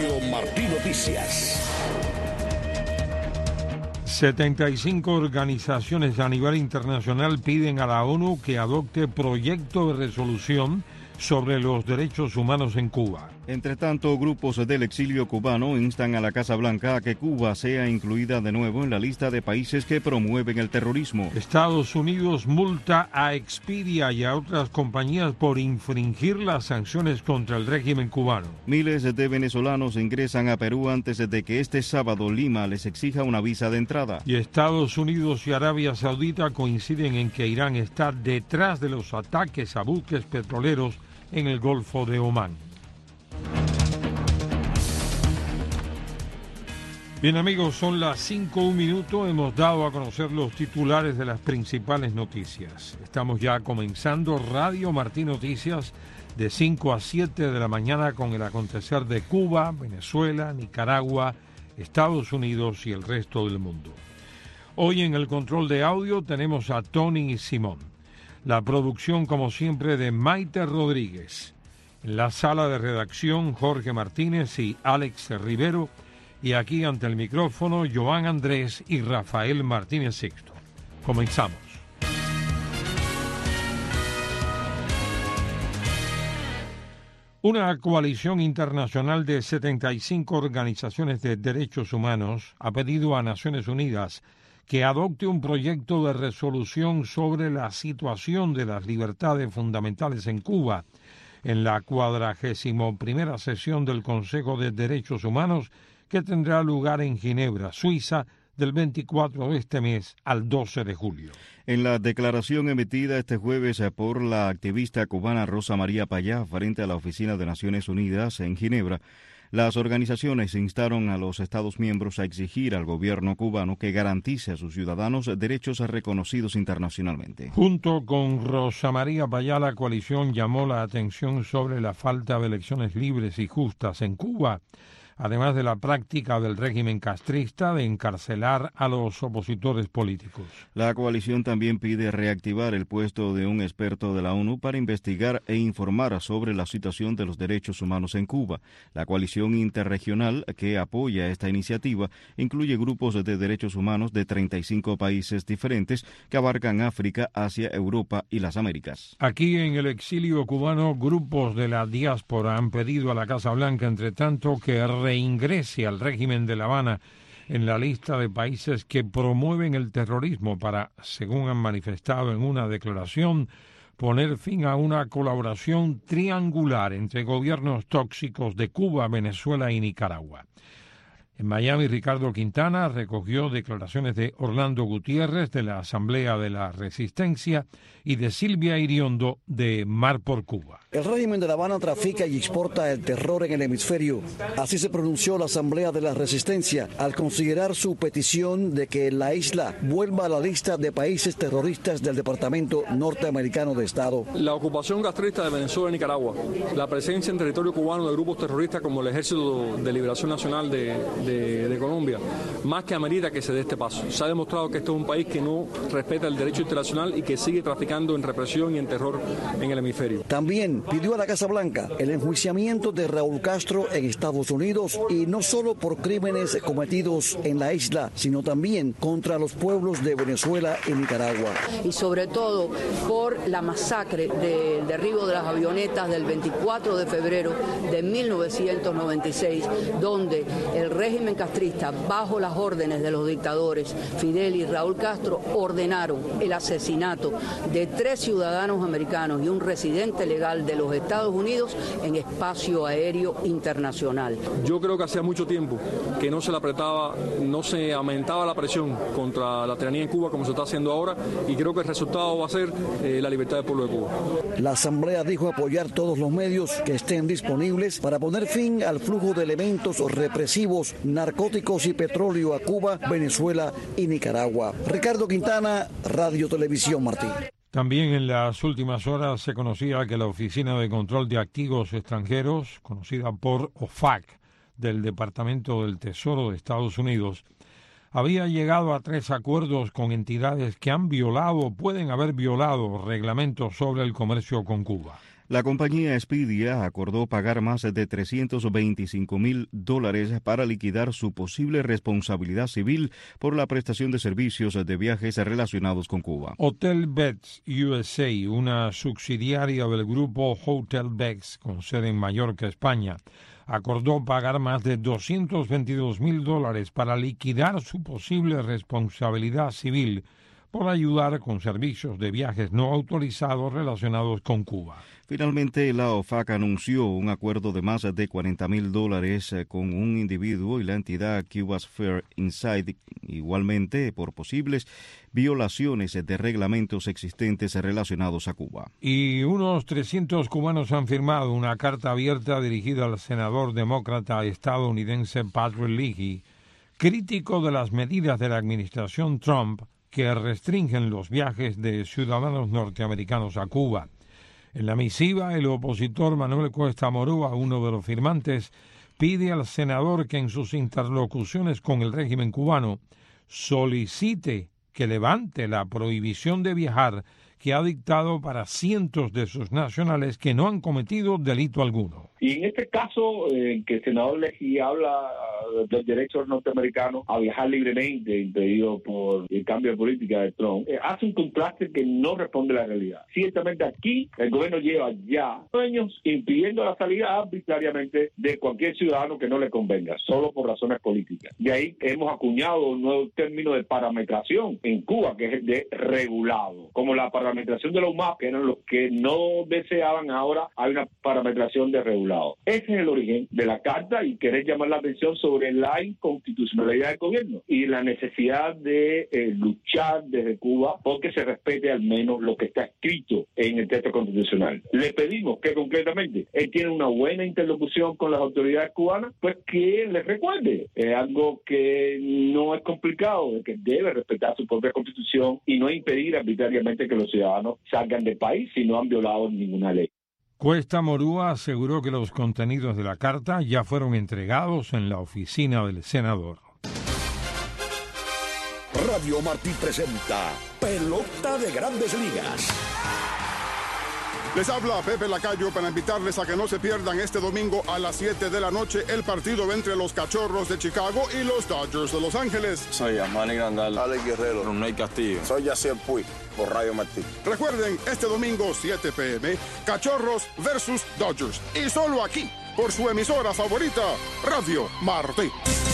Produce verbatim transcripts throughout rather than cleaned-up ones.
Radio Martí Noticias. setenta y cinco organizaciones a nivel internacional piden a la ONU que adopte proyecto de resolución sobre los derechos humanos en Cuba. Entre tanto, grupos del exilio cubano instan a la Casa Blanca a que Cuba sea incluida de nuevo en la lista de países que promueven el terrorismo. Estados Unidos multa a Expedia y a otras compañías por infringir las sanciones contra el régimen cubano. Miles de venezolanos ingresan a Perú antes de que este sábado Lima les exija una visa de entrada. Y Estados Unidos y Arabia Saudita coinciden en que Irán está detrás de los ataques a buques petroleros en el Golfo de Omán. Bien amigos, son las cinco un minuto, hemos dado a conocer los titulares de las principales noticias. Estamos ya comenzando Radio Martí Noticias de cinco a siete de la mañana con el acontecer de Cuba, Venezuela, Nicaragua, Estados Unidos y el resto del mundo. Hoy en el control de audio tenemos a Tony Simón. La producción, como siempre, de Maite Rodríguez. En la sala de redacción, Jorge Martínez y Alex Rivero. Y aquí ante el micrófono, Joan Andrés y Rafael Martínez Sixto. Comenzamos. Una coalición internacional de setenta y cinco organizaciones de derechos humanos ha pedido a Naciones Unidas que adopte un proyecto de resolución sobre la situación de las libertades fundamentales en Cuba en la cuadragésimo primera sesión del Consejo de Derechos Humanos que tendrá lugar en Ginebra, Suiza, del veinticuatro de este mes al doce de julio. En la declaración emitida este jueves por la activista cubana Rosa María Payá frente a la Oficina de Naciones Unidas en Ginebra, las organizaciones instaron a los Estados miembros a exigir al gobierno cubano que garantice a sus ciudadanos derechos reconocidos internacionalmente. Junto con Rosa María Payá, la coalición llamó la atención sobre la falta de elecciones libres y justas en Cuba, además de la práctica del régimen castrista de encarcelar a los opositores políticos. La coalición también pide reactivar el puesto de un experto de la ONU para investigar e informar sobre la situación de los derechos humanos en Cuba. La coalición interregional que apoya esta iniciativa incluye grupos de derechos humanos de treinta y cinco países diferentes que abarcan África, Asia, Europa y las Américas. Aquí en el exilio cubano, grupos de la diáspora han pedido a la Casa Blanca, entre tanto, que reingrese al régimen de La Habana en la lista de países que promueven el terrorismo para, según han manifestado en una declaración, poner fin a una colaboración triangular entre gobiernos tóxicos de Cuba, Venezuela y Nicaragua. En Miami, Ricardo Quintana recogió declaraciones de Orlando Gutiérrez de la Asamblea de la Resistencia y de Silvia Iriondo de Mar por Cuba. El régimen de La Habana trafica y exporta el terror en el hemisferio. Así se pronunció la Asamblea de la Resistencia al considerar su petición de que la isla vuelva a la lista de países terroristas del Departamento Norteamericano de Estado. La ocupación castrista de Venezuela y Nicaragua, la presencia en territorio cubano de grupos terroristas como el Ejército de Liberación Nacional de, de, de Colombia, más que amerita que se dé este paso. Se ha demostrado que este es un país que no respeta el derecho internacional y que sigue traficando en represión y en terror en el hemisferio. También pidió a la Casa Blanca el enjuiciamiento de Raúl Castro en Estados Unidos, y no solo por crímenes cometidos en la isla, sino también contra los pueblos de Venezuela y Nicaragua. Y sobre todo por la masacre del derribo de las avionetas del veinticuatro de febrero de mil novecientos noventa y seis, donde el régimen castrista, bajo las órdenes de los dictadores Fidel y Raúl Castro, ordenaron el asesinato de tres ciudadanos americanos y un residente legal de los Estados Unidos en espacio aéreo internacional. Yo creo que hacía mucho tiempo que no se le apretaba, no se aumentaba la presión contra la tiranía en Cuba como se está haciendo ahora, y creo que el resultado va a ser eh, la libertad del pueblo de Cuba. La Asamblea dijo apoyar todos los medios que estén disponibles para poner fin al flujo de elementos represivos, narcóticos y petróleo a Cuba, Venezuela y Nicaragua. Ricardo Quintana, Radio Televisión Martí. También en las últimas horas se conocía que la Oficina de Control de Activos Extranjeros, conocida por O F A C, del Departamento del Tesoro de Estados Unidos, había llegado a tres acuerdos con entidades que han violado o pueden haber violado reglamentos sobre el comercio con Cuba. La compañía Expedia acordó pagar más de trescientos veinticinco mil dólares para liquidar su posible responsabilidad civil por la prestación de servicios de viajes relacionados con Cuba. Hotel Beds U S A, una subsidiaria del grupo Hotel Beds con sede en Mallorca, España, acordó pagar más de doscientos veintidós mil dólares para liquidar su posible responsabilidad civil por ayudar con servicios de viajes no autorizados relacionados con Cuba. Finalmente, la OFAC anunció un acuerdo de más de cuarenta mil dólares con un individuo y la entidad Cuba's Fair Insight, igualmente por posibles violaciones de reglamentos existentes relacionados a Cuba. Y unos trescientos cubanos han firmado una carta abierta dirigida al senador demócrata estadounidense Patrick Leahy, crítico de las medidas de la administración Trump que restringen los viajes de ciudadanos norteamericanos a Cuba. En la misiva, el opositor Manuel Cuesta Morúa, uno de los firmantes, pide al senador que en sus interlocuciones con el régimen cubano solicite que levante la prohibición de viajar que ha dictado para cientos de sus nacionales que no han cometido delito alguno. Y en este caso, en eh, que el senador Leahy habla uh, del derecho norteamericano a viajar libremente, impedido por el cambio de política de Trump, eh, hace un contraste que no responde a la realidad. Ciertamente aquí el gobierno lleva ya años impidiendo la salida arbitrariamente de cualquier ciudadano que no le convenga, solo por razones políticas. De ahí hemos acuñado un nuevo término de parametración en Cuba, que es el de regulado. Como la parametración de los M A P, que eran los que no deseaban, ahora hay una parametración de regulado. Ese es el origen de la carta y querer llamar la atención sobre la inconstitucionalidad del gobierno y la necesidad de eh, luchar desde Cuba porque se respete al menos lo que está escrito en el texto constitucional. Le pedimos que concretamente él tiene una buena interlocución con las autoridades cubanas, pues que les recuerde. Es algo que no es complicado, de que debe respetar su propia constitución y no impedir arbitrariamente que los ciudadanos salgan del país si no han violado ninguna ley. Cuesta Morúa aseguró que los contenidos de la carta ya fueron entregados en la oficina del senador. Radio Martí presenta Pelota de Grandes Ligas. Les habla Pepe Lacayo para invitarles a que no se pierdan este domingo a las siete de la noche el partido entre los Cachorros de Chicago y los Dodgers de Los Ángeles. Soy Manny Grandal, Alex Guerrero, Ronald Castillo. Soy Yacier Puig, por Radio Martí. Recuerden, este domingo siete p m, Cachorros versus Dodgers. Y solo aquí, por su emisora favorita, Radio Martí.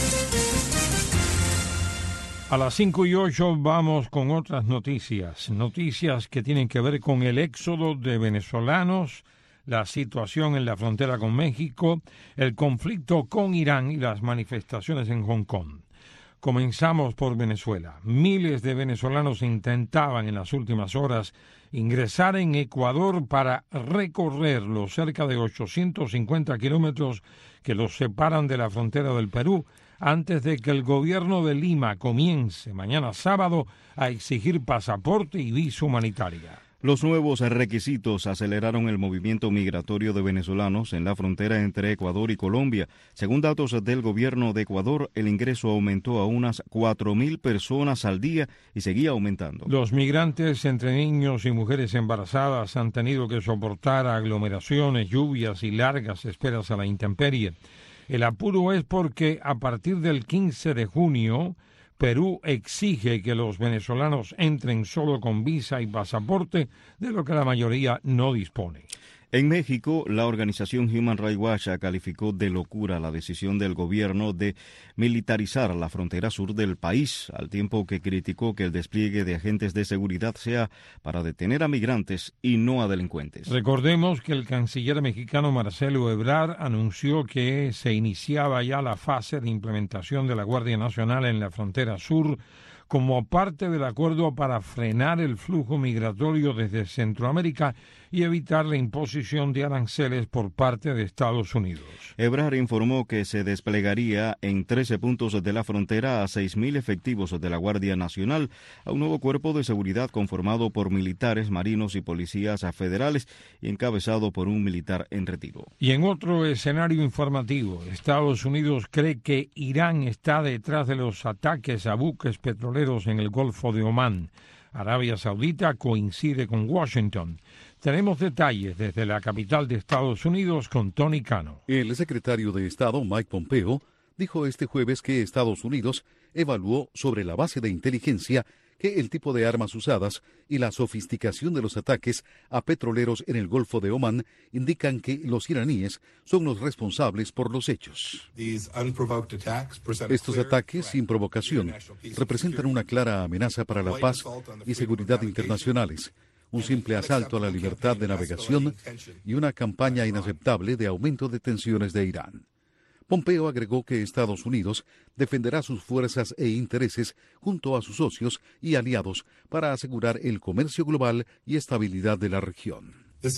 A las cinco y ocho vamos con otras noticias, noticias que tienen que ver con el éxodo de venezolanos, la situación en la frontera con México, el conflicto con Irán y las manifestaciones en Hong Kong. Comenzamos por Venezuela. Miles de venezolanos intentaban en las últimas horas ingresar en Ecuador para recorrer los cerca de ochocientos cincuenta kilómetros que los separan de la frontera del Perú, antes de que el gobierno de Lima comience mañana sábado a exigir pasaporte y visa humanitaria. Los nuevos requisitos aceleraron el movimiento migratorio de venezolanos en la frontera entre Ecuador y Colombia. Según datos del gobierno de Ecuador, el ingreso aumentó a unas cuatro mil personas al día y seguía aumentando. Los migrantes, entre niños y mujeres embarazadas, han tenido que soportar aglomeraciones, lluvias y largas esperas a la intemperie. El apuro es porque a partir del quince de junio, Perú exige que los venezolanos entren solo con visa y pasaporte, de lo que la mayoría no dispone. En México, la organización Human Rights Watch calificó de locura la decisión del gobierno de militarizar la frontera sur del país, al tiempo que criticó que el despliegue de agentes de seguridad sea para detener a migrantes y no a delincuentes. Recordemos que el canciller mexicano Marcelo Ebrard anunció que se iniciaba ya la fase de implementación de la Guardia Nacional en la frontera sur, como parte del acuerdo para frenar el flujo migratorio desde Centroamérica y evitar la imposición de aranceles por parte de Estados Unidos. Ebrard informó que se desplegaría en trece puntos de la frontera a seis mil efectivos de la Guardia Nacional, a un nuevo cuerpo de seguridad conformado por militares, marinos y policías federales y encabezado por un militar en retiro. Y en otro escenario informativo, Estados Unidos cree que Irán está detrás de los ataques a buques petroleros en el Golfo de Omán. Arabia Saudita coincide con Washington. Tenemos detalles desde la capital de Estados Unidos con Tony Cano. El secretario de Estado, Mike Pompeo, dijo este jueves que Estados Unidos evaluó sobre la base de inteligencia que el tipo de armas usadas y la sofisticación de los ataques a petroleros en el Golfo de Omán indican que los iraníes son los responsables por los hechos. Estos ataques sin provocación representan una clara amenaza para la paz y seguridad internacionales, un simple asalto a la libertad de navegación y una campaña inaceptable de aumento de tensiones de Irán. Pompeo agregó que Estados Unidos defenderá sus fuerzas e intereses junto a sus socios y aliados para asegurar el comercio global y estabilidad de la región.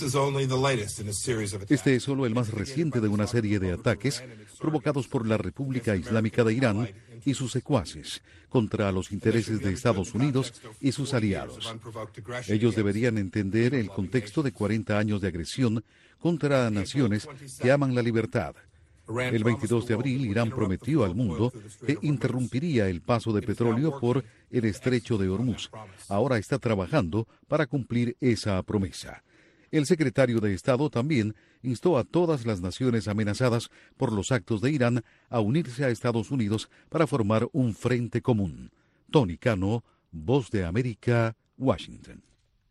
Este es solo el más reciente de una serie de ataques provocados por la República Islámica de Irán y sus secuaces contra los intereses de Estados Unidos y sus aliados. Ellos deberían entender el contexto de cuarenta años de agresión contra naciones que aman la libertad. El veintidós de abril, Irán prometió al mundo que interrumpiría el paso de petróleo por el estrecho de Hormuz. Ahora está trabajando para cumplir esa promesa. El secretario de Estado también instó a todas las naciones amenazadas por los actos de Irán a unirse a Estados Unidos para formar un frente común. Tony Cano, Voz de América, Washington.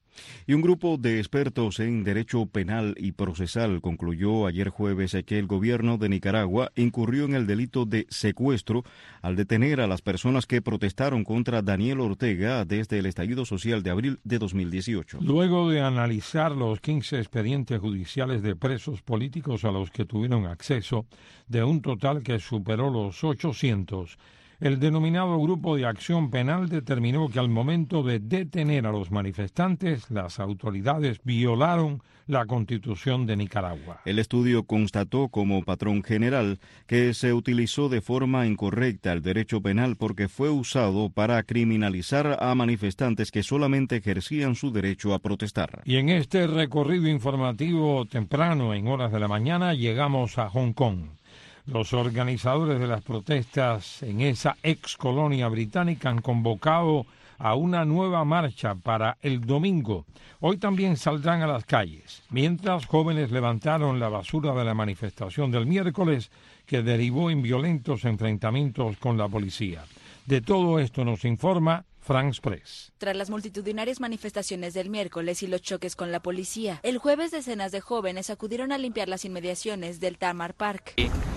Y un grupo de expertos en derecho penal y procesal concluyó ayer jueves que el gobierno de Nicaragua incurrió en el delito de secuestro al detener a las personas que protestaron contra Daniel Ortega desde el estallido social de abril de dos mil dieciocho. Luego de analizar los quince expedientes judiciales de presos políticos a los que tuvieron acceso, de un total que superó los ochocientos, el denominado Grupo de Acción Penal determinó que al momento de detener a los manifestantes, las autoridades violaron la Constitución de Nicaragua. El estudio constató como patrón general que se utilizó de forma incorrecta el derecho penal porque fue usado para criminalizar a manifestantes que solamente ejercían su derecho a protestar. Y en este recorrido informativo temprano, en horas de la mañana, llegamos a Hong Kong. Los organizadores de las protestas en esa ex colonia británica han convocado a una nueva marcha para el domingo. Hoy también saldrán a las calles, mientras jóvenes levantaron la basura de la manifestación del miércoles que derivó en violentos enfrentamientos con la policía. De todo esto nos informa France Press. Tras las multitudinarias manifestaciones del miércoles y los choques con la policía, el jueves decenas de jóvenes acudieron a limpiar las inmediaciones del Tamar Park.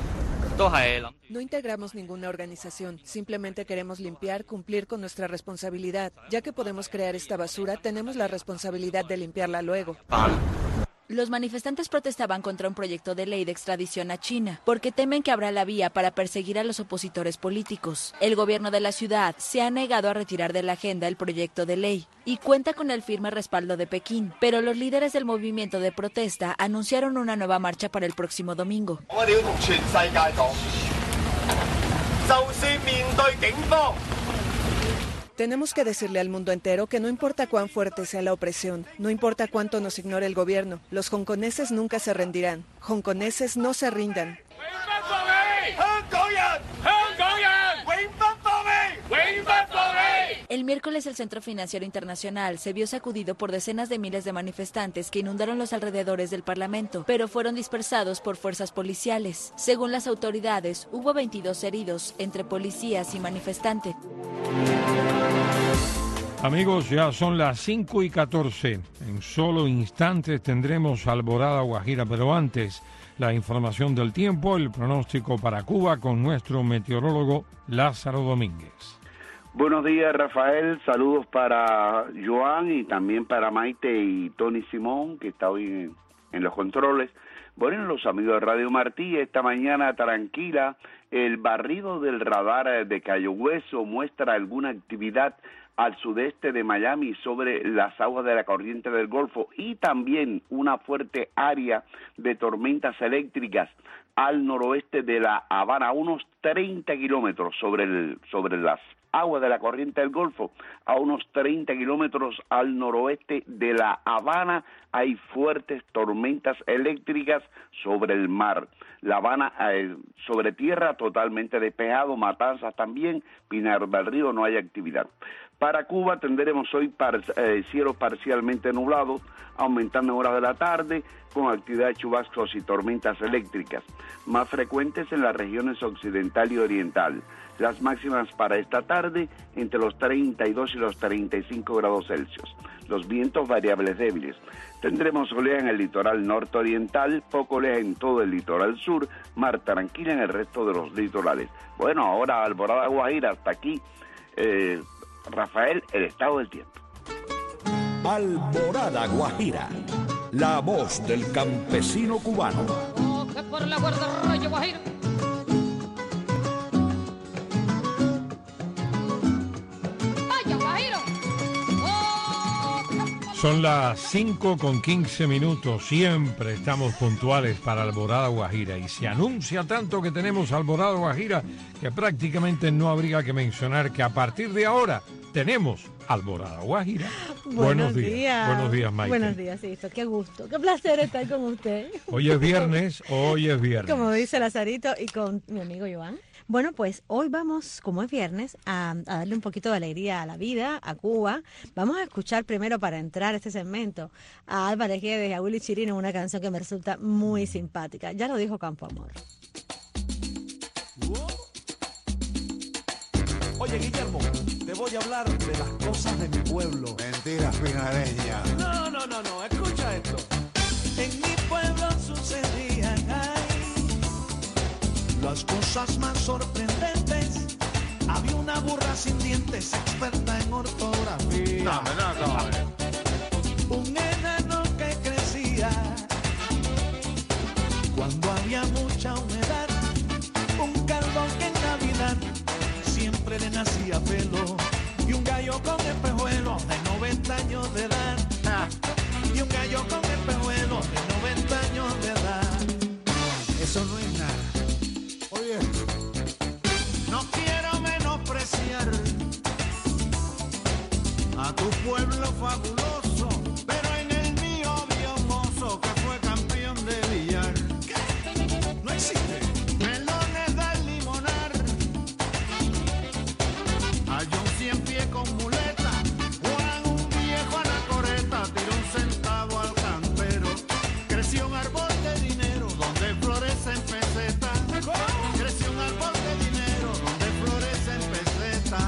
No integramos ninguna organización, simplemente queremos limpiar, cumplir con nuestra responsabilidad. Ya que podemos crear esta basura, tenemos la responsabilidad de limpiarla luego. Los manifestantes protestaban contra un proyecto de ley de extradición a China, porque temen que abra la vía para perseguir a los opositores políticos. El gobierno de la ciudad se ha negado a retirar de la agenda el proyecto de ley y cuenta con el firme respaldo de Pekín, pero los líderes del movimiento de protesta anunciaron una nueva marcha para el próximo domingo. Tenemos que decirle al mundo entero que no importa cuán fuerte sea la opresión, no importa cuánto nos ignore el gobierno, los hongkoneses nunca se rendirán. Hongkoneses no se rindan. El miércoles el Centro Financiero Internacional se vio sacudido por decenas de miles de manifestantes que inundaron los alrededores del Parlamento, pero fueron dispersados por fuerzas policiales. Según las autoridades, hubo veintidós heridos entre policías y manifestantes. Amigos, ya son las cinco y catorce. En solo instantes tendremos Alborada Guajira, pero antes, la información del tiempo, el pronóstico para Cuba con nuestro meteorólogo Lázaro Domínguez. Buenos días, Rafael. Saludos para Joan y también para Maite y Tony Simón, que está hoy en, en los controles. Bueno, los amigos de Radio Martí, esta mañana tranquila, el barrido del radar de Cayo Hueso muestra alguna actividad al sudeste de Miami sobre las aguas de la corriente del Golfo y también una fuerte área de tormentas eléctricas al noroeste de La Habana, a unos treinta kilómetros sobre, el, sobre las aguas de la corriente del Golfo, a unos treinta kilómetros al noroeste de La Habana hay fuertes tormentas eléctricas sobre el mar. La Habana eh, sobre tierra totalmente despejado, Matanzas también, Pinar del Río no hay actividad. Para Cuba tendremos hoy par, eh, cielos parcialmente nublados, aumentando en horas de la tarde, con actividad de chubascos y tormentas eléctricas, más frecuentes en las regiones occidental y oriental. Las máximas para esta tarde entre los treinta y dos y los treinta y cinco grados Celsius. Los vientos variables débiles. Tendremos oleaje en el litoral norte-oriental, poco oleaje en todo el litoral sur, mar tranquila en el resto de los litorales. Bueno, ahora Alborada Guajira, hasta aquí. Eh, Rafael, el estado del tiempo. Alborada Guajira, la voz del campesino cubano. Por la guardarraya Guajira. Vaya Guajiro. Son las cinco con quince minutos, siempre estamos puntuales para Alborada Guajira y se anuncia tanto que tenemos Alborada Guajira que prácticamente no habría que mencionar que a partir de ahora tenemos Alborada Guajira. Buenos, Buenos días. días. Buenos días, Maite. Buenos días, Sisto. Qué gusto, qué placer estar con usted. Hoy es viernes, hoy es viernes. Como dice Lazarito y con mi amigo Joan. Bueno, pues hoy vamos, como es viernes, a, a darle un poquito de alegría a la vida, a Cuba. Vamos a escuchar primero, para entrar a este segmento, a Álvarez Guedes y a Willy Chirino, una canción que me resulta muy simpática. Ya lo dijo Campo Amor. Oye, Guillermo, te voy a hablar de las cosas de mi pueblo. Mentiras pinareñas. No, no, no, no, escucha esto. En mi pueblo sucedían ahí las cosas más sorprendentes. Había una burra sin dientes, experta en ortografía. No, no, no. Un enano que crecía cuando había mucha humedad. Un calvo que en Navidad siempre le nacía pelo, y un gallo con espejuelos de noventa años de edad, ah. y un gallo con espejuelos de noventa años de edad. Eso no es nada. Oye, no quiero menospreciar a tu pueblo fabuloso, pero en el mío había un mozo que fue campeón de billar. ¿Qué? No existe. Melones del limonar. Hay un cien pie con muleta, Juan un viejo anacoreta, tiró un centavo al campero, creció un árbol de dinero donde florecen pesetas, creció un árbol de dinero donde florecen pesetas.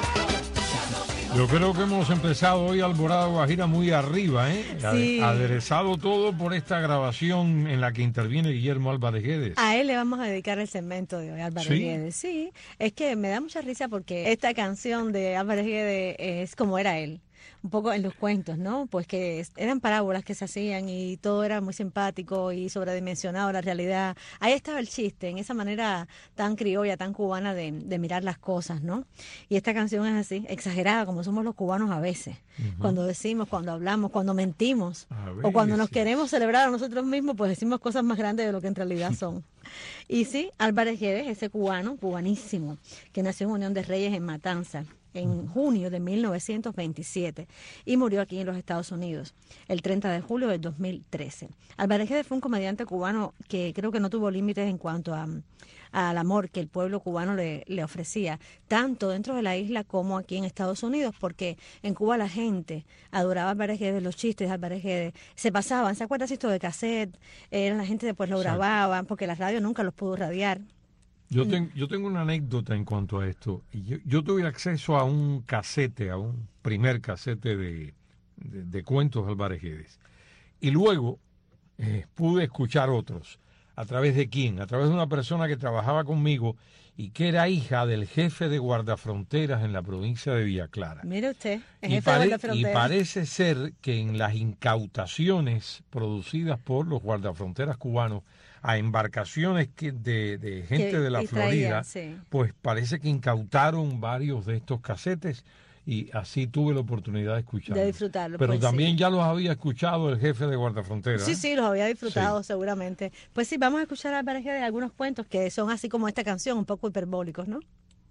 Yo creo que hemos empezado hoy Alborada Guajira muy arriba, ¿eh? Sí. Aderezado todo por esta grabación en la que interviene Guillermo Álvarez Guedes. A él le vamos a dedicar el segmento de hoy, Álvarez ¿Sí? Guedes. Sí, es que me da mucha risa porque esta canción de Álvarez Guedes es como era él. Un poco en los cuentos, ¿no? Pues que eran parábolas que se hacían y todo era muy simpático y sobredimensionado la realidad. Ahí estaba el chiste, en esa manera tan criolla, tan cubana de, de mirar las cosas, ¿no? Y esta canción es así, exagerada, como somos los cubanos a veces. Uh-huh. Cuando decimos, cuando hablamos, cuando mentimos, o cuando nos queremos celebrar a nosotros mismos, pues decimos cosas más grandes de lo que en realidad son. Y sí, Álvarez Guedes, ese cubano, cubanísimo, que nació en Unión de Reyes en Matanzas en junio de mil novecientos veintisiete y murió aquí en los Estados Unidos el treinta de julio del dos mil trece. Álvarez Guedes fue un comediante cubano que creo que no tuvo límites en cuanto a al amor que el pueblo cubano le, le ofrecía, tanto dentro de la isla como aquí en Estados Unidos, porque en Cuba la gente adoraba a Álvarez Guedes, los chistes de Álvarez Guedes, se pasaban, ¿se acuerdan esto de cassette? Era la gente después lo grababan, porque la radio nunca los pudo radiar. Yo, ten, yo tengo una anécdota en cuanto a esto. Yo, yo tuve acceso a un casete, a un primer casete de, de, de cuentos de Álvarez Guedes. Y luego eh, pude escuchar otros. ¿A través de quién? A través de una persona que trabajaba conmigo y que era hija del jefe de guardafronteras en la provincia de Villa Clara. Mire usted, el y, jefe pare, de guardafronteras. Y parece ser que en las incautaciones producidas por los guardafronteras cubanos a embarcaciones que de, de gente que, de la Florida, traían, sí. Pues parece que incautaron varios de estos casetes y así tuve la oportunidad de escucharlos. De disfrutarlo. Pero pues también sí. ya los había escuchado el jefe de guardafronteras. Sí, sí, los había disfrutado sí. seguramente. Pues sí, vamos a escuchar a Álvarez Guedes algunos cuentos que son así como esta canción, un poco hiperbólicos, ¿no?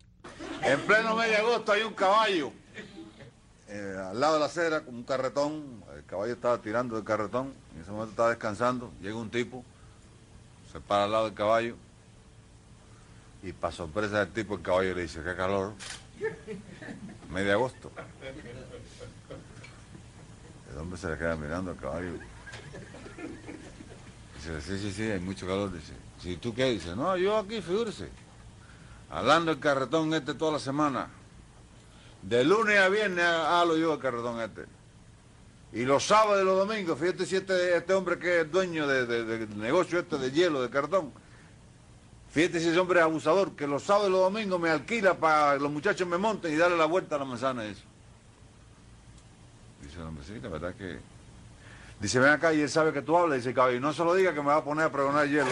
En pleno mes de agosto hay un caballo eh, al lado de la acera con un carretón. El caballo estaba tirando del carretón, en ese momento estaba descansando. Llega un tipo, se para al lado del caballo y para sorpresa del tipo el caballo le dice, qué calor. mes de agosto. El hombre se le queda mirando al caballo. Dice, sí, sí, sí, hay mucho calor. Dice, ¿sí, tú qué? Dice, no, yo aquí, figúrese, hablando el carretón este toda la semana. De lunes a viernes hablo yo el carretón este. Y los sábados y los domingos, fíjate si este, este hombre que es dueño de, de, de, del negocio este de hielo, de cartón, fíjate si ese hombre es abusador, que los sábados y los domingos me alquila para que los muchachos me monten y darle la vuelta a la manzana y eso. Dice el hombre, sí, la verdad es que... Dice, ven acá, y él sabe que tú hablas, dice, caballo, no se lo diga que me va a poner a pregonar hielo.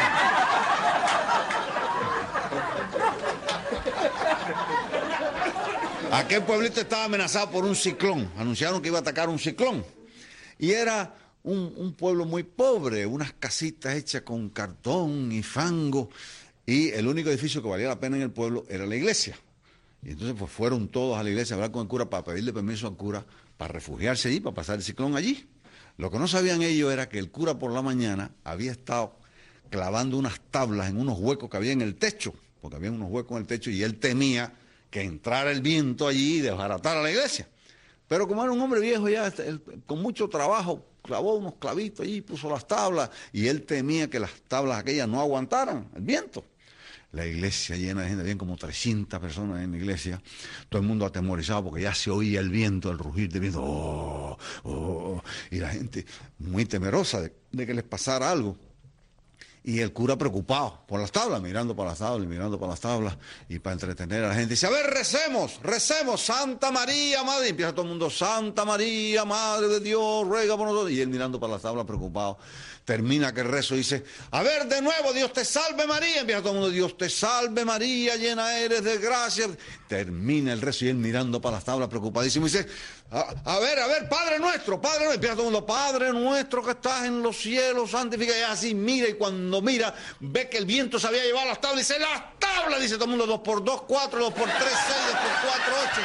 Aquel pueblito estaba amenazado por un ciclón. Anunciaron que iba a atacar un ciclón. Y era un, un pueblo muy pobre, unas casitas hechas con cartón y fango. Y el único edificio que valía la pena en el pueblo era la iglesia. Y entonces pues fueron todos a la iglesia a hablar con el cura para pedirle permiso al cura para refugiarse allí, para pasar el ciclón allí. Lo que no sabían ellos era que el cura por la mañana había estado clavando unas tablas en unos huecos que había en el techo, porque había unos huecos en el techo y él temía que entrara el viento allí y desbaratara la iglesia. Pero como era un hombre viejo ya, él, con mucho trabajo, clavó unos clavitos allí, puso las tablas, y él temía que las tablas aquellas no aguantaran el viento. La iglesia llena de gente, habían como trescientas personas en la iglesia, todo el mundo atemorizado porque ya se oía el viento, el rugir del viento, oh, oh, y la gente muy temerosa de, de que les pasara algo. Y el cura preocupado por las tablas, mirando para las tablas, mirando para las tablas, y para entretener a la gente, dice, a ver, recemos, recemos, Santa María, Madre, y empieza todo el mundo, Santa María, Madre de Dios, ruega por nosotros, y él mirando para las tablas preocupado. Termina que el rezo y dice, a ver, de nuevo, Dios te salve María, empieza todo el mundo, Dios te salve María, llena eres de gracia. Termina el rezo y él mirando para las tablas preocupadísimo y dice, a, a ver, a ver, Padre nuestro, Padre nuestro, empieza todo el mundo, Padre nuestro que estás en los cielos, santifica, y así mira, y cuando mira, ve que el viento se había llevado las tablas, y dice, las tablas, dice todo el mundo, dos por dos, cuatro, dos por tres, seis, dos por cuatro, ocho.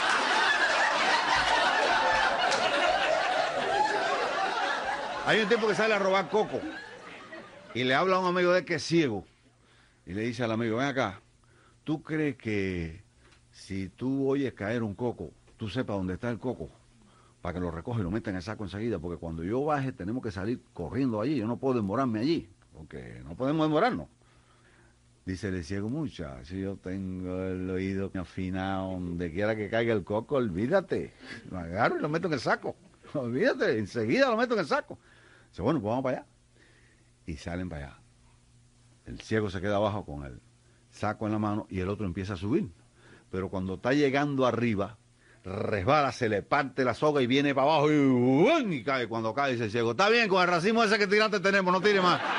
Hay un tipo que sale a robar coco y le habla a un amigo de él que es ciego y le dice al amigo, ven acá, ¿tú crees que si tú oyes caer un coco, tú sepas dónde está el coco para que lo recoja y lo meta en el saco enseguida? Porque cuando yo baje tenemos que salir corriendo allí, yo no puedo demorarme allí, porque no podemos demorarnos. Dice el ciego, muchacho, yo tengo el oído afinado, donde quiera que caiga el coco, olvídate, lo agarro y lo meto en el saco, olvídate, enseguida lo meto en el saco. Dice, bueno, pues vamos para allá. Y salen para allá. El ciego se queda abajo con el saco en la mano y el otro empieza a subir. Pero cuando está llegando arriba, resbala, se le parte la soga y viene para abajo y, ¡um! Y cae. Cuando cae dice el ciego, está bien, con el racimo ese que tiraste tenemos, no tire más.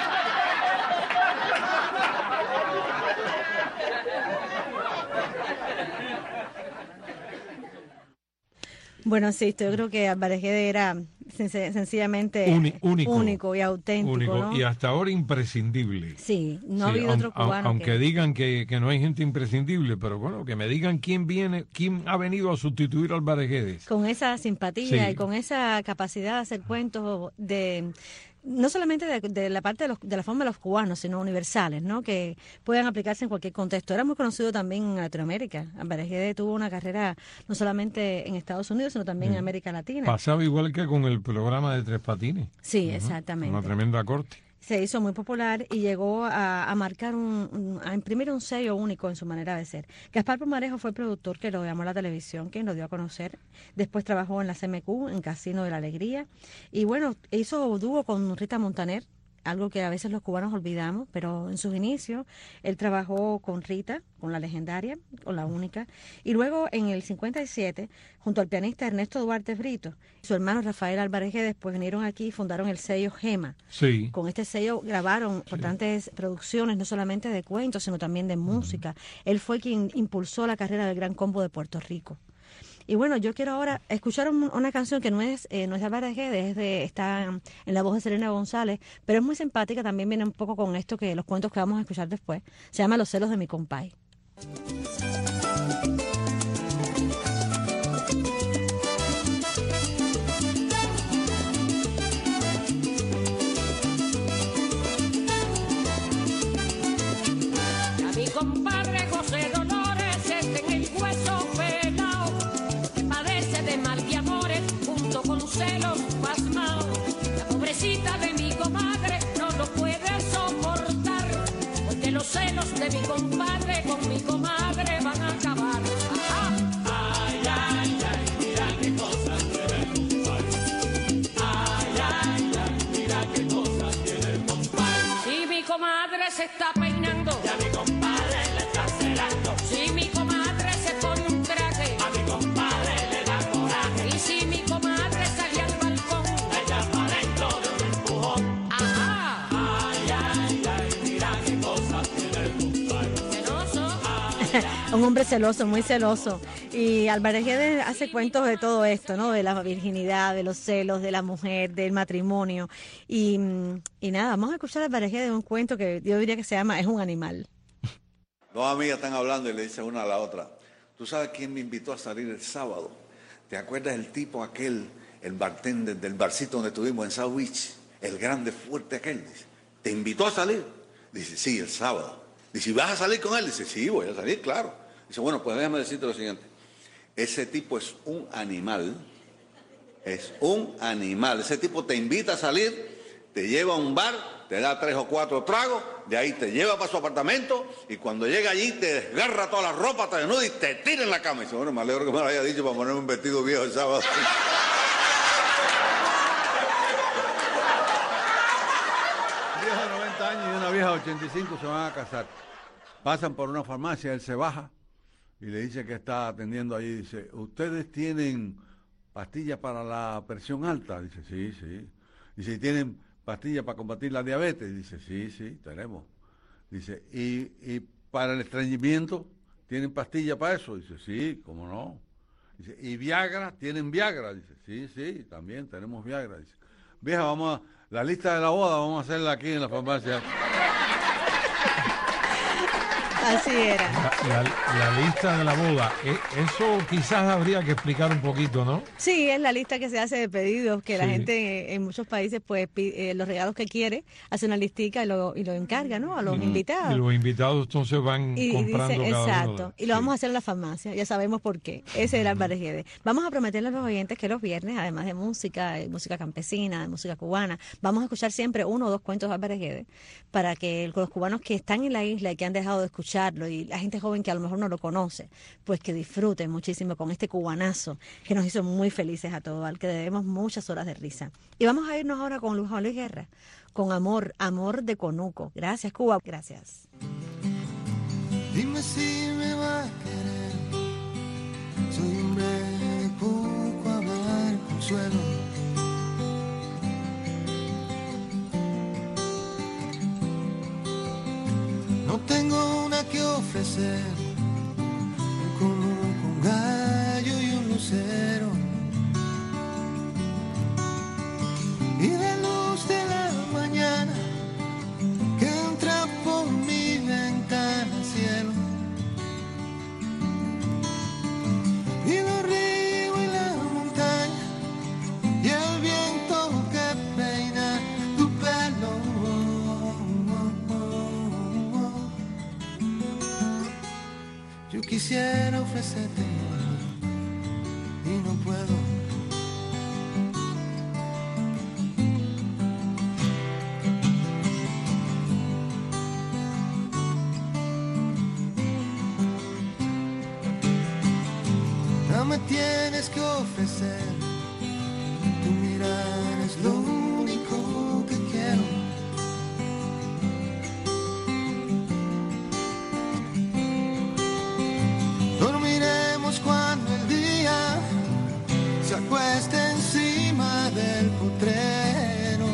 Bueno, sí, yo creo que Álvarez Guedes era sencillamente Uni, único, único y auténtico, único, ¿no? Y hasta ahora imprescindible. Sí, no sí, ha habido aun, otro cubano. Aunque que... digan que, que no hay gente imprescindible, pero bueno, que me digan quién viene, quién ha venido a sustituir a Álvarez Guedes. Con esa simpatía sí. y con esa capacidad de hacer cuentos de... no solamente de, de la parte de, los, de la forma de los cubanos, sino universales, ¿no? Que puedan aplicarse en cualquier contexto. Era muy conocido también en Latinoamérica. Álvarez Guedes tuvo una carrera no solamente en Estados Unidos, sino también mm. en América Latina. Pasaba igual que con el programa de Tres Patines. Sí, uh-huh. exactamente. Una tremenda corte. Se hizo muy popular y llegó a, a marcar, un, un, a imprimir un sello único en su manera de ser. Gaspar Pumarejo fue el productor que lo llamó a la televisión, quien lo dio a conocer. Después trabajó en la C M Q, en Casino de la Alegría. Y bueno, hizo dúo con Rita Montaner, algo que a veces los cubanos olvidamos, pero en sus inicios él trabajó con Rita, con la legendaria, con la única, y luego en el cincuenta y siete, junto al pianista Ernesto Duarte Brito, su hermano Rafael Álvarez Guedes, después vinieron aquí y fundaron el sello Gema. Sí. Con este sello grabaron importantes sí. producciones, no solamente de cuentos, sino también de música. Uh-huh. Él fue quien impulsó la carrera del Gran Combo de Puerto Rico. Y bueno, yo quiero ahora escuchar un, una canción que no es, eh, no es de Álvarez Guedes, es de, está en la voz de Selena González, pero es muy simpática, también viene un poco con esto que los cuentos que vamos a escuchar después. Se llama Los celos de mi compay. A mi compadre José Dolores, este en el hueso pelao. se está peinando, ya mi compadre le está celando. Si mi comadre se pone un traje, a mi compadre le da coraje. Y si mi comadre sale al balcón, ella para adentro de un empujón. Ajá. Ay, ay, ay, mira qué cosas tiene el compadre. Celoso. Un hombre celoso, muy celoso. Y Álvarez Guedes hace cuentos de todo esto, ¿no? De la virginidad, de los celos, de la mujer, del matrimonio. Y, y nada, vamos a escuchar a Álvarez Guedes un cuento que yo diría que se llama Es un animal. Dos amigas están hablando y le dicen una a la otra: ¿tú sabes quién me invitó a salir el sábado? ¿Te acuerdas del tipo aquel, el bartender del barcito donde estuvimos en South Beach? El grande, fuerte aquel. Dice, ¿te invitó a salir? Dice, sí, el sábado. Dice, ¿vas a salir con él? Dice, sí, voy a salir, claro. Dice, bueno, pues déjame decirte lo siguiente. Ese tipo es un animal, es un animal. Ese tipo te invita a salir, te lleva a un bar, te da tres o cuatro tragos, de ahí te lleva para su apartamento y cuando llega allí te desgarra toda la ropa, te desnuda y te tira en la cama. Y dice, bueno, me alegro que me lo haya dicho para ponerme un vestido viejo el sábado. Un viejo de noventa años y una vieja de ochenta y cinco se van a casar. Pasan por una farmacia, él se baja y le dice que está atendiendo allí, dice, ¿ustedes tienen pastillas para la presión alta? Dice, sí, sí. Dice, ¿y tienen pastillas para combatir la diabetes? Dice, sí, sí, tenemos. Dice, ¿y, y para el estreñimiento tienen pastillas para eso? Dice, sí, ¿cómo no? Dice, ¿y Viagra? ¿Tienen Viagra? Dice, sí, sí, también tenemos Viagra. Dice, vieja, vamos a, la lista de la boda vamos a hacerla aquí en la farmacia. Así era. La, la, la lista de la boda, eso quizás habría que explicar un poquito, ¿no? Sí, es la lista que se hace de pedidos, que la Sí. gente en muchos países, pues, pide, eh, los regalos que quiere, hace una listica y lo, y lo encarga, ¿no? A los Y- invitados. Y los invitados entonces van Y comprando dice, cada exacto, uno. de- y lo vamos a hacer en la farmacia, ya sabemos por qué. Ese era Álvarez Guedes. Vamos a prometerle a los oyentes que los viernes, además de música, de música campesina, de música cubana, vamos a escuchar siempre uno o dos cuentos de Álvarez Guedes para que los cubanos que están en la isla y que han dejado de escucharlo y la gente joven que a lo mejor no lo conoce, pues que disfruten muchísimo con este cubanazo que nos hizo muy felices a todos, al que debemos muchas horas de risa. Y vamos a irnos ahora con Luis Juan Luis Guerra, con Amor, Amor de Conuco. Gracias, Cuba, gracias. Dime si me va a querer. Soy hombre de poco hablar, consuelo. No tengo una que ofrecer, como un gallo y un lucero. Y la luz de la mañana que entra por mi ventana al cielo. Y los ríos y la montaña y el viento que peina tu pelo. Yo quisiera ofrecerte amor y no puedo. No me tienes que ofrecer, tu mirar es lo único que quiero. Dormiremos cuando el día se acueste encima del potrero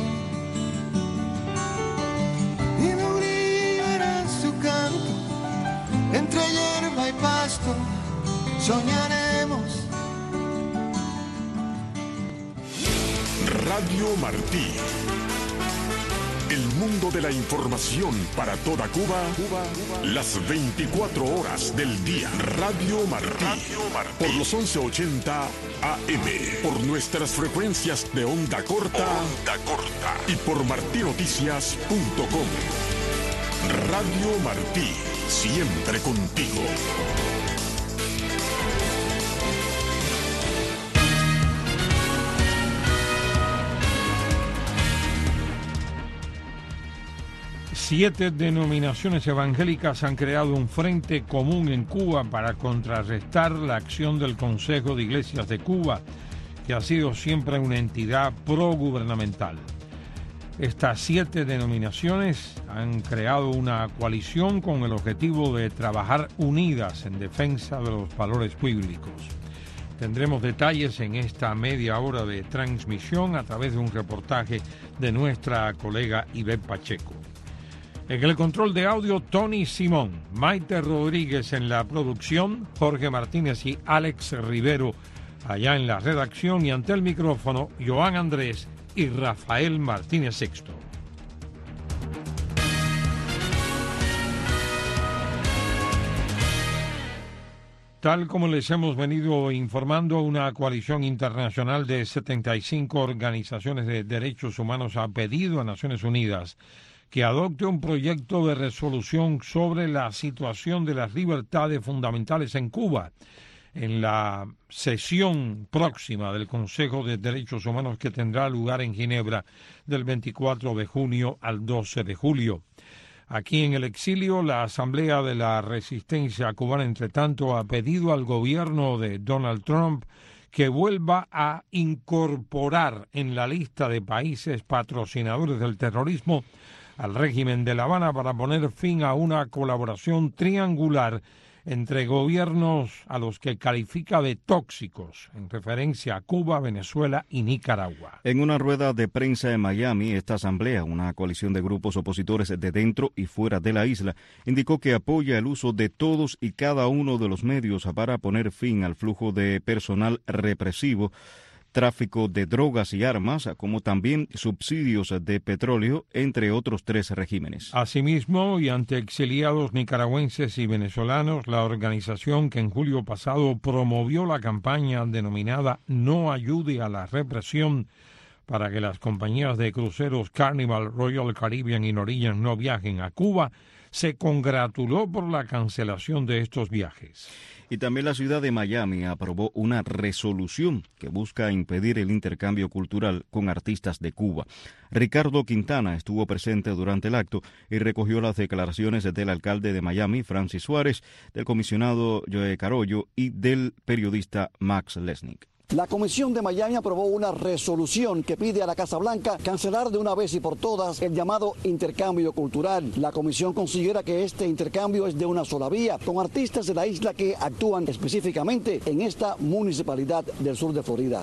y no brillará su canto entre hierba y pasto. Soñaremos. Radio Martí. El mundo de la información para toda Cuba, Cuba, las veinticuatro horas del día. Radio Martí. Por los once ochenta A M. Por nuestras frecuencias de onda corta. Onda corta. Y por martinoticias punto com. Radio Martí. Siempre contigo. Siete denominaciones evangélicas han creado un frente común en Cuba para contrarrestar la acción del Consejo de Iglesias de Cuba, que ha sido siempre una entidad progubernamental. Estas siete denominaciones han creado una coalición con el objetivo de trabajar unidas en defensa de los valores públicos. Tendremos detalles en esta media hora de transmisión a través de un reportaje de nuestra colega Ivette Pacheco. En el control de audio, Tony Simón, Maite Rodríguez en la producción, Jorge Martínez y Alex Rivero allá en la redacción, y ante el micrófono, Joan Andrés y Rafael Martínez Sexto. Tal como les hemos venido informando, una coalición internacional de setenta y cinco organizaciones de derechos humanos ha pedido a Naciones Unidas que adopte un proyecto de resolución sobre la situación de las libertades fundamentales en Cuba en la sesión próxima del Consejo de Derechos Humanos que tendrá lugar en Ginebra del veinticuatro de junio al doce de julio. Aquí en el exilio, la Asamblea de la Resistencia Cubana, entre tanto, ha pedido al gobierno de Donald Trump que vuelva a incorporar en la lista de países patrocinadores del terrorismo al régimen de La Habana para poner fin a una colaboración triangular entre gobiernos a los que califica de tóxicos, en referencia a Cuba, Venezuela y Nicaragua. En una rueda de prensa en Miami, esta asamblea, una coalición de grupos opositores de dentro y fuera de la isla, indicó que apoya el uso de todos y cada uno de los medios para poner fin al flujo de personal represivo, tráfico de drogas y armas, como también subsidios de petróleo, entre otros tres regímenes. Asimismo, y ante exiliados nicaragüenses y venezolanos, la organización que en julio pasado promovió la campaña denominada No ayude a la represión para que las compañías de cruceros Carnival, Royal Caribbean y Norwegian no viajen a Cuba, se congratuló por la cancelación de estos viajes. Y también la ciudad de Miami aprobó una resolución que busca impedir el intercambio cultural con artistas de Cuba. Ricardo Quintana estuvo presente durante el acto y recogió las declaraciones del alcalde de Miami, Francis Suárez, del comisionado Joe Carollo y del periodista Max Lesnick. La Comisión de Miami aprobó una resolución que pide a la Casa Blanca cancelar de una vez y por todas el llamado intercambio cultural. La Comisión considera que este intercambio es de una sola vía, con artistas de la isla que actúan específicamente en esta municipalidad del sur de Florida.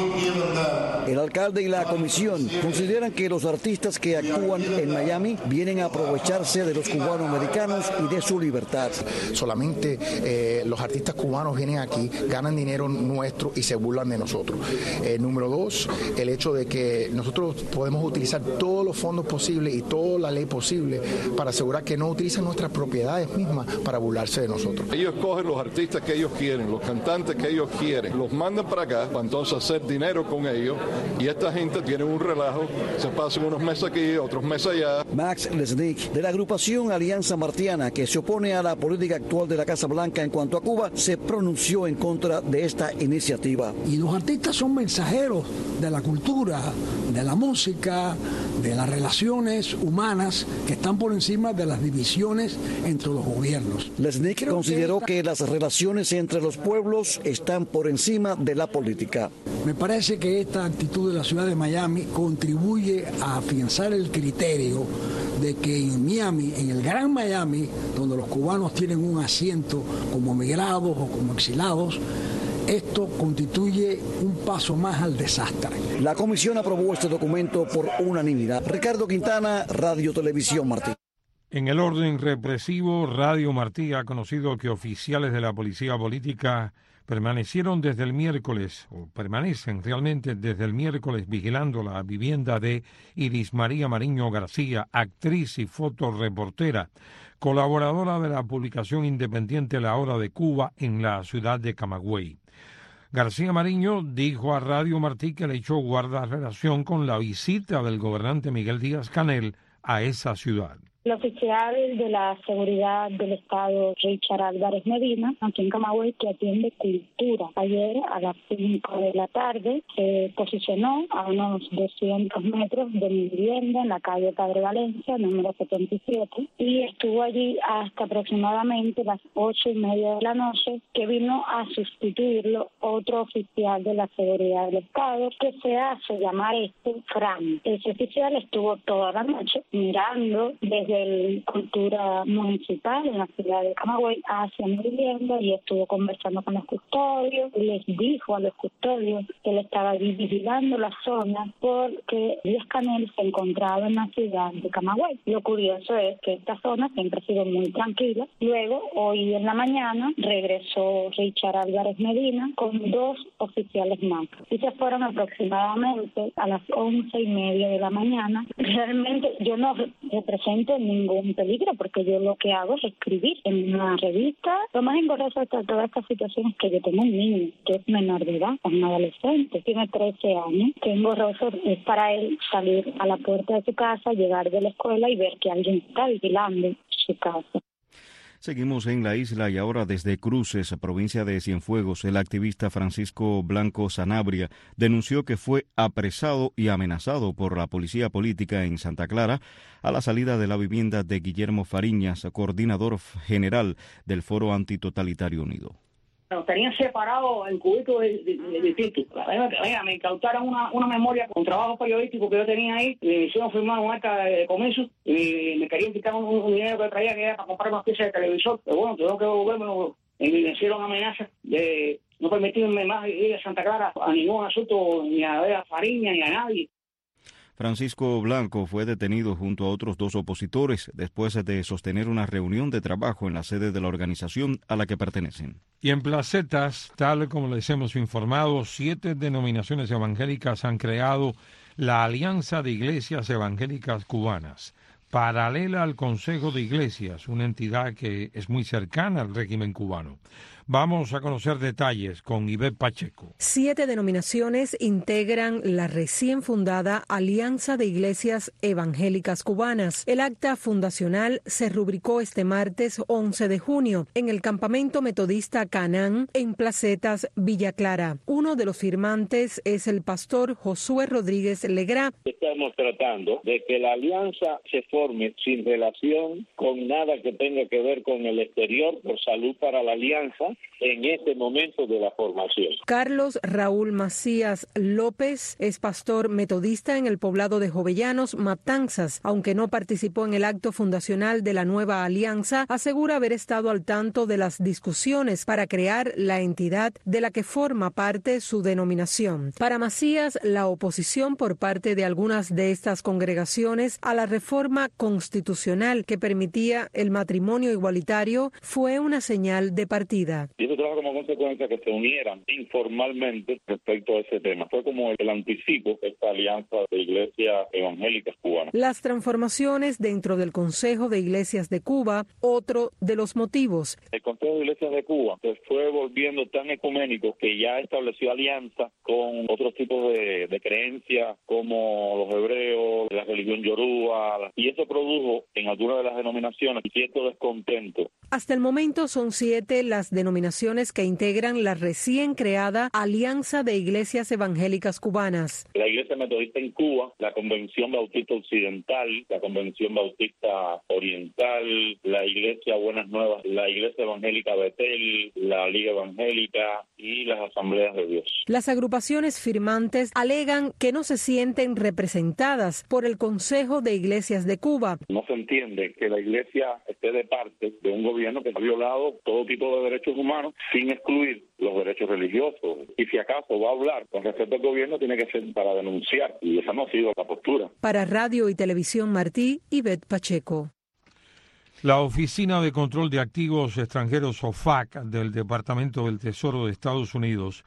El alcalde y la Comisión consideran que los artistas que actúan en Miami vienen a aprovecharse de los cubanoamericanos y de su libertad. Solamente eh, los artistas cubanos vienen aquí, ganan dinero nuestro y se burlan de nosotros. Eh, número dos, el hecho de que nosotros podemos utilizar todos los fondos posibles y toda la ley posible para asegurar que no utilizan nuestras propiedades mismas para burlarse de nosotros. Ellos cogen los artistas que ellos quieren, los cantantes que ellos quieren, los mandan para acá para entonces hacer dinero con ellos, y esta gente tiene un relajo, se pasan unos meses aquí, otros meses allá. Max Lesnick, de la agrupación Alianza Martiana, que se opone a la política actual de la Casa Blanca en cuanto a Cuba, se pronunció en contra de esta iniciativa. Y los artistas son mensajeros de la cultura, de la música, de las relaciones humanas que están por encima de las divisiones entre los gobiernos. Lesnick consideró que, esta... que las relaciones entre los pueblos están por encima de la política. Me parece que esta actitud de la ciudad de Miami contribuye a afianzar el criterio de que en Miami, en el Gran Miami, donde los cubanos tienen un asiento como migrados o como exilados, esto constituye un paso más al desastre. La comisión aprobó este documento por unanimidad. Ricardo Quintana, Radio Televisión Martí. En el orden represivo, Radio Martí ha conocido que oficiales de la policía política permanecieron desde el miércoles, o permanecen realmente desde el miércoles, vigilando la vivienda de Iris María Mariño García, actriz y fotoreportera, colaboradora de la publicación independiente La Hora de Cuba en la ciudad de Camagüey. García Mariño dijo a Radio Martí que el hecho guarda relación con la visita del gobernante Miguel Díaz-Canel a esa ciudad. El oficial de la seguridad del Estado, Richard Álvarez Medina, aquí en Camagüey, que atiende cultura. Ayer a las cinco de la tarde se posicionó a unos doscientos metros de mi vivienda en la calle Padre Valencia, número setenta y siete, y estuvo allí hasta aproximadamente las ocho y media de la noche, que vino a sustituirlo otro oficial de la seguridad del Estado, que se hace llamar este Fran. Ese oficial estuvo toda la noche mirando desde el cultura municipal en la ciudad de Camagüey hacia mi vivienda y estuvo conversando con los custodios y les dijo a los custodios que él estaba allí vigilando la zona porque Díaz Canel se encontraba en la ciudad de Camagüey. Lo curioso es que esta zona siempre ha sido muy tranquila. Luego, hoy en la mañana, regresó Richard Álvarez Medina con dos oficiales más y se fueron aproximadamente a las once y media de la mañana. Realmente yo no represento ningún peligro porque yo lo que hago es escribir en una revista. Lo más engorroso de toda esta situación es que yo tengo un niño que es menor de edad, es un adolescente, tiene trece años. Que engorroso es para él salir a la puerta de su casa, llegar de la escuela y ver que alguien está vigilando su casa. Seguimos en la isla y ahora desde Cruces, provincia de Cienfuegos, el activista Francisco Blanco Sanabria denunció que fue apresado y amenazado por la policía política en Santa Clara a la salida de la vivienda de Guillermo Fariñas, coordinador general del Foro Antitotalitario Unido. Nos tenían separados en cubitos distintos. Venga, me incautaron una, una memoria con trabajo periodístico que yo tenía ahí, y me hicieron firmar un acta de comienzo y me querían quitar un, un dinero que traía que era para comprar unas piezas de televisor. Pero bueno, tengo que devolverme y me hicieron amenazas de no permitirme más ir a Santa Clara a ningún asunto, ni a ver a Fariña ni a nadie. Francisco Blanco fue detenido junto a otros dos opositores después de sostener una reunión de trabajo en la sede de la organización a la que pertenecen. Y en Placetas, tal como les hemos informado, siete denominaciones evangélicas han creado la Alianza de Iglesias Evangélicas Cubanas, paralela al Consejo de Iglesias, una entidad que es muy cercana al régimen cubano. Vamos a conocer detalles con Ivette Pacheco. Siete denominaciones integran la recién fundada Alianza de Iglesias Evangélicas Cubanas. El acta fundacional se rubricó este martes once de junio en el campamento metodista Canaán en Placetas, Villa Clara. Uno de los firmantes es el pastor Josué Rodríguez Legrá. Estamos tratando de que la alianza se forme sin relación con nada que tenga que ver con el exterior, por salud para la alianza en este momento de la formación. Carlos Raúl Macías López es pastor metodista en el poblado de Jovellanos, Matanzas. Aunque no participó en el acto fundacional de la nueva alianza, asegura haber estado al tanto de las discusiones para crear la entidad de la que forma parte su denominación. Para Macías, la oposición por parte de algunas de estas congregaciones a la reforma constitucional que permitía el matrimonio igualitario fue una señal de partida. Y eso trajo como consecuencia que se unieran informalmente respecto a ese tema. Fue como el anticipo de esta alianza de iglesias evangélicas cubanas. Las transformaciones dentro del Consejo de Iglesias de Cuba, otro de los motivos. El Consejo de Iglesias de Cuba se fue volviendo tan ecuménico que ya estableció alianza con otros tipos de, de creencias como los hebreos, la religión yoruba, y eso produjo en algunas de las denominaciones cierto descontento. Hasta el momento son siete las denominaciones que integran la recién creada Alianza de Iglesias Evangélicas Cubanas. La Iglesia Metodista en Cuba, la Convención Bautista Occidental, la Convención Bautista Oriental, la Iglesia Buenas Nuevas, la Iglesia Evangélica Betel, la Liga Evangélica y las Asambleas de Dios. Las agrupaciones firmantes alegan que no se sienten representadas por el Consejo de Iglesias de Cuba. No se entiende que la Iglesia esté de parte de un gobierno que ha violado todo tipo de derechos humanos sin excluir los derechos religiosos. Y si acaso va a hablar con respecto al gobierno, tiene que ser para denunciar, y esa no ha sido la postura. Para Radio y Televisión Martí, Ivette Pacheco. La Oficina de Control de Activos Extranjeros, OFAC, del Departamento del Tesoro de Estados Unidos,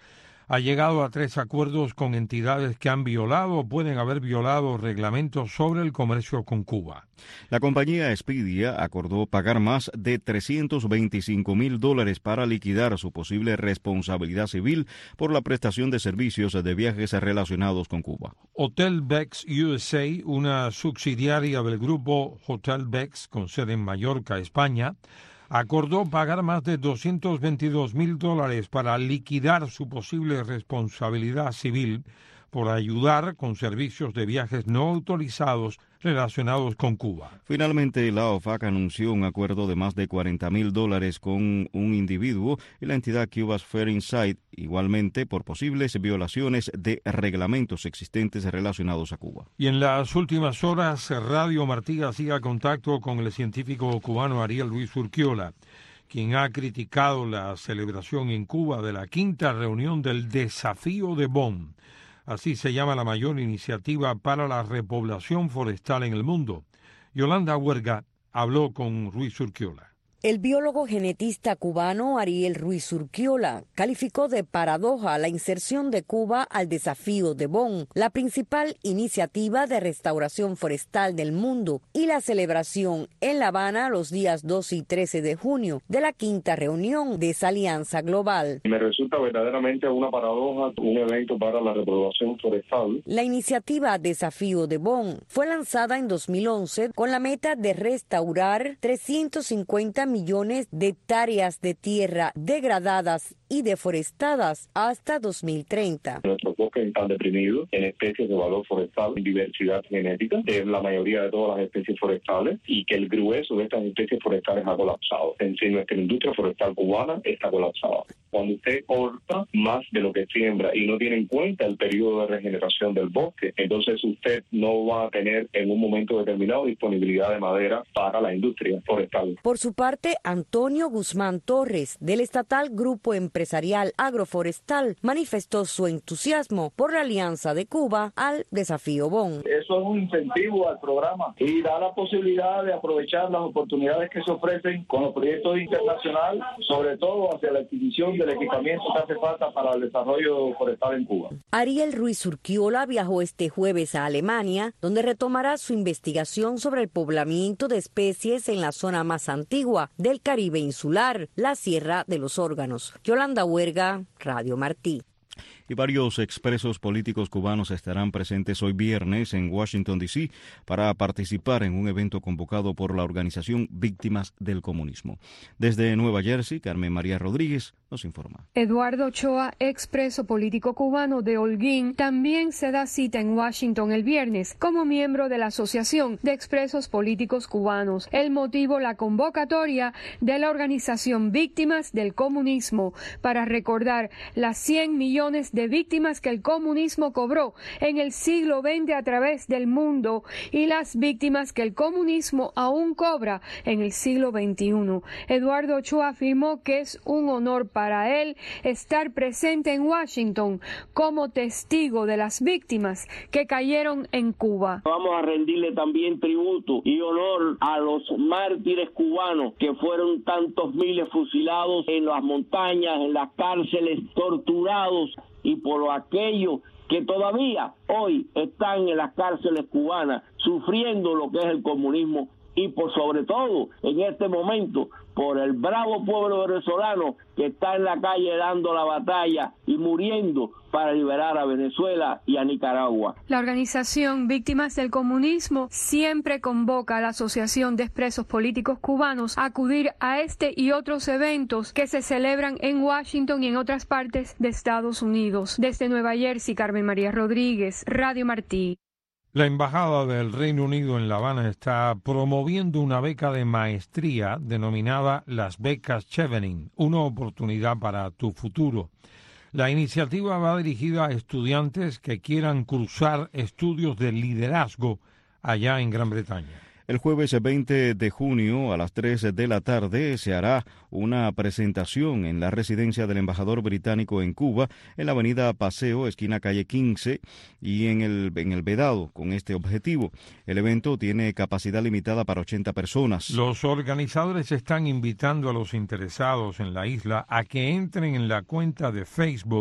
ha llegado a tres acuerdos con entidades que han violado o pueden haber violado reglamentos sobre el comercio con Cuba. La compañía Expedia acordó pagar más de trescientos veinticinco mil dólares para liquidar su posible responsabilidad civil por la prestación de servicios de viajes relacionados con Cuba. Hotel Bex U S A, una subsidiaria del grupo Hotel Bex con sede en Mallorca, España, acordó pagar más de doscientos veintidós mil dólares para liquidar su posible responsabilidad civil por ayudar con servicios de viajes no autorizados relacionados con Cuba. Finalmente, la O F A C anunció un acuerdo de más de cuarenta mil dólares con un individuo y la entidad Cuba's Fair Insight, igualmente por posibles violaciones de reglamentos existentes relacionados a Cuba. Y en las últimas horas, Radio Martí hacía contacto con el científico cubano Ariel Ruiz Urquiola, quien ha criticado la celebración en Cuba de la quinta reunión del Desafío de Bonn. Así se llama la mayor iniciativa para la repoblación forestal en el mundo. Yolanda Huerga habló con Ruiz Urquiola. El biólogo genetista cubano Ariel Ruiz Urquiola calificó de paradoja la inserción de Cuba al Desafío de Bonn, la principal iniciativa de restauración forestal del mundo, y la celebración en La Habana los días doce y trece de junio de la quinta reunión de esa alianza global. Me resulta verdaderamente una paradoja, un evento para la repoblación forestal. La iniciativa Desafío de Bonn fue lanzada en dos mil once con la meta de restaurar trescientos cincuenta millones de hectáreas de tierra degradadas y deforestadas hasta dos mil treinta. Nuestros bosques están deprimidos en especies de valor forestal, en diversidad genética, de la mayoría de todas las especies forestales, y que el grueso de estas especies forestales ha colapsado. En sí, nuestra industria forestal cubana está colapsada. Cuando usted corta más de lo que siembra y no tiene en cuenta el periodo de regeneración del bosque, entonces usted no va a tener en un momento determinado disponibilidad de madera para la industria forestal. Por su parte, Antonio Guzmán Torres, del estatal Grupo Empresarial Agroforestal, manifestó su entusiasmo por la alianza de Cuba al Desafío Bonn. Eso es un incentivo al programa y da la posibilidad de aprovechar las oportunidades que se ofrecen con los proyectos internacionales, sobre todo hacia la adquisición del equipamiento que hace falta para el desarrollo forestal en Cuba. Ariel Ruiz Urquiola viajó este jueves a Alemania, donde retomará su investigación sobre el poblamiento de especies en la zona más antigua del Caribe insular, la Sierra de los Órganos. Yolanda Huerga, Radio Martí. Y varios expresos políticos cubanos estarán presentes hoy viernes en Washington, D C para participar en un evento convocado por la organización Víctimas del Comunismo. Desde Nueva Jersey, Carmen María Rodríguez nos informa. Eduardo Ochoa, expreso político cubano de Holguín, también se da cita en Washington el viernes como miembro de la Asociación de Expresos Políticos Cubanos. El motivo, la convocatoria de la organización Víctimas del Comunismo para recordar las cien millones de de víctimas que el comunismo cobró en el siglo veinte a través del mundo y las víctimas que el comunismo aún cobra en el siglo veintiuno. Eduardo Ochoa afirmó que es un honor para él estar presente en Washington como testigo de las víctimas que cayeron en Cuba. Vamos a rendirle también tributo y honor a los mártires cubanos que fueron tantos miles fusilados en las montañas, en las cárceles, torturados, y por aquellos que todavía hoy están en las cárceles cubanas sufriendo lo que es el comunismo, y por sobre todo en este momento por el bravo pueblo venezolano que está en la calle dando la batalla y muriendo para liberar a Venezuela y a Nicaragua. La organización Víctimas del Comunismo siempre convoca a la Asociación de Expresos Políticos Cubanos a acudir a este y otros eventos que se celebran en Washington y en otras partes de Estados Unidos. Desde Nueva Jersey, Carmen María Rodríguez, Radio Martí. La Embajada del Reino Unido en La Habana está promoviendo una beca de maestría denominada las becas Chevening, una oportunidad para tu futuro. La iniciativa va dirigida a estudiantes que quieran cursar estudios de liderazgo allá en Gran Bretaña. El jueves veinte de junio a las tres de la tarde se hará una presentación en la residencia del embajador británico en Cuba, en la avenida Paseo, esquina calle quince, y en el, en el Vedado, con este objetivo. El evento tiene capacidad limitada para ochenta personas. Los organizadores están invitando a los interesados en la isla a que entren en la cuenta de Facebook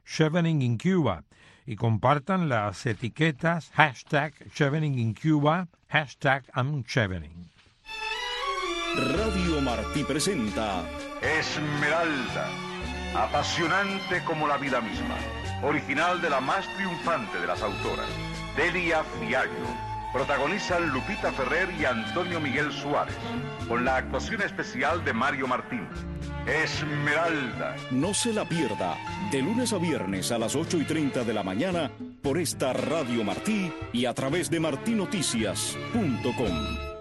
Chevening in Cuba y compartan las etiquetas hashtag Chevening in Cuba, hashtag I'm Chevening. Radio Martí presenta Esmeralda, apasionante como la vida misma, original de la más triunfante de las autoras, Delia Fiallo. Protagonizan Lupita Ferrer y Antonio Miguel Suárez, con la actuación especial de Mario Martín. Esmeralda. No se la pierda, de lunes a viernes a las ocho y treinta de la mañana, por esta Radio Martí y a través de martí noticias punto com.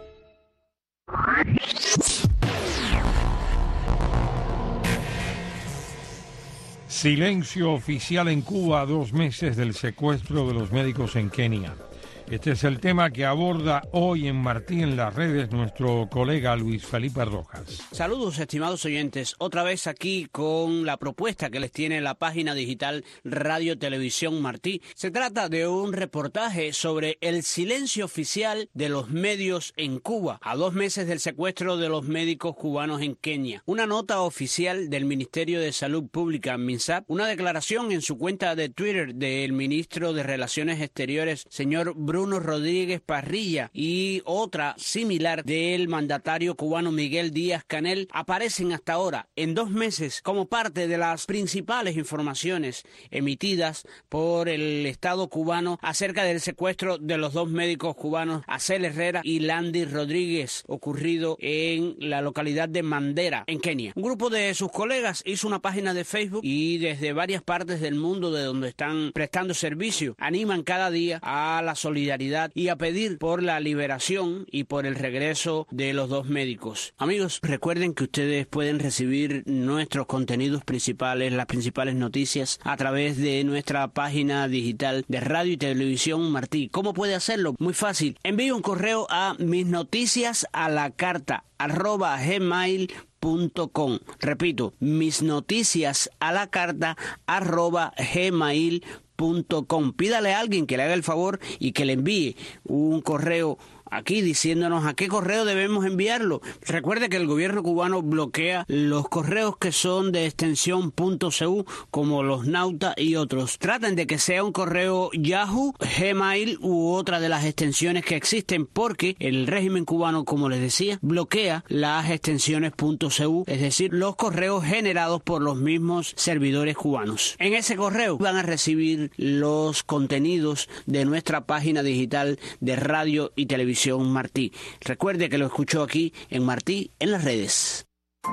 Silencio oficial en Cuba a dos meses del secuestro de los médicos en Kenia. Este es el tema que aborda hoy en Martí en las redes nuestro colega Luis Felipe Rojas. Saludos, estimados oyentes. Otra vez aquí con la propuesta que les tiene la página digital Radio Televisión Martí. Se trata de un reportaje sobre el silencio oficial de los medios en Cuba a dos meses del secuestro de los médicos cubanos en Kenia. Una nota oficial del Ministerio de Salud Pública, MINSAP, una declaración en su cuenta de Twitter del ministro de Relaciones Exteriores, señor Bruno Bruno Rodríguez Parrilla, y otra similar del mandatario cubano Miguel Díaz-Canel aparecen hasta ahora en dos meses como parte de las principales informaciones emitidas por el Estado cubano acerca del secuestro de los dos médicos cubanos Acel Herrera y Landy Rodríguez, ocurrido en la localidad de Mandera, en Kenia. Un grupo de sus colegas hizo una página de Facebook y desde varias partes del mundo de donde están prestando servicio animan cada día a la solidaridad y a pedir por la liberación y por el regreso de los dos médicos. Amigos, recuerden que ustedes pueden recibir nuestros contenidos principales, las principales noticias, a través de nuestra página digital de Radio y Televisión Martí. ¿Cómo puede hacerlo? Muy fácil. Envíe un correo a mis noticias a la carta arroba gmail punto com. Repito, mis noticias a la carta arroba gmail punto com. Pídale a alguien que le haga el favor y que le envíe un correo aquí diciéndonos a qué correo debemos enviarlo. Recuerde que el gobierno cubano bloquea los correos que son de extensión .cu, como los Nauta y otros. Traten de que sea un correo Yahoo, Gmail u otra de las extensiones que existen, porque el régimen cubano, como les decía, bloquea las extensiones .cu, es decir, los correos generados por los mismos servidores cubanos. En ese correo van a recibir los contenidos de nuestra página digital de Radio y Televisión Martí. Recuerde que lo escuchó aquí en Martí en las redes.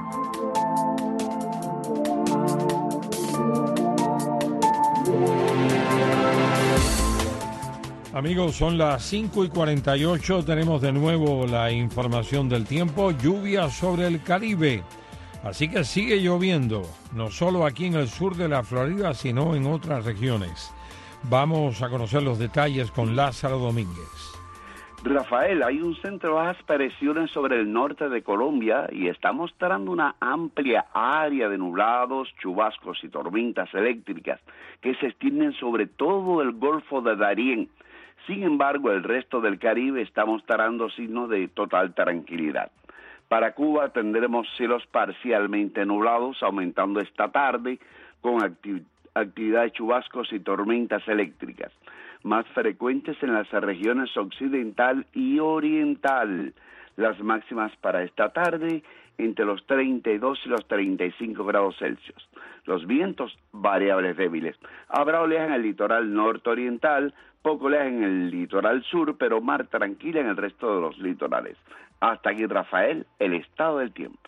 Amigos, son las cinco y cuarenta y ocho. Tenemos de nuevo la información del tiempo. Lluvia sobre el Caribe. Así que sigue lloviendo, no solo aquí en el sur de la Florida, sino en otras regiones. Vamos a conocer los detalles con Lázaro Domínguez. Rafael, hay un centro de bajas presiones sobre el norte de Colombia y está mostrando una amplia área de nublados, chubascos y tormentas eléctricas que se extienden sobre todo el Golfo de Darién. Sin embargo, el resto del Caribe está mostrando signos de total tranquilidad. Para Cuba tendremos cielos parcialmente nublados, aumentando esta tarde con acti- actividad de chubascos y tormentas eléctricas, más frecuentes en las regiones occidental y oriental. Las máximas para esta tarde entre los treinta y dos y los treinta y cinco grados Celsius. Los vientos variables débiles. Habrá oleaje en el litoral norte-oriental, poco oleaje en el litoral sur, pero mar tranquila en el resto de los litorales. Hasta aquí, Rafael, el estado del tiempo.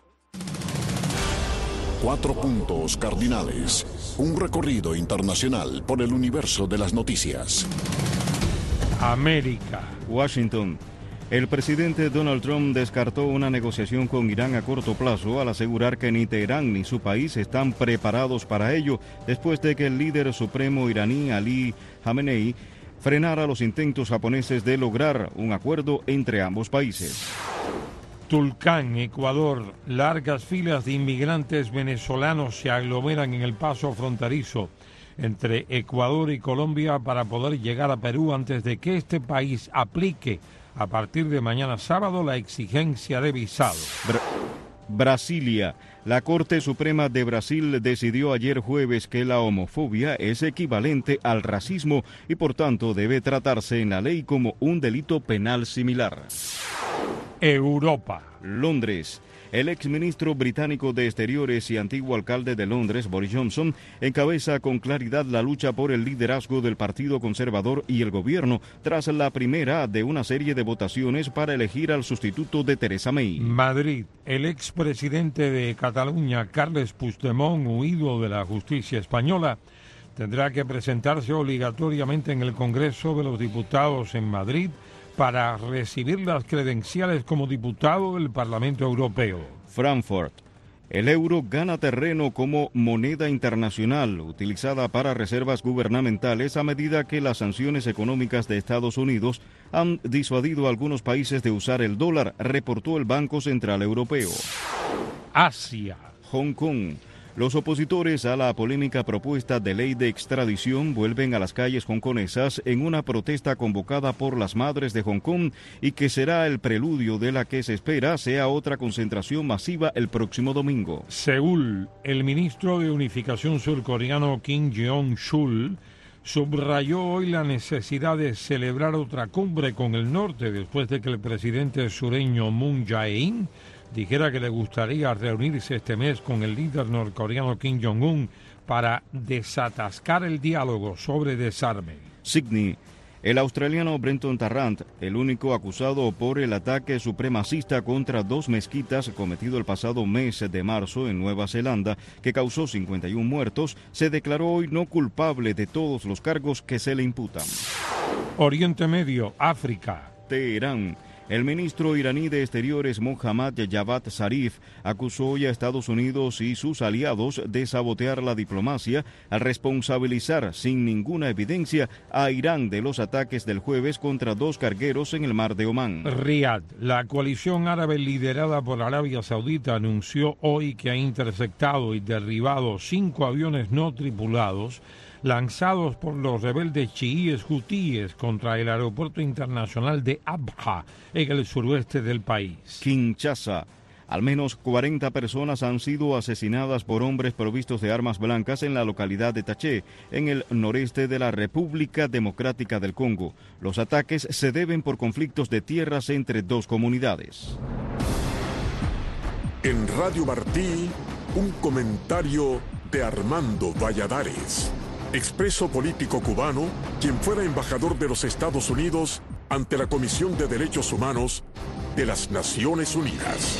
Cuatro puntos cardinales. Un recorrido internacional por el universo de las noticias. América. Washington. El presidente Donald Trump descartó una negociación con Irán a corto plazo al asegurar que ni Teherán ni su país están preparados para ello, después de que el líder supremo iraní Ali Khamenei frenara los intentos japoneses de lograr un acuerdo entre ambos países. Tulcán, Ecuador. Largas filas de inmigrantes venezolanos se aglomeran en el paso fronterizo entre Ecuador y Colombia para poder llegar a Perú antes de que este país aplique a partir de mañana sábado la exigencia de visado. Bra- Brasilia. La Corte Suprema de Brasil decidió ayer jueves que la homofobia es equivalente al racismo y por tanto debe tratarse en la ley como un delito penal similar. Europa. Londres. El exministro británico de Exteriores y antiguo alcalde de Londres, Boris Johnson, encabeza con claridad la lucha por el liderazgo del Partido Conservador y el gobierno, tras la primera de una serie de votaciones para elegir al sustituto de Theresa May. Madrid. El expresidente de Cataluña, Carles Puigdemont, huido de la justicia española, tendrá que presentarse obligatoriamente en el Congreso de los Diputados en Madrid para recibir las credenciales como diputado del Parlamento Europeo. Frankfurt. El euro gana terreno como moneda internacional utilizada para reservas gubernamentales a medida que las sanciones económicas de Estados Unidos han disuadido a algunos países de usar el dólar, reportó el Banco Central Europeo. Asia. Hong Kong. Los opositores a la polémica propuesta de ley de extradición vuelven a las calles hongkonesas en una protesta convocada por las madres de Hong Kong y que será el preludio de la que se espera sea otra concentración masiva el próximo domingo. Seúl. El ministro de Unificación surcoreano Kim Jong-chul subrayó hoy la necesidad de celebrar otra cumbre con el norte después de que el presidente sureño Moon Jae-in dijera que le gustaría reunirse este mes con el líder norcoreano Kim Jong-un para desatascar el diálogo sobre desarme. Sydney. El australiano Brenton Tarrant, el único acusado por el ataque supremacista contra dos mezquitas cometido el pasado mes de marzo en Nueva Zelanda, que causó cincuenta y uno muertos, se declaró hoy no culpable de todos los cargos que se le imputan. Oriente Medio, África. Teherán. El ministro iraní de Exteriores Mohammad Javad Zarif acusó hoy a Estados Unidos y sus aliados de sabotear la diplomacia al responsabilizar sin ninguna evidencia a Irán de los ataques del jueves contra dos cargueros en el mar de Omán. Riad. La coalición árabe liderada por Arabia Saudita anunció hoy que ha interceptado y derribado cinco aviones no tripulados lanzados por los rebeldes chiíes hutíes contra el aeropuerto internacional de Abha, en el suroeste del país. Kinshasa. Al menos cuarenta personas han sido asesinadas por hombres provistos de armas blancas en la localidad de Taché, en el noreste de la República Democrática del Congo. Los ataques se deben por conflictos de tierras entre dos comunidades. En Radio Martí, un comentario de Armando Valladares, expreso político cubano, quien fuera embajador de los Estados Unidos ante la Comisión de Derechos Humanos de las Naciones Unidas.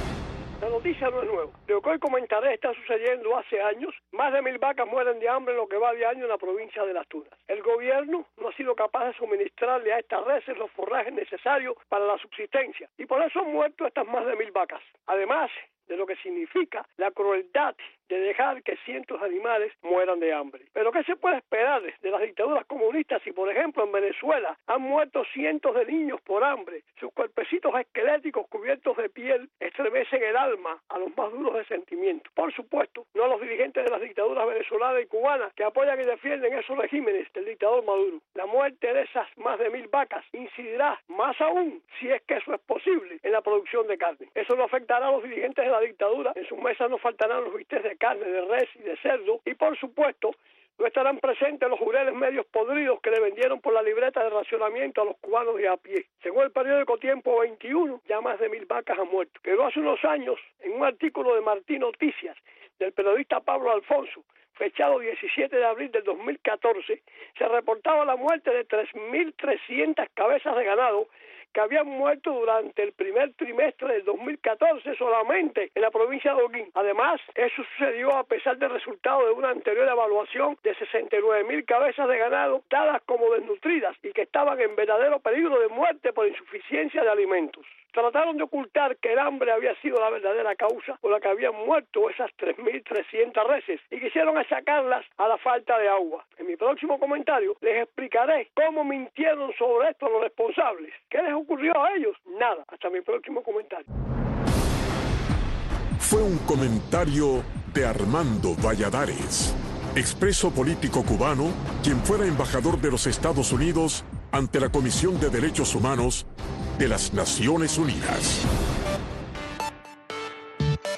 La noticia no es nueva. Lo que hoy comentaré está sucediendo hace años. Más de mil vacas mueren de hambre en lo que va de año en la provincia de Las Tunas. El gobierno no ha sido capaz de suministrarle a estas reses los forrajes necesarios para la subsistencia y por eso han muerto estas más de mil vacas. Además de lo que significa la crueldad de dejar que cientos de animales mueran de hambre. Pero ¿qué se puede esperar de las dictaduras comunistas si, por ejemplo, en Venezuela han muerto cientos de niños por hambre? Sus cuerpecitos esqueléticos cubiertos de piel estremecen el alma a los más duros de sentimiento. Por supuesto, no a los dirigentes de las dictaduras venezolanas y cubanas que apoyan y defienden esos regímenes del dictador Maduro. La muerte de esas más de mil vacas incidirá más aún, si es que eso es posible, en la producción de carne. Eso no afectará a los dirigentes de la dictadura. En sus mesas no faltarán los bistecs de carne, de res y de cerdo, y por supuesto no estarán presentes los jureles medios podridos que le vendieron por la libreta de racionamiento a los cubanos de a pie. Según el periódico Tiempo veintiuno, ya más de mil vacas han muerto. Pero hace unos años, en un artículo de Martí Noticias, del periodista Pablo Alfonso, fechado diecisiete de abril del dos mil catorce, se reportaba la muerte de tres mil trescientas cabezas de ganado que habían muerto durante el primer trimestre del dos mil catorce solamente en la provincia de Holguín. Además, eso sucedió a pesar del resultado de una anterior evaluación de sesenta y nueve mil cabezas de ganado dadas como desnutridas y que estaban en verdadero peligro de muerte por insuficiencia de alimentos. Trataron de ocultar que el hambre había sido la verdadera causa por la que habían muerto esas tres mil trescientas reses y quisieron achacarlas a la falta de agua. En mi próximo comentario les explicaré cómo mintieron sobre esto los responsables. ¿Qué les ocurrió a ellos? Nada. Hasta mi próximo comentario. Fue un comentario de Armando Valladares, expreso político cubano, quien fuera embajador de los Estados Unidos ante la Comisión de Derechos Humanos de las Naciones Unidas.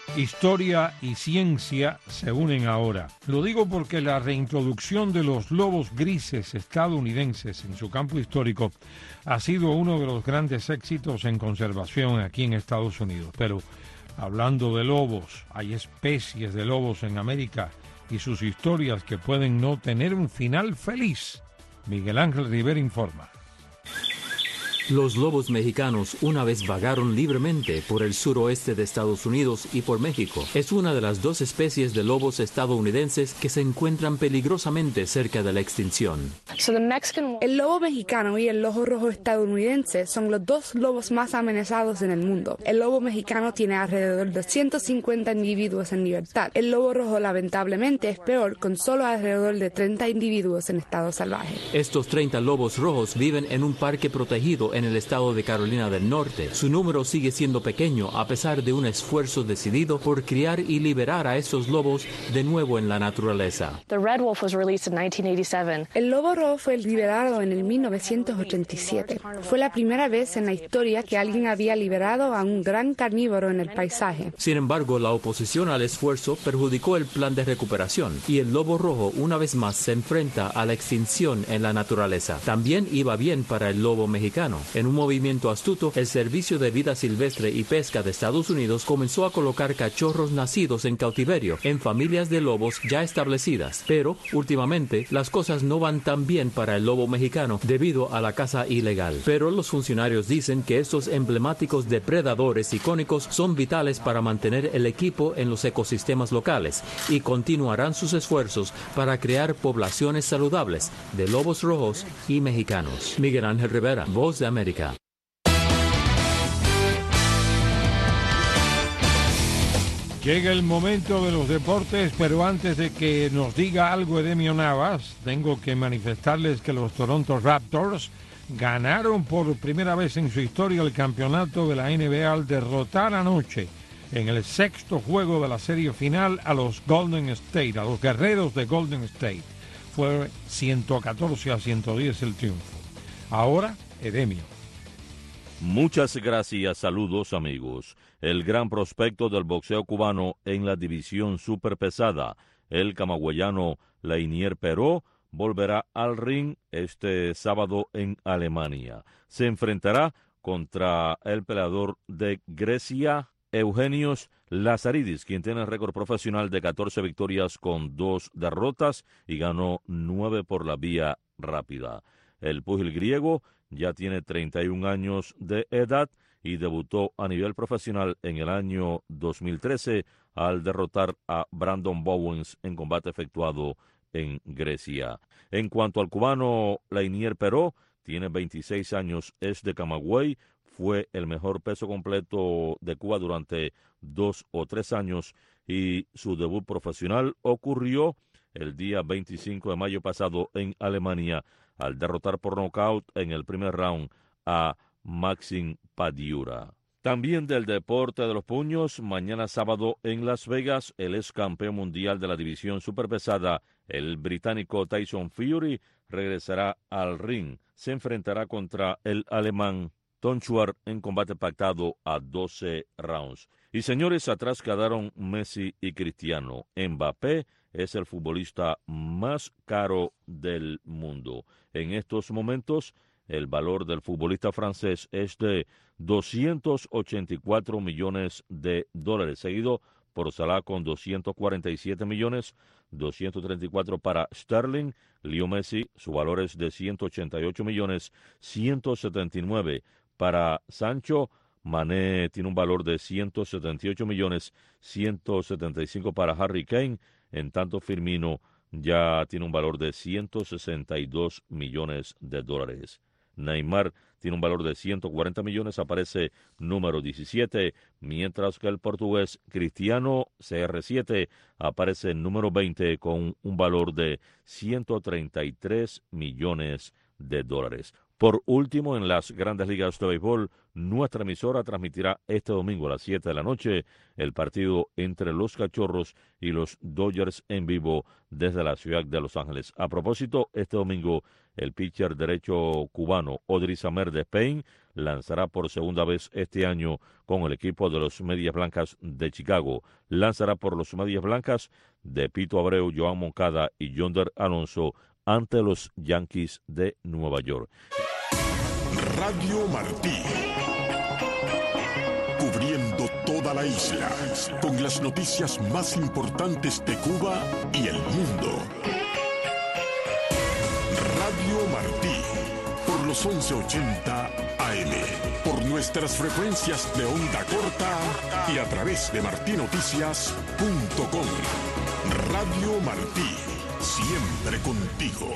Historia y ciencia se unen ahora. Lo digo porque la reintroducción de los lobos grises estadounidenses en su campo histórico ha sido uno de los grandes éxitos en conservación aquí en Estados Unidos. Pero hablando de lobos, hay especies de lobos en América y sus historias que pueden no tener un final feliz. Miguel Ángel Rivera informa. Los lobos mexicanos una vez vagaron libremente por el suroeste de Estados Unidos y por México. Es una de las dos especies de lobos estadounidenses que se encuentran peligrosamente cerca de la extinción. El lobo mexicano y el lobo rojo estadounidense son los dos lobos más amenazados en el mundo. El lobo mexicano tiene alrededor de ciento cincuenta individuos en libertad. El lobo rojo lamentablemente es peor, con solo alrededor de treinta individuos en estado salvaje. Estos treinta lobos rojos viven en un parque protegido en en el estado de Carolina del Norte. Su número sigue siendo pequeño a pesar de un esfuerzo decidido por criar y liberar a estos lobos de nuevo en la naturaleza. El lobo rojo fue liberado en el mil novecientos ochenta y siete. Fue la primera vez en la historia que alguien había liberado a un gran carnívoro en el paisaje. Sin embargo, la oposición al esfuerzo perjudicó el plan de recuperación y el lobo rojo una vez más se enfrenta a la extinción en la naturaleza. También iba bien para el lobo mexicano. En un movimiento astuto, el Servicio de Vida Silvestre y Pesca de Estados Unidos comenzó a colocar cachorros nacidos en cautiverio en familias de lobos ya establecidas. Pero, últimamente, las cosas no van tan bien para el lobo mexicano debido a la caza ilegal. Pero los funcionarios dicen que estos emblemáticos depredadores icónicos son vitales para mantener el equipo en los ecosistemas locales y continuarán sus esfuerzos para crear poblaciones saludables de lobos rojos y mexicanos. Miguel Ángel Rivera, Voz de América. Llega el momento de los deportes, pero antes de que nos diga algo Edemio Navas, tengo que manifestarles que los Toronto Raptors ganaron por primera vez en su historia el campeonato de la N B A al derrotar anoche en el sexto juego de la serie final a los Golden State, a los guerreros de Golden State. Fue ciento catorce a ciento diez el triunfo. Ahora, Edemio. Muchas gracias, saludos amigos. El gran prospecto del boxeo cubano en la división superpesada, el camagüeyano Leinier Peró, volverá al ring este sábado en Alemania. Se enfrentará contra el peleador de Grecia, Eugenios Lazaridis, quien tiene el récord profesional de catorce victorias con dos derrotas y ganó nueve por la vía rápida. El púgil griego ya tiene treinta y un años de edad y debutó a nivel profesional en el año dos mil trece al derrotar a Brandon Bowens en combate efectuado en Grecia. En cuanto al cubano Leinier Peró, tiene veintiséis años, es de Camagüey, fue el mejor peso completo de Cuba durante dos o tres años y su debut profesional ocurrió el día veinticinco de mayo pasado en Alemania al derrotar por nocaut en el primer round a Maxim Padiura. También del deporte de los puños, mañana sábado en Las Vegas, el ex campeón mundial de la división superpesada, el británico Tyson Fury, regresará al ring. Se enfrentará contra el alemán Tom Schwarz en combate pactado a doce rounds. Y señores, atrás quedaron Messi y Cristiano. Mbappé es el futbolista más caro del mundo. En estos momentos, el valor del futbolista francés es de doscientos ochenta y cuatro millones de dólares, seguido por Salah con doscientos cuarenta y siete millones, doscientos treinta y cuatro para Sterling. Leo Messi, su valor es de ciento ochenta y ocho millones, ciento setenta y nueve para Sancho. Mané tiene un valor de ciento setenta y ocho millones, ciento setenta y cinco para Harry Kane. En tanto, Firmino ya tiene un valor de ciento sesenta y dos millones de dólares. Neymar tiene un valor de ciento cuarenta millones, aparece número diecisiete, mientras que el portugués Cristiano C R siete aparece número veinte con un valor de ciento treinta y tres millones de dólares. Por último, en las grandes ligas de béisbol, nuestra emisora transmitirá este domingo a las siete de la noche el partido entre los Cachorros y los Dodgers en vivo desde la ciudad de Los Ángeles. A propósito, este domingo El pitcher derecho cubano Odris Amer de Spain lanzará por segunda vez este año con el equipo de los Medias Blancas de Chicago. Lanzará por los Medias Blancas de Pito Abreu, Joan Moncada y Yonder Alonso ante los Yankees de Nueva York. Radio Martí, cubriendo toda la isla con las noticias más importantes de Cuba y el mundo. Radio Martí, por los once ochenta A M, por nuestras frecuencias de onda corta y a través de martí noticias punto com. Radio Martí, siempre contigo.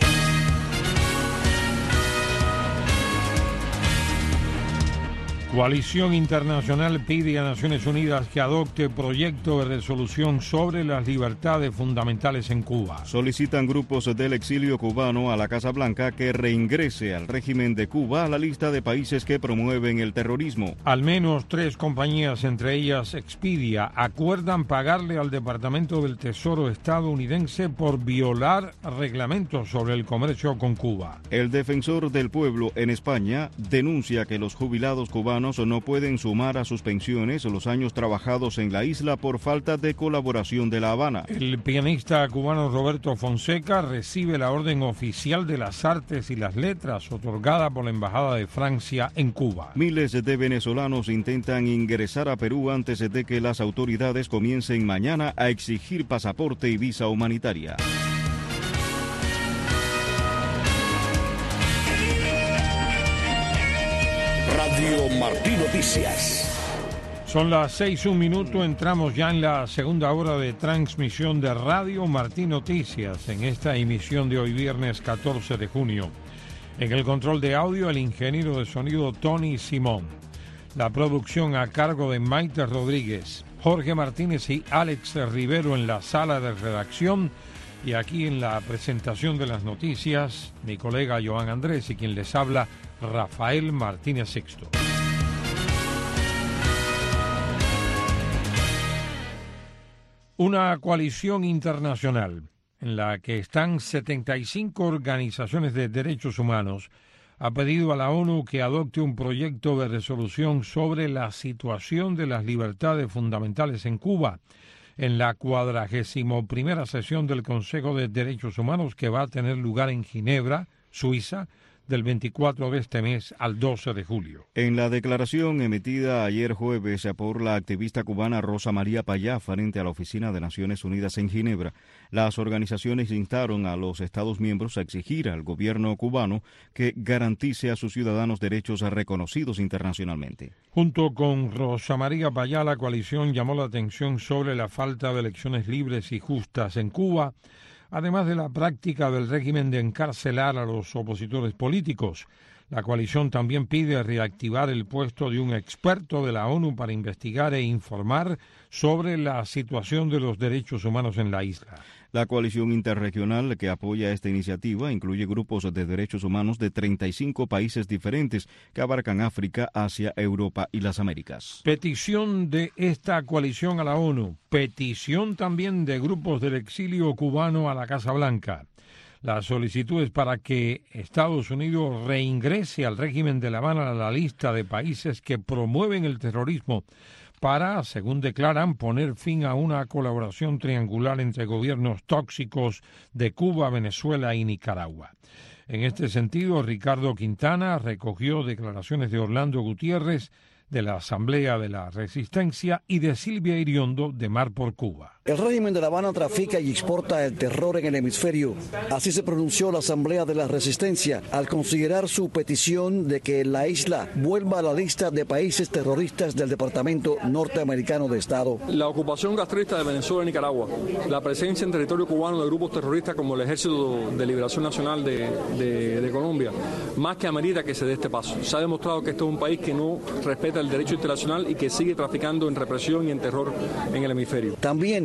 Coalición Internacional pide a Naciones Unidas que adopte proyecto de resolución sobre las libertades fundamentales en Cuba. Solicitan grupos del exilio cubano a la Casa Blanca que reingrese al régimen de Cuba a la lista de países que promueven el terrorismo. Al menos tres compañías, entre ellas Expedia, acuerdan pagarle al Departamento del Tesoro estadounidense por violar reglamentos sobre el comercio con Cuba. El defensor del pueblo en España denuncia que los jubilados cubanos no pueden sumar a sus pensiones los años trabajados en la isla por falta de colaboración de La Habana. El pianista cubano Roberto Fonseca recibe la Orden Oficial de las Artes y las Letras otorgada por la Embajada de Francia en Cuba. Miles de venezolanos intentan ingresar a Perú antes de que las autoridades comiencen mañana a exigir pasaporte y visa humanitaria. Radio Martí Noticias. Son las seis, un minuto, entramos ya en la segunda hora de transmisión de Radio Martí Noticias en esta emisión de hoy viernes catorce de junio. En el control de audio, el ingeniero de sonido Tony Simón. La producción a cargo de Maite Rodríguez, Jorge Martínez y Alex Rivero en la sala de redacción. Y aquí en la presentación de las noticias, mi colega Joan Andrés y quien les habla, Rafael Martínez Sixto. Una coalición internacional en la que están setenta y cinco organizaciones de derechos humanos ha pedido a la ONU que adopte un proyecto de resolución sobre la situación de las libertades fundamentales en Cuba en la cuadragésimo primera sesión del Consejo de Derechos Humanos que va a tener lugar en Ginebra, Suiza, del veinticuatro de este mes al doce de julio. En la declaración emitida ayer jueves por la activista cubana Rosa María Payá frente a la Oficina de Naciones Unidas en Ginebra, las organizaciones instaron a los Estados miembros a exigir al gobierno cubano que garantice a sus ciudadanos derechos reconocidos internacionalmente. Junto con Rosa María Payá, la coalición llamó la atención sobre la falta de elecciones libres y justas en Cuba, además de la práctica del régimen de encarcelar a los opositores políticos. La coalición también pide reactivar el puesto de un experto de la ONU para investigar e informar sobre la situación de los derechos humanos en la isla. La coalición interregional que apoya esta iniciativa incluye grupos de derechos humanos de treinta y cinco países diferentes que abarcan África, Asia, Europa y las Américas. Petición de esta coalición a la ONU, petición también de grupos del exilio cubano a la Casa Blanca. La solicitud es para que Estados Unidos reingrese al régimen de La Habana a la lista de países que promueven el terrorismo para, según declaran, poner fin a una colaboración triangular entre gobiernos tóxicos de Cuba, Venezuela y Nicaragua. En este sentido, Ricardo Quintana recogió declaraciones de Orlando Gutiérrez, de la Asamblea de la Resistencia, y de Silvia Iriondo, de Mar por Cuba. El régimen de La Habana trafica y exporta el terror en el hemisferio. Así se pronunció la Asamblea de la Resistencia al considerar su petición de que la isla vuelva a la lista de países terroristas del Departamento Norteamericano de Estado. La ocupación castrista de Venezuela y Nicaragua, la presencia en territorio cubano de grupos terroristas como el Ejército de Liberación Nacional de, de, de Colombia, más que amerita que se dé este paso. Se ha demostrado que este es un país que no respeta el derecho internacional y que sigue traficando en represión y en terror en el hemisferio. También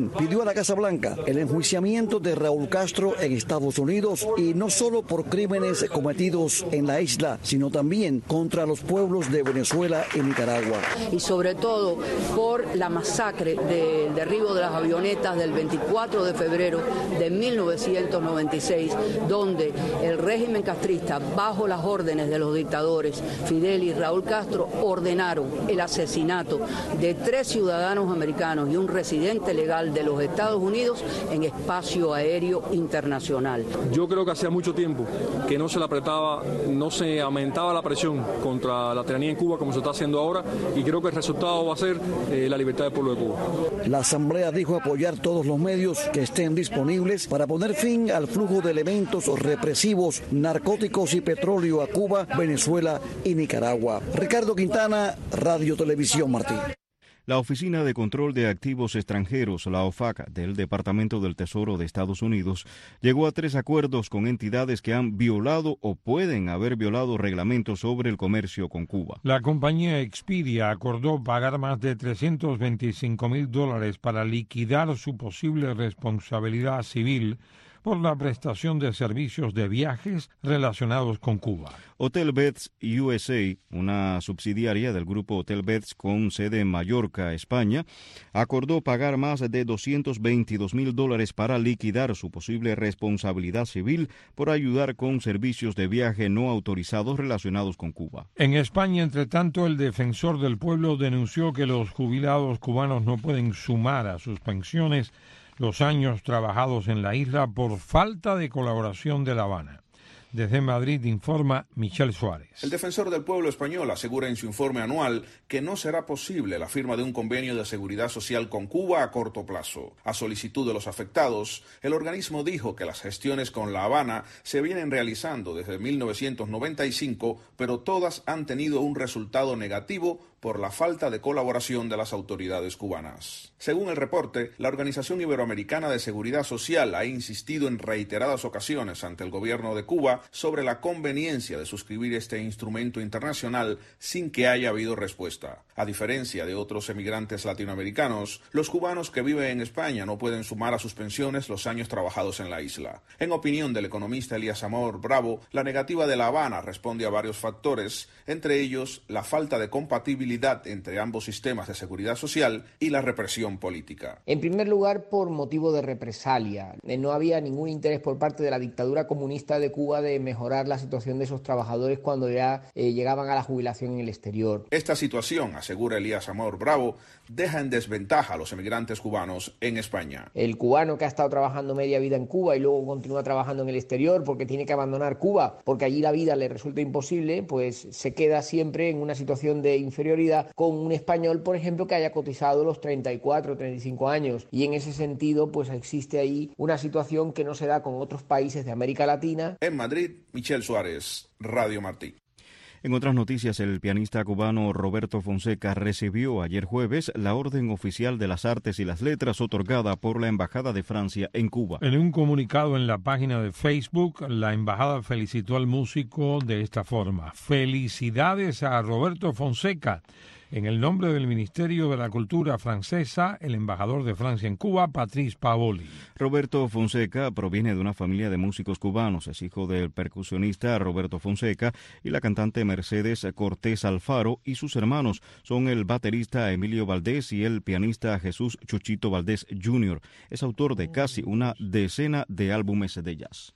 Biden pidió a la Casa Blanca el enjuiciamiento de Raúl Castro en Estados Unidos, y no solo por crímenes cometidos en la isla, sino también contra los pueblos de Venezuela y Nicaragua. Y sobre todo por la masacre del derribo de las avionetas del veinticuatro de febrero de mil novecientos noventa y seis, donde el régimen castrista, bajo las órdenes de los dictadores Fidel y Raúl Castro, ordenaron el asesinato de tres ciudadanos americanos y un residente legal de los Estados Unidos en espacio aéreo internacional. Yo creo que hacía mucho tiempo que no se le apretaba, no se aumentaba la presión contra la tiranía en Cuba como se está haciendo ahora, y creo que el resultado va a ser eh, la libertad del pueblo de Cuba. La Asamblea dijo apoyar todos los medios que estén disponibles para poner fin al flujo de elementos represivos, narcóticos y petróleo a Cuba, Venezuela y Nicaragua. Ricardo Quintana, Radio Televisión Martí. La Oficina de Control de Activos Extranjeros, la O F A C, del Departamento del Tesoro de Estados Unidos, llegó a tres acuerdos con entidades que han violado o pueden haber violado reglamentos sobre el comercio con Cuba. La compañía Expedia acordó pagar más de trescientos veinticinco mil dólares para liquidar su posible responsabilidad civil por la prestación de servicios de viajes relacionados con Cuba. Hotel Beds U S A, una subsidiaria del grupo Hotel Beds con sede en Mallorca, España, acordó pagar más de doscientos veintidós mil dólares para liquidar su posible responsabilidad civil por ayudar con servicios de viaje no autorizados relacionados con Cuba. En España, entre tanto, el defensor del pueblo denunció que los jubilados cubanos no pueden sumar a sus pensiones los años trabajados en la isla por falta de colaboración de La Habana. Desde Madrid informa Michel Suárez. El defensor del pueblo español asegura en su informe anual que no será posible la firma de un convenio de seguridad social con Cuba a corto plazo. A solicitud de los afectados, el organismo dijo que las gestiones con La Habana se vienen realizando desde mil novecientos noventa y cinco, pero todas han tenido un resultado negativo por la falta de colaboración de las autoridades cubanas. Según el reporte, la Organización Iberoamericana de Seguridad Social ha insistido en reiteradas ocasiones ante el gobierno de Cuba sobre la conveniencia de suscribir este instrumento internacional sin que haya habido respuesta. A diferencia de otros emigrantes latinoamericanos, los cubanos que viven en España no pueden sumar a sus pensiones los años trabajados en la isla. En opinión del economista Elías Amor Bravo, la negativa de La Habana responde a varios factores, entre ellos la falta de compatibilidad entre ambos sistemas de seguridad social y la represión política. En primer lugar, por motivo de represalia. No había ningún interés por parte de la dictadura comunista de Cuba de mejorar la situación de esos trabajadores cuando ya eh, llegaban a la jubilación en el exterior. Esta situación, asegura Elías Amor Bravo, deja en desventaja a los emigrantes cubanos en España. El cubano que ha estado trabajando media vida en Cuba y luego continúa trabajando en el exterior porque tiene que abandonar Cuba, porque allí la vida le resulta imposible, pues se queda siempre en una situación de inferioridad con un español, por ejemplo, que haya cotizado los treinta y cuatro, treinta y cinco años. Y en ese sentido, pues existe ahí una situación que no se da con otros países de América Latina. En Madrid, Michel Suárez, Radio Martí. En otras noticias, el pianista cubano Roberto Fonseca recibió ayer jueves la Orden Oficial de las Artes y las Letras otorgada por la Embajada de Francia en Cuba. En un comunicado en la página de Facebook, la embajada felicitó al músico de esta forma: felicidades a Roberto Fonseca. En el nombre del Ministerio de la Cultura francesa, el embajador de Francia en Cuba, Patrice Paoli. Roberto Fonseca proviene de una familia de músicos cubanos. Es hijo del percusionista Roberto Fonseca y la cantante Mercedes Cortés Alfaro, y sus hermanos son el baterista Emilio Valdés y el pianista Jesús Chuchito Valdés junior Es autor de casi una decena de álbumes de jazz.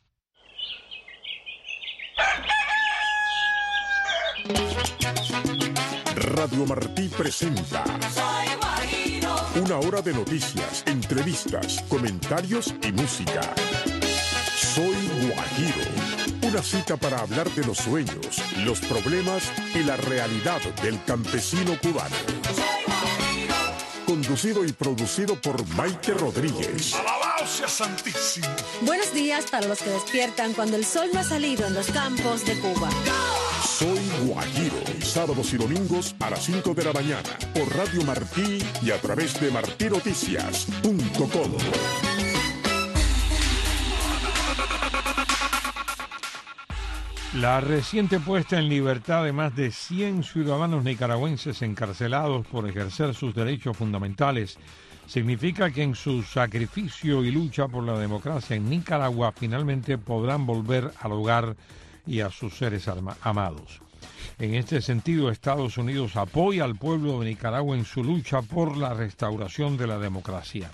Radio Martí presenta una hora de noticias, entrevistas, comentarios y música. Soy Guajiro, una cita para hablar de los sueños, los problemas y la realidad del campesino cubano. Conducido y producido por Maite Rodríguez. ¡Alabado sea Santísimo! Buenos días para los que despiertan cuando el sol no ha salido en los campos de Cuba. Soy Guajiro, sábados y domingos a las cinco de la mañana por Radio Martí y a través de martí noticias punto com. La reciente puesta en libertad de más de cien ciudadanos nicaragüenses encarcelados por ejercer sus derechos fundamentales significa que en su sacrificio y lucha por la democracia en Nicaragua finalmente podrán volver al hogar y a sus seres amados. En este sentido, Estados Unidos apoya al pueblo de Nicaragua en su lucha por la restauración de la democracia.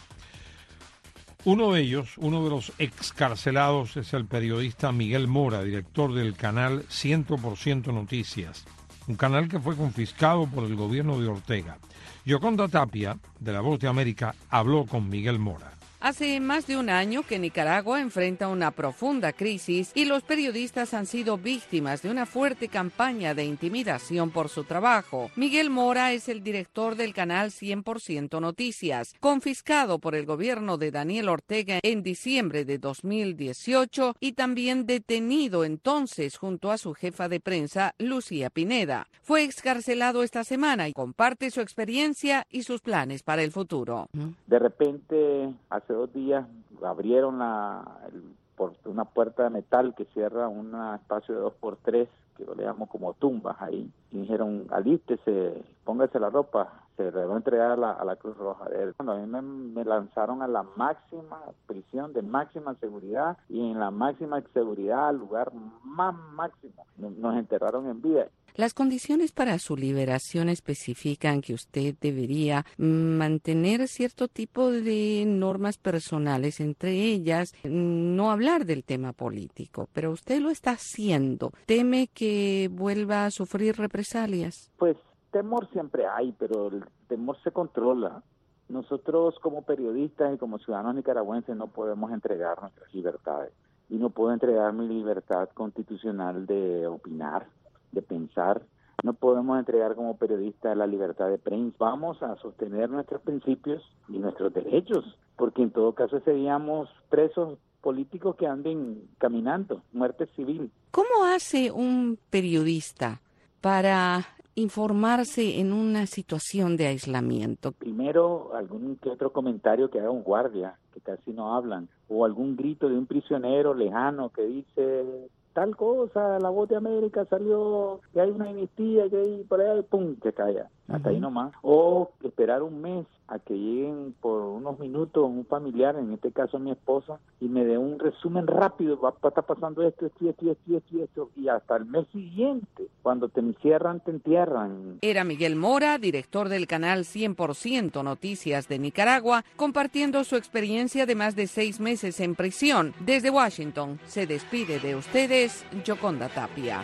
Uno de ellos, uno de los excarcelados, es el periodista Miguel Mora, director del canal cien por ciento Noticias, un canal que fue confiscado por el gobierno de Ortega. Yoconda Tapia, de La Voz de América, habló con Miguel Mora. Hace más de un año que Nicaragua enfrenta una profunda crisis y los periodistas han sido víctimas de una fuerte campaña de intimidación por su trabajo. Miguel Mora es el director del canal cien por ciento Noticias, confiscado por el gobierno de Daniel Ortega en diciembre de dos mil dieciocho y también detenido entonces junto a su jefa de prensa, Lucía Pineda. Fue excarcelado esta semana y comparte su experiencia y sus planes para el futuro. De repente, hace dos días abrieron la, el, por una puerta de metal que cierra un espacio de dos por tres, que yo le llamo como tumbas ahí, y dijeron, alístese, póngase la ropa, se le va a entregar a la, a la Cruz Roja. Cuando a mí me, me lanzaron a la máxima prisión de máxima seguridad y en la máxima seguridad al lugar más máximo, nos enterraron en vida. Las condiciones para su liberación especifican que usted debería mantener cierto tipo de normas personales, entre ellas no hablar del tema político, pero usted lo está haciendo. ¿Teme que vuelva a sufrir represalias? Pues temor siempre hay, pero el temor se controla. Nosotros como periodistas y como ciudadanos nicaragüenses no podemos entregar nuestras libertades. Y no puedo entregar mi libertad constitucional de opinar, de pensar. No podemos entregar como periodistas la libertad de prensa. Vamos a sostener nuestros principios y nuestros derechos, porque en todo caso seríamos presos políticos que anden caminando, muerte civil. ¿Cómo hace un periodista para informarse en una situación de aislamiento? Primero, algún que otro comentario que haga un guardia, que casi no hablan, o algún grito de un prisionero lejano que dice tal cosa, La Voz de América salió, que hay una amnistía, que hay por ahí, pum, se calla. Hasta uh-huh. ahí nomás. O esperar un mes a que lleguen por unos minutos un familiar, en este caso mi esposa, y me dé un resumen rápido, va, va a estar pasando esto, esto, esto, esto, esto, esto, y hasta el mes siguiente, cuando te encierran, te entierran. Era Miguel Mora, director del canal cien por ciento Noticias de Nicaragua, compartiendo su experiencia de más de seis meses en prisión. Desde Washington, se despide de ustedes, Yoconda Tapia.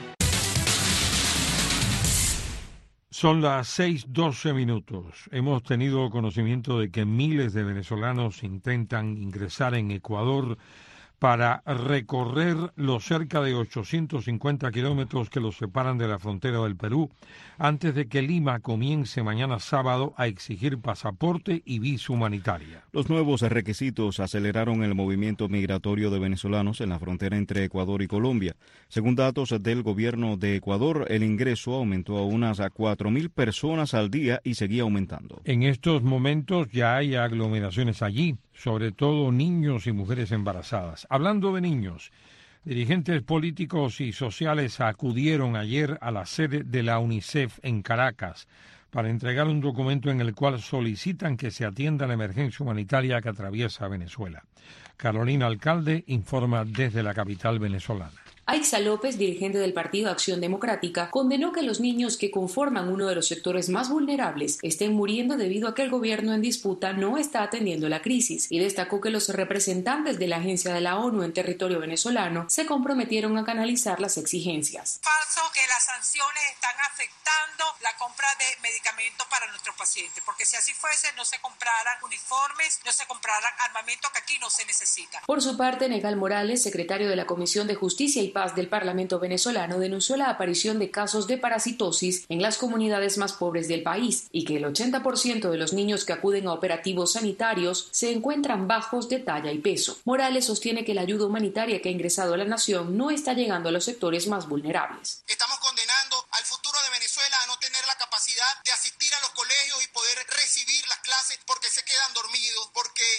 Son las seis doce minutos. Hemos tenido conocimiento de que miles de venezolanos intentan ingresar en Ecuador para recorrer los cerca de ochocientos cincuenta kilómetros que los separan de la frontera del Perú, antes de que Lima comience mañana sábado a exigir pasaporte y visa humanitaria. Los nuevos requisitos aceleraron el movimiento migratorio de venezolanos en la frontera entre Ecuador y Colombia. Según datos del gobierno de Ecuador, el ingreso aumentó a unas cuatro mil personas al día y seguía aumentando. En estos momentos ya hay aglomeraciones allí, sobre todo niños y mujeres embarazadas. Hablando de niños, dirigentes políticos y sociales acudieron ayer a la sede de la UNICEF en Caracas para entregar un documento en el cual solicitan que se atienda la emergencia humanitaria que atraviesa Venezuela. Carolina Alcalde informa desde la capital venezolana. Aixa López, dirigente del Partido Acción Democrática, condenó que los niños que conforman uno de los sectores más vulnerables estén muriendo debido a que el gobierno en disputa no está atendiendo la crisis y destacó que los representantes de la Agencia de la ONU en territorio venezolano se comprometieron a canalizar las exigencias. Falso que las sanciones están afectando la compra de medicamentos para nuestros pacientes, porque si así fuese no se compraran uniformes, no se compraran armamento que aquí no se necesita. Por su parte, Negal Morales, secretario de la Comisión de Justicia y Paz del Parlamento venezolano, denunció la aparición de casos de parasitosis en las comunidades más pobres del país y que el ochenta por ciento de los niños que acuden a operativos sanitarios se encuentran bajos de talla y peso. Morales sostiene que la ayuda humanitaria que ha ingresado a la nación no está llegando a los sectores más vulnerables. Estamos condenando al futuro de Venezuela a no tener la capacidad de asistir a los colegios y poder recibir las clases porque se quedan dormidos, porque se desmayan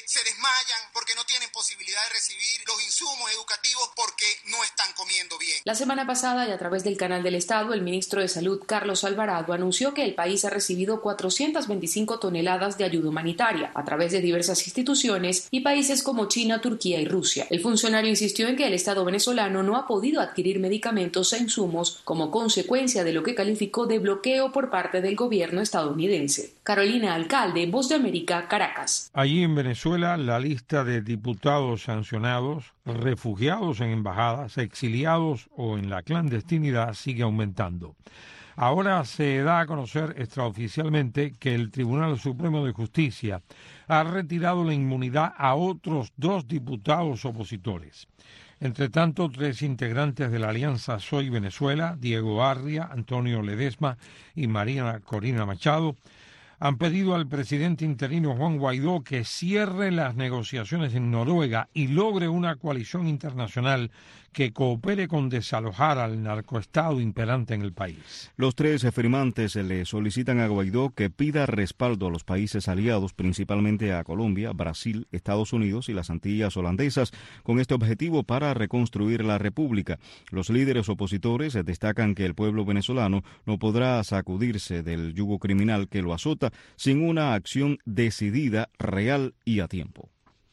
desmayan porque no tienen posibilidad de recibir los insumos educativos porque no están comiendo bien. La semana pasada y a través del canal del Estado, el ministro de Salud, Carlos Alvarado, anunció que el país ha recibido cuatrocientas veinticinco toneladas de ayuda humanitaria a través de diversas instituciones y países como China, Turquía y Rusia. El funcionario insistió en que el Estado venezolano no ha podido adquirir medicamentos e insumos como consecuencia de lo que calificó de bloqueo por parte del gobierno estadounidense. Carolina Alcalde, Voz de América, Caracas. Allí en Venezuela, la lista de diputados sancionados, refugiados en embajadas, exiliados o en la clandestinidad sigue aumentando. Ahora se da a conocer extraoficialmente que el Tribunal Supremo de Justicia ha retirado la inmunidad a otros dos diputados opositores. Entre tanto, tres integrantes de la Alianza Soy Venezuela, Diego Arria, Antonio Ledesma y María Corina Machado, han pedido al presidente interino Juan Guaidó que cierre las negociaciones en Noruega y logre una coalición internacional que coopere con desalojar al narcoestado imperante en el país. Los tres firmantes le solicitan a Guaidó que pida respaldo a los países aliados, principalmente a Colombia, Brasil, Estados Unidos y las Antillas holandesas, con este objetivo para reconstruir la república. Los líderes opositores destacan que el pueblo venezolano no podrá sacudirse del yugo criminal que lo azota sin una acción decidida, real y a tiempo.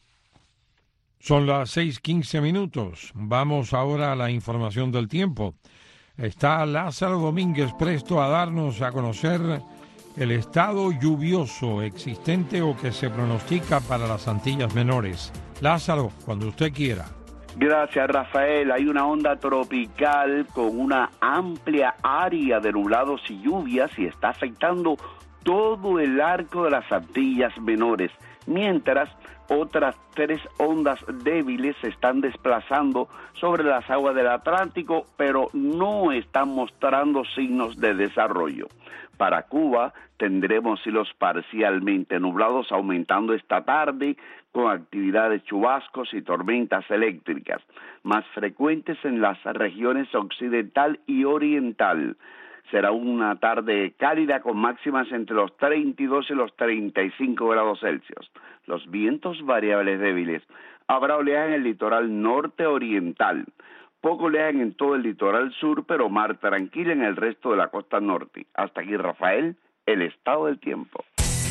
Son las seis quince minutos. Vamos ahora a la información del tiempo. Está Lázaro Domínguez presto a darnos a conocer el estado lluvioso existente o que se pronostica para las Antillas Menores. Lázaro, cuando usted quiera. Gracias, Rafael. Hay una onda tropical con una amplia área de nublados y lluvias y está afectando todo el arco de las Antillas Menores, mientras otras tres ondas débiles se están desplazando sobre las aguas del Atlántico, pero no están mostrando signos de desarrollo. Para Cuba tendremos cielos parcialmente nublados aumentando esta tarde con actividad de chubascos y tormentas eléctricas, más frecuentes en las regiones occidental y oriental. Será una tarde cálida con máximas entre los treinta y dos y los treinta y cinco grados Celsius. Los vientos variables débiles. Habrá oleaje en el litoral norte oriental. Poco oleaje en todo el litoral sur, pero mar tranquila en el resto de la costa norte. Hasta aquí, Rafael, el estado del tiempo.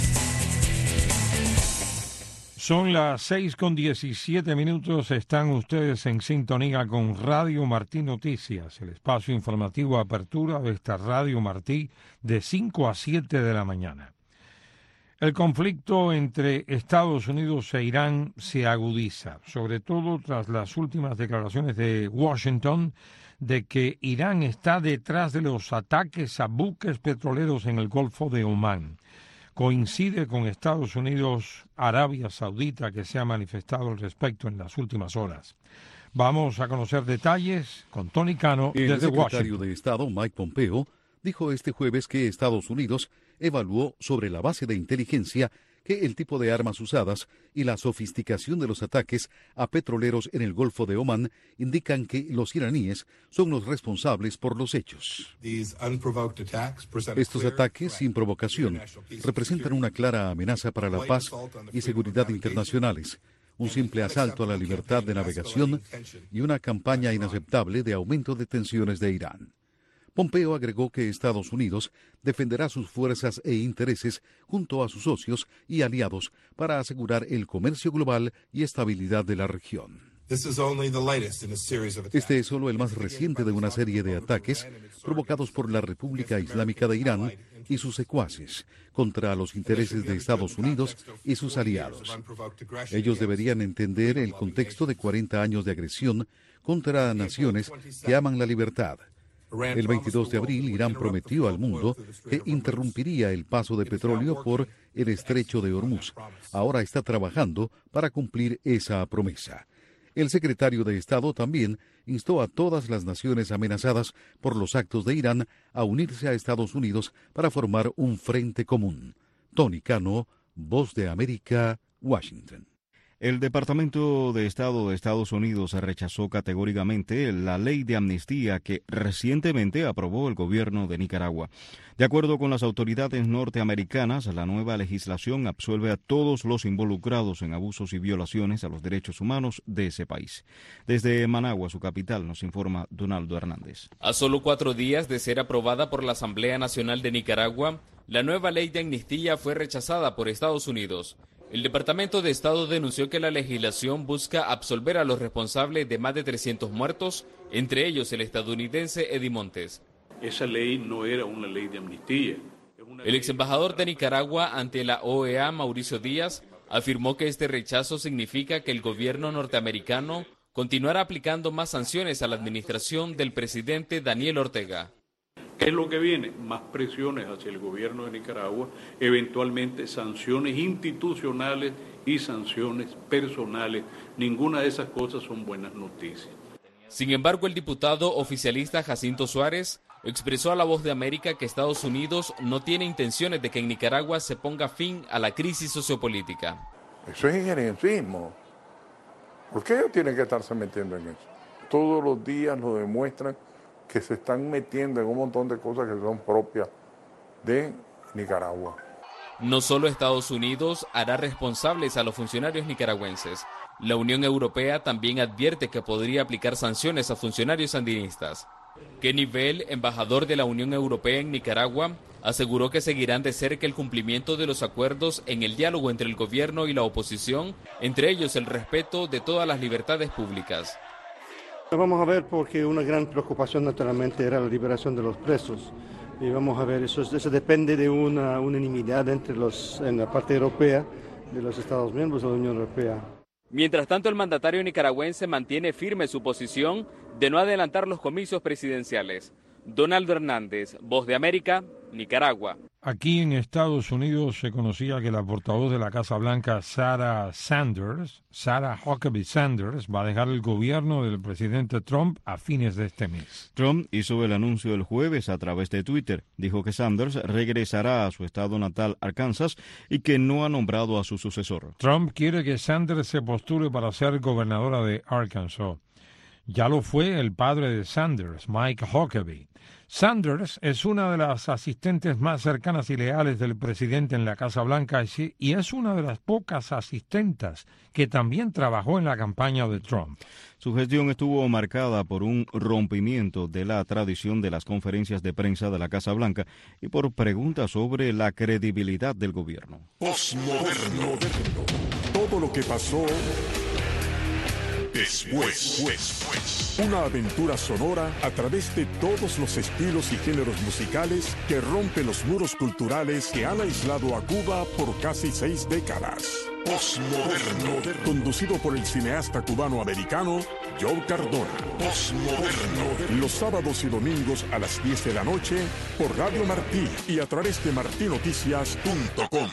Son las seis con diecisiete minutos. Están ustedes en sintonía con Radio Martí Noticias, el espacio informativo apertura de esta Radio Martí de cinco a siete de la mañana. El conflicto entre Estados Unidos e Irán se agudiza, sobre todo tras las últimas declaraciones de Washington de que Irán está detrás de los ataques a buques petroleros en el Golfo de Omán. Coincide con Estados Unidos, Arabia Saudita, que se ha manifestado al respecto en las últimas horas. Vamos a conocer detalles con Tony Cano desde Washington. El secretario de Estado, Mike Pompeo, dijo este jueves que Estados Unidos evaluó sobre la base de inteligencia que el tipo de armas usadas y la sofisticación de los ataques a petroleros en el Golfo de Omán indican que los iraníes son los responsables por los hechos. Estos ataques sin provocación representan una clara amenaza para la paz y seguridad internacionales, un simple asalto a la libertad de navegación y una campaña inaceptable de aumento de tensiones de Irán. Pompeo agregó que Estados Unidos defenderá sus fuerzas e intereses junto a sus socios y aliados para asegurar el comercio global y estabilidad de la región. Este es solo el más reciente de una serie de ataques provocados por la República Islámica de Irán y sus secuaces contra los intereses de Estados Unidos y sus aliados. Ellos deberían entender el contexto de cuarenta años de agresión contra naciones que aman la libertad. El veintidós de abril, Irán prometió al mundo que interrumpiría el paso de petróleo por el estrecho de Hormuz. Ahora está trabajando para cumplir esa promesa. El secretario de Estado también instó a todas las naciones amenazadas por los actos de Irán a unirse a Estados Unidos para formar un frente común. Tony Cano, Voz de América, Washington. El Departamento de Estado de Estados Unidos rechazó categóricamente la ley de amnistía que recientemente aprobó el gobierno de Nicaragua. De acuerdo con las autoridades norteamericanas, la nueva legislación absuelve a todos los involucrados en abusos y violaciones a los derechos humanos de ese país. Desde Managua, su capital, nos informa Donaldo Hernández. A solo cuatro días de ser aprobada por la Asamblea Nacional de Nicaragua, la nueva ley de amnistía fue rechazada por Estados Unidos. El Departamento de Estado denunció que la legislación busca absolver a los responsables de más de trescientos muertos, entre ellos el estadounidense Eddie Montes. Esa ley no era una ley de amnistía. El ex embajador de Nicaragua ante la O E A, Mauricio Díaz, afirmó que este rechazo significa que el gobierno norteamericano continuará aplicando más sanciones a la administración del presidente Daniel Ortega. ¿Qué es lo que viene? Más presiones hacia el gobierno de Nicaragua, eventualmente sanciones institucionales y sanciones personales. Ninguna de esas cosas son buenas noticias. Sin embargo, el diputado oficialista Jacinto Suárez expresó a La Voz de América que Estados Unidos no tiene intenciones de que en Nicaragua se ponga fin a la crisis sociopolítica. Eso es injerencismo. ¿Por qué ellos tienen que estarse metiendo en eso? Todos los días lo demuestran que se están metiendo en un montón de cosas que son propias de Nicaragua. No solo Estados Unidos hará responsables a los funcionarios nicaragüenses. La Unión Europea también advierte que podría aplicar sanciones a funcionarios sandinistas. Kenny Bell, embajador de la Unión Europea en Nicaragua, aseguró que seguirán de cerca el cumplimiento de los acuerdos en el diálogo entre el gobierno y la oposición, entre ellos el respeto de todas las libertades públicas. Vamos a ver, porque una gran preocupación naturalmente era la liberación de los presos. Y vamos a ver, eso, eso depende de una unanimidad entre los, en la parte europea, de los Estados miembros de la Unión Europea. Mientras tanto, el mandatario nicaragüense mantiene firme su posición de no adelantar los comicios presidenciales. Donaldo Hernández, Voz de América, Nicaragua. Aquí en Estados Unidos se conocía que la portavoz de la Casa Blanca, Sarah Sanders, Sarah Huckabee Sanders, va a dejar el gobierno del presidente Trump a fines de este mes. Trump hizo el anuncio el jueves a través de Twitter. Dijo que Sanders regresará a su estado natal, Arkansas, y que no ha nombrado a su sucesor. Trump quiere que Sanders se postule para ser gobernadora de Arkansas. Ya lo fue el padre de Sanders, Mike Huckabee. Sanders es una de las asistentes más cercanas y leales del presidente en la Casa Blanca y es una de las pocas asistentas que también trabajó en la campaña de Trump. Su gestión estuvo marcada por un rompimiento de la tradición de las conferencias de prensa de la Casa Blanca y por preguntas sobre la credibilidad del gobierno. Postmoderno. Todo lo que pasó después. después. Una aventura sonora a través de todos los estilos y géneros musicales que rompe los muros culturales que han aislado a Cuba por casi seis décadas. Postmoderno. Conducido por el cineasta cubano-americano Joe Cardona. Postmoderno. Los sábados y domingos a las diez de la noche por Radio Martí y a través de martí noticias punto com.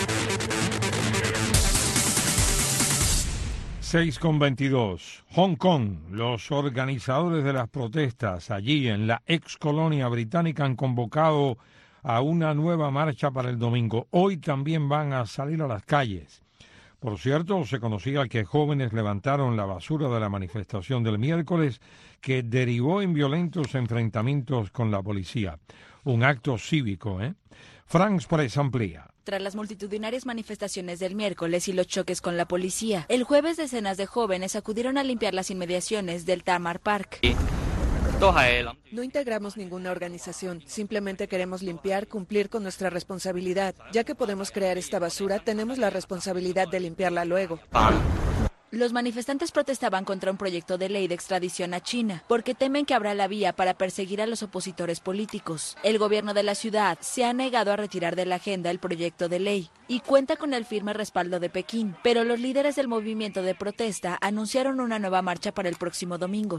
seis con veintidós. Hong Kong. Los organizadores de las protestas allí en la ex colonia británica han convocado a una nueva marcha para el domingo. Hoy también van a salir a las calles. Por cierto, se conocía que jóvenes levantaron la basura de la manifestación del miércoles que derivó en violentos enfrentamientos con la policía. Un acto cívico, ¿eh? France Press amplía. Tras las multitudinarias manifestaciones del miércoles y los choques con la policía, el jueves decenas de jóvenes acudieron a limpiar las inmediaciones del Tamar Park. No integramos ninguna organización, simplemente queremos limpiar, cumplir con nuestra responsabilidad. Ya que podemos crear esta basura, tenemos la responsabilidad de limpiarla luego. Los manifestantes protestaban contra un proyecto de ley de extradición a China, porque temen que abra la vía para perseguir a los opositores políticos. El gobierno de la ciudad se ha negado a retirar de la agenda el proyecto de ley y cuenta con el firme respaldo de Pekín, pero los líderes del movimiento de protesta anunciaron una nueva marcha para el próximo domingo.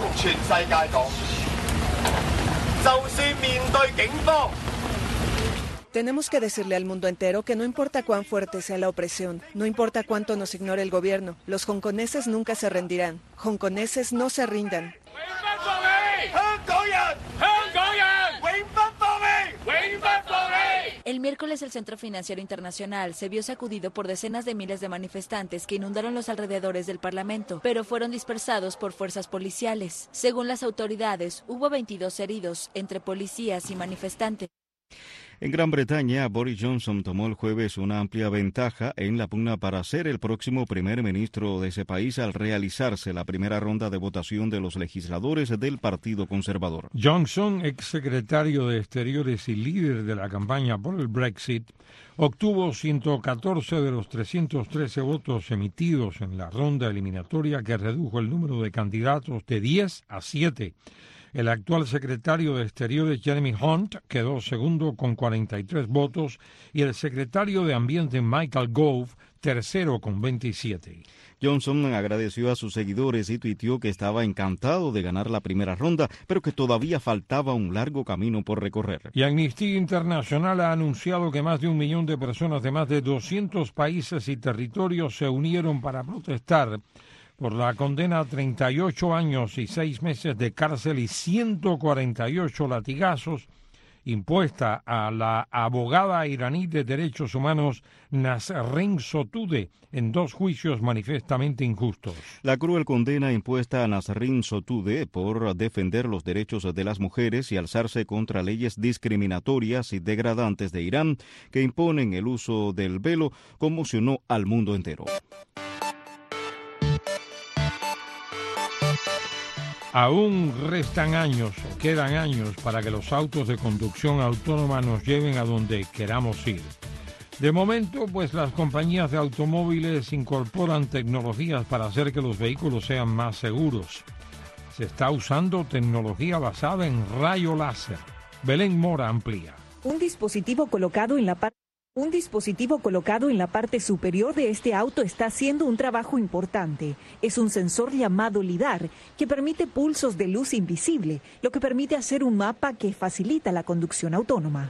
Tenemos que decirle al mundo entero que no importa cuán fuerte sea la opresión, no importa cuánto nos ignore el gobierno, los hongkoneses nunca se rendirán. Hongkoneses no se rindan. El miércoles el Centro Financiero Internacional se vio sacudido por decenas de miles de manifestantes que inundaron los alrededores del Parlamento, pero fueron dispersados por fuerzas policiales. Según las autoridades, hubo veintidós heridos entre policías y manifestantes. En Gran Bretaña, Boris Johnson tomó el jueves una amplia ventaja en la pugna para ser el próximo primer ministro de ese país al realizarse la primera ronda de votación de los legisladores del Partido Conservador. Johnson, exsecretario de Exteriores y líder de la campaña por el Brexit, obtuvo ciento catorce de los trescientos trece votos emitidos en la ronda eliminatoria que redujo el número de candidatos de diez a siete. El actual secretario de Exteriores, Jeremy Hunt, quedó segundo con cuarenta y tres votos y el secretario de Ambiente, Michael Gove, tercero con veintisiete. Johnson agradeció a sus seguidores y tuiteó que estaba encantado de ganar la primera ronda, pero que todavía faltaba un largo camino por recorrer. Y Amnistía Internacional ha anunciado que más de un millón de personas de más de doscientos países y territorios se unieron para protestar por la condena a treinta y ocho años y seis meses de cárcel y ciento cuarenta y ocho latigazos impuesta a la abogada iraní de derechos humanos Nasrin Sotoudeh en dos juicios manifiestamente injustos. La cruel condena impuesta a Nasrin Sotoudeh por defender los derechos de las mujeres y alzarse contra leyes discriminatorias y degradantes de Irán que imponen el uso del velo conmocionó al mundo entero. Aún restan años, o quedan años, para que los autos de conducción autónoma nos lleven a donde queramos ir. De momento, pues las compañías de automóviles incorporan tecnologías para hacer que los vehículos sean más seguros. Se está usando tecnología basada en rayo láser. Belén Mora amplía. Un dispositivo colocado en la parte Un dispositivo colocado en la parte superior de este auto está haciendo un trabajo importante. Es un sensor llamado LIDAR que permite pulsos de luz invisible, lo que permite hacer un mapa que facilita la conducción autónoma.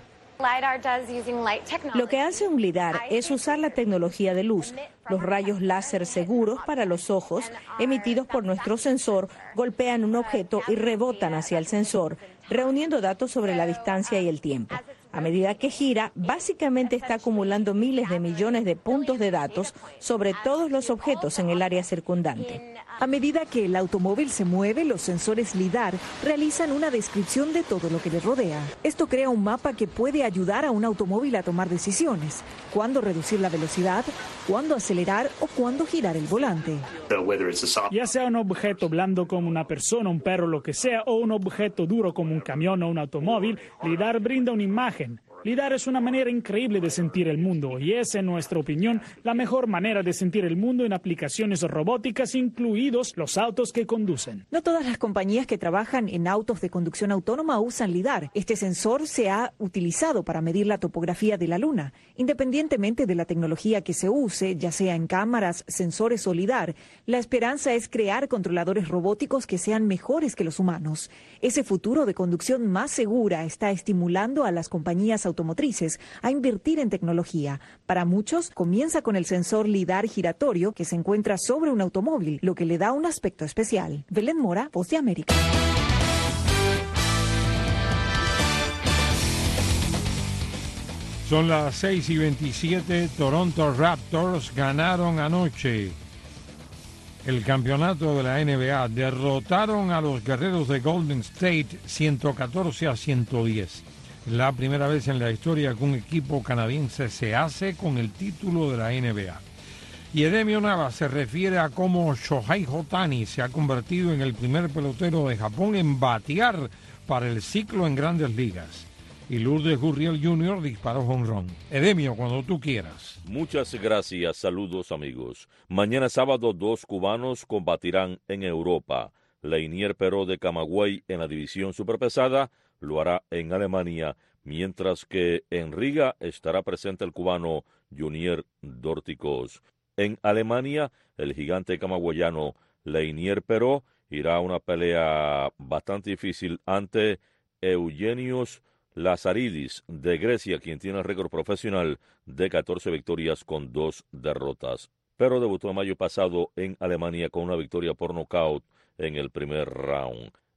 Lo que hace un LIDAR es usar la tecnología de luz. Los rayos láser seguros para los ojos, emitidos por nuestro sensor, golpean un objeto y rebotan hacia el sensor, reuniendo datos sobre la distancia y el tiempo. A medida que gira, básicamente está acumulando miles de millones de puntos de datos sobre todos los objetos en el área circundante. A medida que el automóvil se mueve, los sensores LIDAR realizan una descripción de todo lo que le rodea. Esto crea un mapa que puede ayudar a un automóvil a tomar decisiones: cuándo reducir la velocidad, cuándo acelerar o cuándo girar el volante. Ya sea un objeto blando como una persona, un perro, lo que sea, o un objeto duro como un camión o un automóvil, LIDAR brinda una imagen. LIDAR es una manera increíble de sentir el mundo y es, en nuestra opinión, la mejor manera de sentir el mundo en aplicaciones robóticas, incluidos los autos que conducen. No todas las compañías que trabajan en autos de conducción autónoma usan LIDAR. Este sensor se ha utilizado para medir la topografía de la Luna. Independientemente de la tecnología que se use, ya sea en cámaras, sensores o LIDAR, la esperanza es crear controladores robóticos que sean mejores que los humanos. Ese futuro de conducción más segura está estimulando a las compañías automotrices a invertir en tecnología. Para muchos, comienza con el sensor LIDAR giratorio que se encuentra sobre un automóvil, lo que le da un aspecto especial. Belén Mora, Voz de América. Son las seis y veintisiete. Toronto Raptors ganaron anoche el campeonato de la N B A. Derrotaron a los guerreros de Golden State ciento catorce a ciento diez. La primera vez en la historia que un equipo canadiense se hace con el título de la N B A. Y Edemio Nava se refiere a cómo Shohei Ohtani se ha convertido en el primer pelotero de Japón en batear para el ciclo en Grandes Ligas. Y Lourdes Gurriel junior disparó jonrón. Edemio, cuando tú quieras. Muchas gracias, saludos amigos. Mañana sábado dos cubanos combatirán en Europa. Leinier Peró de Camagüey en la división superpesada lo hará en Alemania, mientras que en Riga estará presente el cubano Junier Dorticos. En Alemania, el gigante camagüeyano Leinier Peró irá a una pelea bastante difícil ante Eugenios Lazaridis de Grecia, quien tiene el récord profesional de catorce victorias con dos derrotas. Pero debutó en mayo pasado en Alemania con una victoria por nocaut en el primer round.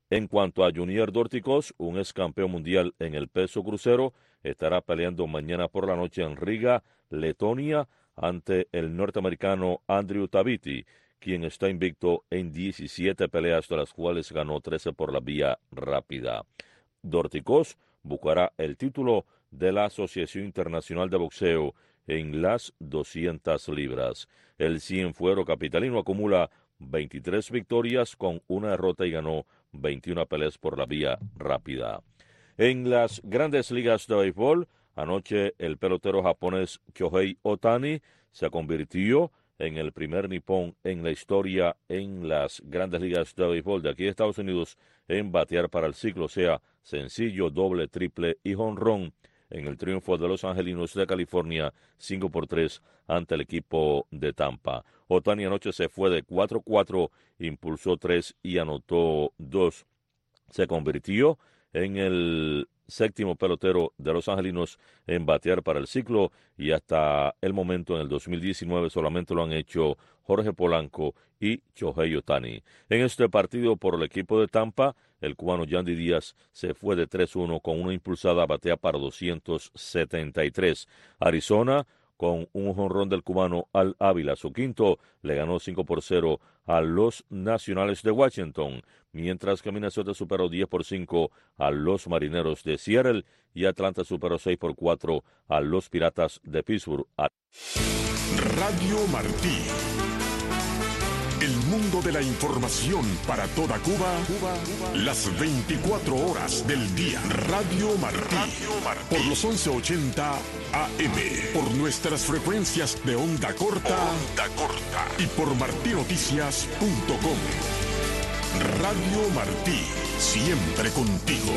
En cuanto a Junior Dorticós, un ex campeón mundial en el peso crucero, estará peleando mañana por la noche en Riga, Letonia, ante el norteamericano Andrew Tabiti, quien está invicto en diecisiete peleas, de las cuales ganó trece por la vía rápida. Dorticós buscará el título de la Asociación Internacional de Boxeo en las doscientas libras. El cienfuero capitalino acumula veintitrés victorias con una derrota y ganó veintiuna peleas por la vía rápida. En las grandes ligas de béisbol, anoche el pelotero japonés Kyohei Ohtani se convirtió en el primer nipón en la historia en las grandes ligas de béisbol de aquí de Estados Unidos en batear para el ciclo, o sea, sencillo, doble, triple y jonrón, en el triunfo de los Angelinos de California cinco por tres ante el equipo de Tampa. Ohtani anoche se fue de cuatro cuatro, impulsó tres y anotó dos. Se convirtió en el séptimo pelotero de los Angelinos en batear para el ciclo, y hasta el momento en el dos mil diecinueve solamente lo han hecho Jorge Polanco y Shohei Ohtani. En este partido por el equipo de Tampa, el cubano Yandy Díaz se fue de tres uno con una impulsada, batea para doscientos setenta y tres. Arizona, con un jonrón del cubano Al Ávila, su quinto, le ganó cinco por cero a los Nacionales de Washington, mientras que Minnesota superó diez por cinco a los Marineros de Seattle y Atlanta superó seis por cuatro a los Piratas de Pittsburgh. Radio Martí. El mundo de la información para toda Cuba, Cuba, Cuba, las veinticuatro horas del día. Radio Martí. Radio Martí. Por los once ochenta A M. Por nuestras frecuencias de onda corta. Onda corta. Y por martí noticias punto com. Radio Martí. Siempre contigo.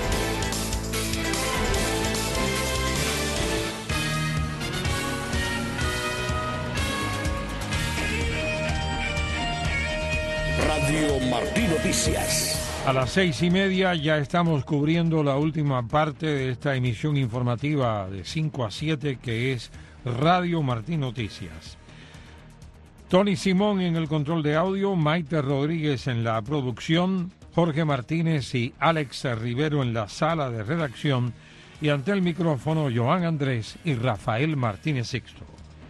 Radio Martí Noticias. A las seis y media ya estamos cubriendo la última parte de esta emisión informativa de cinco a siete, que es Radio Martí Noticias. Tony Simón en el control de audio, Maite Rodríguez en la producción, Jorge Martínez y Alex Rivero en la sala de redacción, y ante el micrófono Joan Andrés y Rafael Martínez Sixto.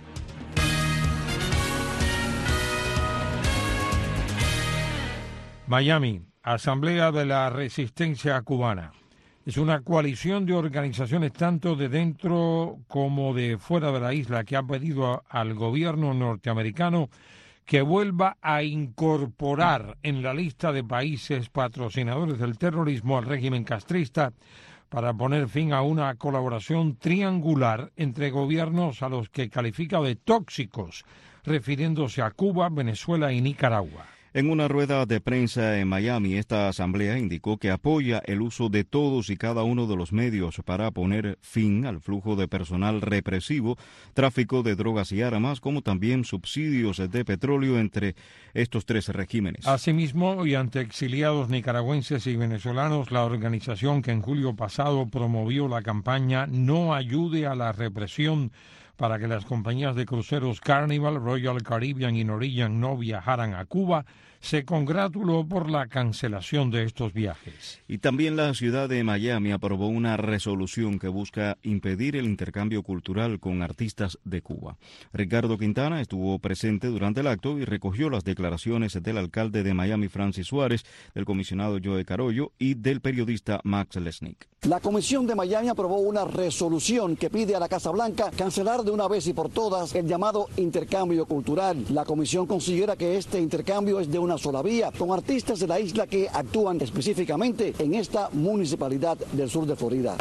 Miami, Asamblea de la Resistencia Cubana. Es una coalición de organizaciones tanto de dentro como de fuera de la isla que ha pedido al gobierno norteamericano que vuelva a incorporar en la lista de países patrocinadores del terrorismo al régimen castrista para poner fin a una colaboración triangular entre gobiernos a los que califica de tóxicos, refiriéndose a Cuba, Venezuela y Nicaragua. En una rueda de prensa en Miami, esta asamblea indicó que apoya el uso de todos y cada uno de los medios para poner fin al flujo de personal represivo, tráfico de drogas y armas, como también subsidios de petróleo entre estos tres regímenes. Asimismo, y ante exiliados nicaragüenses y venezolanos, la organización que en julio pasado promovió la campaña No ayude a la represión para que las compañías de cruceros Carnival, Royal Caribbean y Norwegian no viajaran a Cuba, se congratuló por la cancelación de estos viajes. Y también la ciudad de Miami aprobó una resolución que busca impedir el intercambio cultural con artistas de Cuba. Ricardo Quintana estuvo presente durante el acto y recogió las declaraciones del alcalde de Miami, Francis Suárez, del comisionado Joe Carollo y del periodista Max Lesnick. La Comisión de Miami aprobó una resolución que pide a la Casa Blanca cancelar de una vez y por todas el llamado intercambio cultural. La Comisión considera que este intercambio es de una sola vía, con artistas de la isla que actúan específicamente en esta municipalidad del sur de Florida.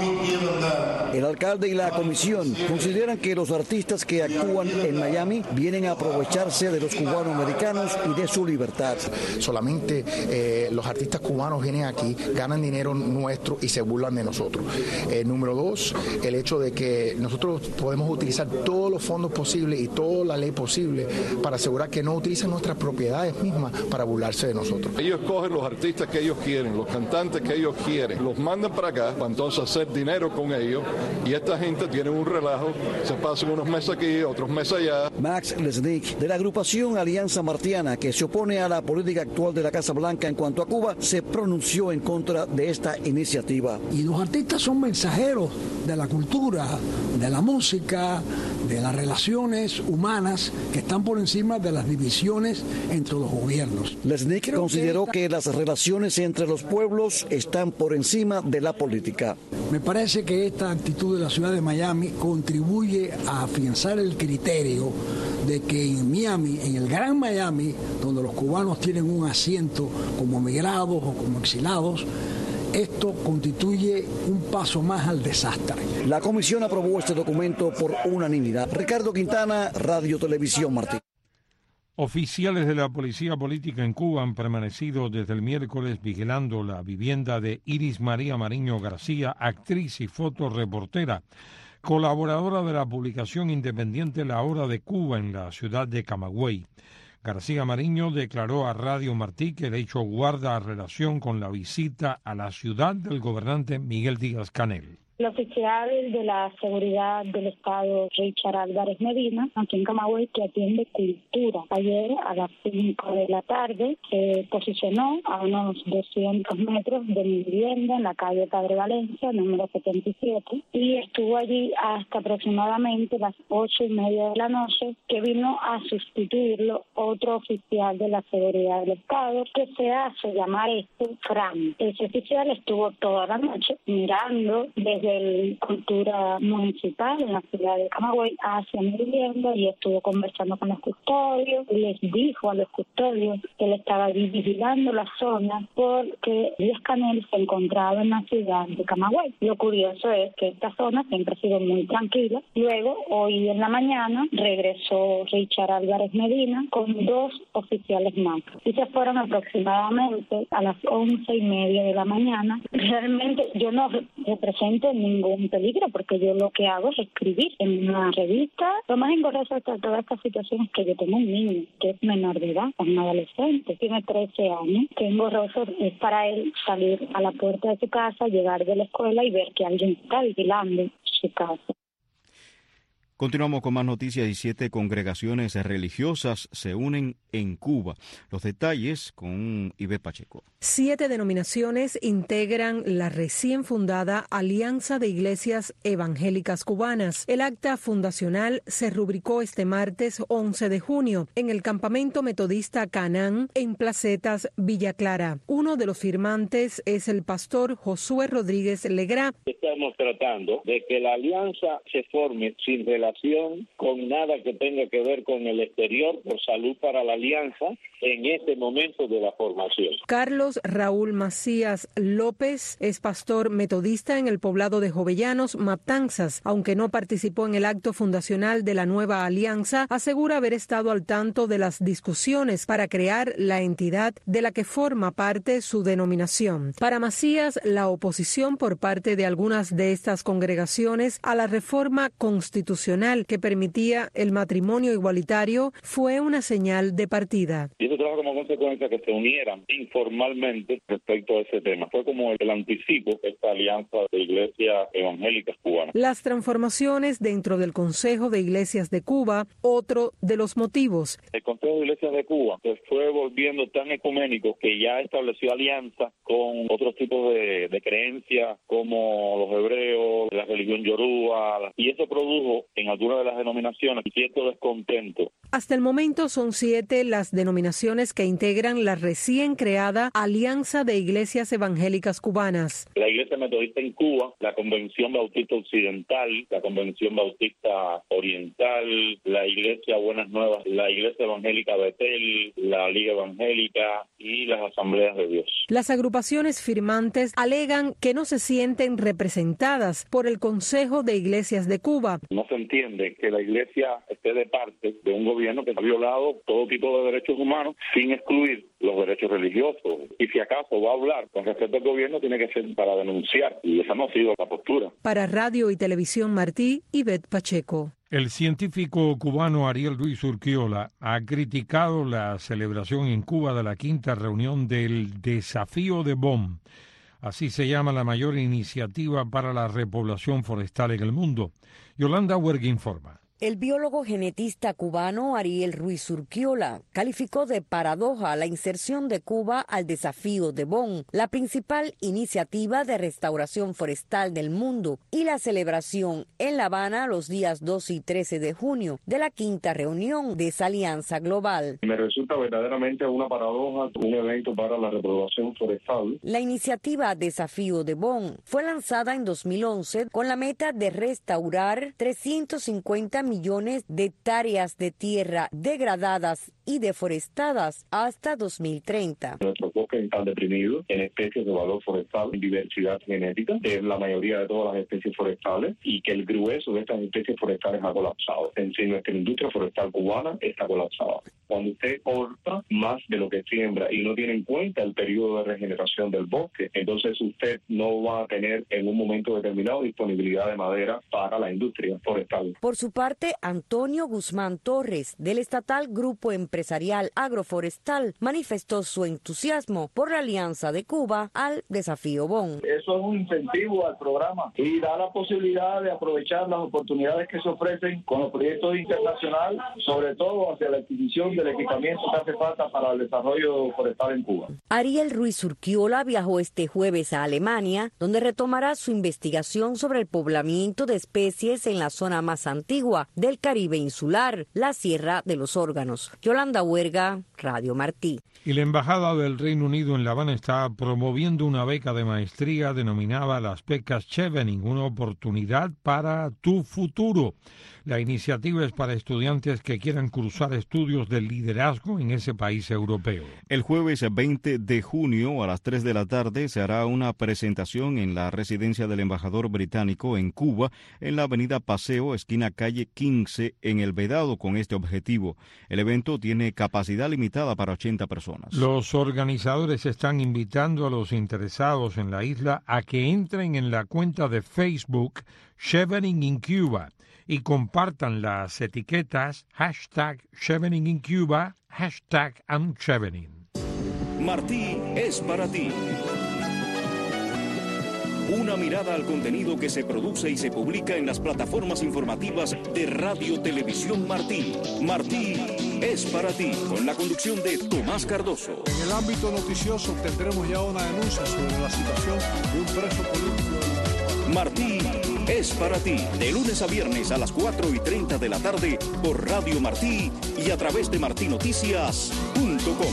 El alcalde y la comisión consideran que los artistas que actúan en Miami vienen a aprovecharse de los cubanos americanos y de su libertad. Solamente eh, los artistas cubanos vienen aquí, ganan dinero nuestro y se burlan de nosotros. Eh, número dos, el hecho de que nosotros podemos utilizar todos los fondos posibles y toda la ley posible para asegurar que no utilizan nuestras propiedades mismas para burlarse de nosotros. Ellos cogen los artistas que ellos quieren, los cantantes que ellos quieren, los mandan para acá para entonces hacer dinero con ellos y esta gente tiene un relajo, se pasan unos meses aquí, otros meses allá. Max Lesnick, de la agrupación Alianza Martiana, que se opone a la política actual de la Casa Blanca en cuanto a Cuba, se pronunció en contra de esta iniciativa. Y los artistas son mensajeros de la cultura, de la música, de las relaciones humanas que están por encima de las divisiones entre los gobiernos. Lesnick Creo consideró que, esta... que las relaciones entre los pueblos están por encima de la política. Me parece que esta actitud de la ciudad de Miami contribuye a afianzar el criterio de que en Miami, en el Gran Miami, donde los cubanos tienen un asiento como migrados o como exilados, esto constituye un paso más al desastre. La comisión aprobó este documento por unanimidad. Ricardo Quintana, Radio Televisión Martí. Oficiales de la Policía Política en Cuba han permanecido desde el miércoles vigilando la vivienda de Iris María Mariño García, actriz y fotoreportera, colaboradora de la publicación independiente La Hora de Cuba en la ciudad de Camagüey. García Mariño declaró a Radio Martí que el hecho guarda relación con la visita a la ciudad del gobernante Miguel Díaz-Canel. El oficial de la seguridad del Estado, Richard Álvarez Medina, aquí en Camagüey, que atiende cultura. Ayer a las cinco de la tarde se posicionó a unos doscientos metros de mi vivienda en la calle Padre Valencia, número setenta y siete, y estuvo allí hasta aproximadamente las ocho y media de la noche, que vino a sustituirlo otro oficial de la seguridad del Estado, que se hace llamar este Fran. Ese oficial estuvo toda la noche mirando desde de cultura municipal en la ciudad de Camagüey hacia mi vivienda y estuvo conversando con los custodios y les dijo a los custodios que él estaba vigilando la zona porque Díaz-Canel se encontraba en la ciudad de Camagüey. Lo curioso es que esta zona siempre ha sido muy tranquila. Luego, hoy en la mañana, regresó Richard Álvarez Medina con dos oficiales más y se fueron aproximadamente a las once y media de la mañana. Realmente yo no represento ningún peligro porque yo lo que hago es escribir en una revista. Lo más engorroso de toda esta situación es que yo tengo un niño que es menor de edad, es un adolescente, tiene trece años. Que engorroso es para él salir a la puerta de su casa, llegar de la escuela y ver que alguien está vigilando su casa. Continuamos con más noticias y siete congregaciones religiosas se unen en Cuba. Los detalles con Ivette Pacheco. Siete denominaciones integran la recién fundada Alianza de Iglesias Evangélicas Cubanas. El acta fundacional se rubricó este martes once de junio en el campamento metodista Canaán en Placetas, Villa Clara. Uno de los firmantes es el pastor Josué Rodríguez Legrá. Estamos tratando de que la alianza se forme sin relación con nada que tenga que ver con el exterior, por salud para la alianza en este momento de la formación. Carlos Raúl Macías López es pastor metodista en el poblado de Jovellanos, Matanzas. Aunque no participó en el acto fundacional de la nueva alianza, asegura haber estado al tanto de las discusiones para crear la entidad de la que forma parte su denominación. Para Macías, la oposición por parte de algunas de estas congregaciones a la reforma constitucional que permitía el matrimonio igualitario fue una señal de partida. Y eso trajo como consecuencia que se unieran informalmente respecto a ese tema. Fue como el anticipo de esta alianza de iglesias evangélicas cubanas. Las transformaciones dentro del Consejo de Iglesias de Cuba, otro de los motivos. El Consejo de Iglesias de Cuba se fue volviendo tan ecuménico que ya estableció alianza con otros tipos de, de creencias como los hebreos, la religión yoruba, y eso produjo en algunas de las denominaciones cierto descontento. Hasta el momento son siete las denominaciones que integran la recién creada Alianza de Iglesias Evangélicas Cubanas. La Iglesia Metodista en Cuba, la Convención Bautista Occidental, la Convención Bautista Oriental, la Iglesia Buenas Nuevas, la Iglesia Evangélica Betel, la Liga Evangélica y las Asambleas de Dios. Las agrupaciones firmantes alegan que no se sienten representadas por el Consejo de Iglesias de Cuba. No se entiende que la Iglesia esté de parte de un gobierno que ha violado todo tipo de derechos humanos sin excluir los derechos religiosos. Y si acaso va a hablar con respecto al gobierno, tiene que ser para denunciar. Y esa no ha sido la postura. Para Radio y Televisión Martí, Ivette Pacheco. El científico cubano Ariel Ruiz Urquiola ha criticado la celebración en Cuba de la quinta reunión del Desafío de Bonn. Así se llama la mayor iniciativa para la repoblación forestal en el mundo. Yolanda Huerga informa. El biólogo genetista cubano Ariel Ruiz Urquiola calificó de paradoja la inserción de Cuba al Desafío de Bonn, la principal iniciativa de restauración forestal del mundo, y la celebración en La Habana los días doce y trece de junio de la quinta reunión de esa alianza global. Me resulta verdaderamente una paradoja un evento para la repoblación forestal. La iniciativa Desafío de Bonn fue lanzada en dos mil once con la meta de restaurar trescientos cincuenta millones de hectáreas de tierra degradadas y deforestadas hasta dos mil treinta. Nuestros bosques están deprimidos en especies de valor forestal, en diversidad genética, de la mayoría de todas las especies forestales, y que el grueso de estas especies forestales ha colapsado. En sí, nuestra industria forestal cubana está colapsada. Cuando usted corta más de lo que siembra y no tiene en cuenta el periodo de regeneración del bosque, entonces usted no va a tener en un momento determinado disponibilidad de madera para la industria forestal. Por su parte, Antonio Guzmán Torres, del estatal Grupo Empresarial Agroforestal, manifestó su entusiasmo por la alianza de Cuba al Desafío Bonn. Eso es un incentivo al programa y da la posibilidad de aprovechar las oportunidades que se ofrecen con los proyectos internacionales, sobre todo hacia la adquisición del equipamiento que hace falta para el desarrollo forestal en Cuba. Ariel Ruiz Urquiola viajó este jueves a Alemania, donde retomará su investigación sobre el poblamiento de especies en la zona más antigua del Caribe insular, la Sierra de los Órganos. Yolanda Huerga, Radio Martí. Y la Embajada del Reino Unido en La Habana está promoviendo una beca de maestría denominada las becas Chevening, una oportunidad para tu futuro. La iniciativa es para estudiantes que quieran cursar estudios de liderazgo en ese país europeo. El jueves veinte de junio a las tres de la tarde se hará una presentación en la residencia del embajador británico en Cuba, en la avenida Paseo, esquina calle quince, en El Vedado, con este objetivo. El evento tiene capacidad limitada para ochenta personas. Los organizadores están invitando a los interesados en la isla a que entren en la cuenta de Facebook Chevening in Cuba y compartan las etiquetas hashtag Chevening in Cuba, hashtag I'm Chevening. Martí es para ti. Una mirada al contenido que se produce y se publica en las plataformas informativas de Radio Televisión Martí. Martí es para ti, con la conducción de Tomás Cardoso. En el ámbito noticioso tendremos ya una denuncia sobre la situación de un preso político. Martí es para ti, de lunes a viernes a las cuatro y treinta de la tarde por Radio Martí y a través de martí noticias punto com.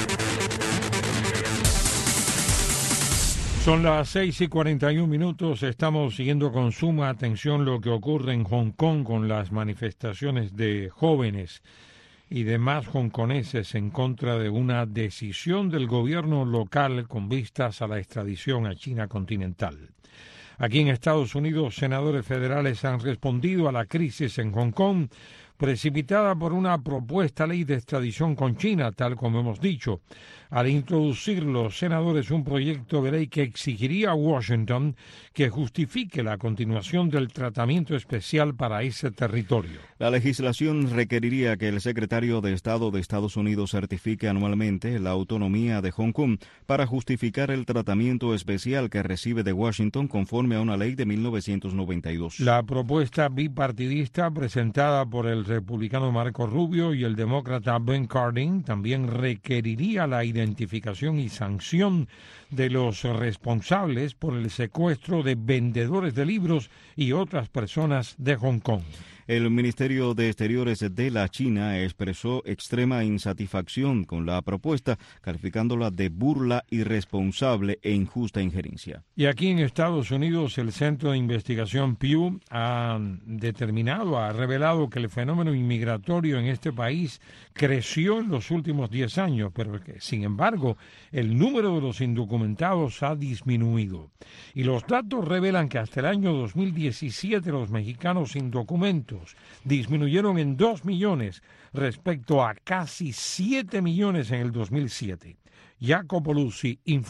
Son las seis y cuarenta y un minutos. Estamos siguiendo con suma atención lo que ocurre en Hong Kong con las manifestaciones de jóvenes y demás hongkoneses en contra de una decisión del gobierno local con vistas a la extradición a China continental. Aquí en Estados Unidos, senadores federales han respondido a la crisis en Hong Kong, precipitada por una propuesta ley de extradición con China, tal como hemos dicho, al introducir los senadores un proyecto de ley que exigiría a Washington que justifique la continuación del tratamiento especial para ese territorio. La legislación requeriría que el secretario de Estado de Estados Unidos certifique anualmente la autonomía de Hong Kong para justificar el tratamiento especial que recibe de Washington conforme a una ley de mil novecientos noventa y dos. La propuesta bipartidista presentada por el republicano Marco Rubio y el demócrata Ben Cardin también requeriría la identificación y sanción de los responsables por el secuestro de vendedores de libros y otras personas de Hong Kong. El Ministerio de Exteriores de la China expresó extrema insatisfacción con la propuesta, calificándola de burla, irresponsable e injusta injerencia. Y aquí en Estados Unidos, el Centro de Investigación Pew ha determinado, ha revelado que el fenómeno inmigratorio en este país creció en los últimos diez años, pero que, sin embargo, el número de los indocumentados ha disminuido. Y los datos revelan que hasta el año dos mil diecisiete los mexicanos sin documentos disminuyeron en dos millones respecto a casi siete millones en el dos mil siete. Jacopo Luzzi informa.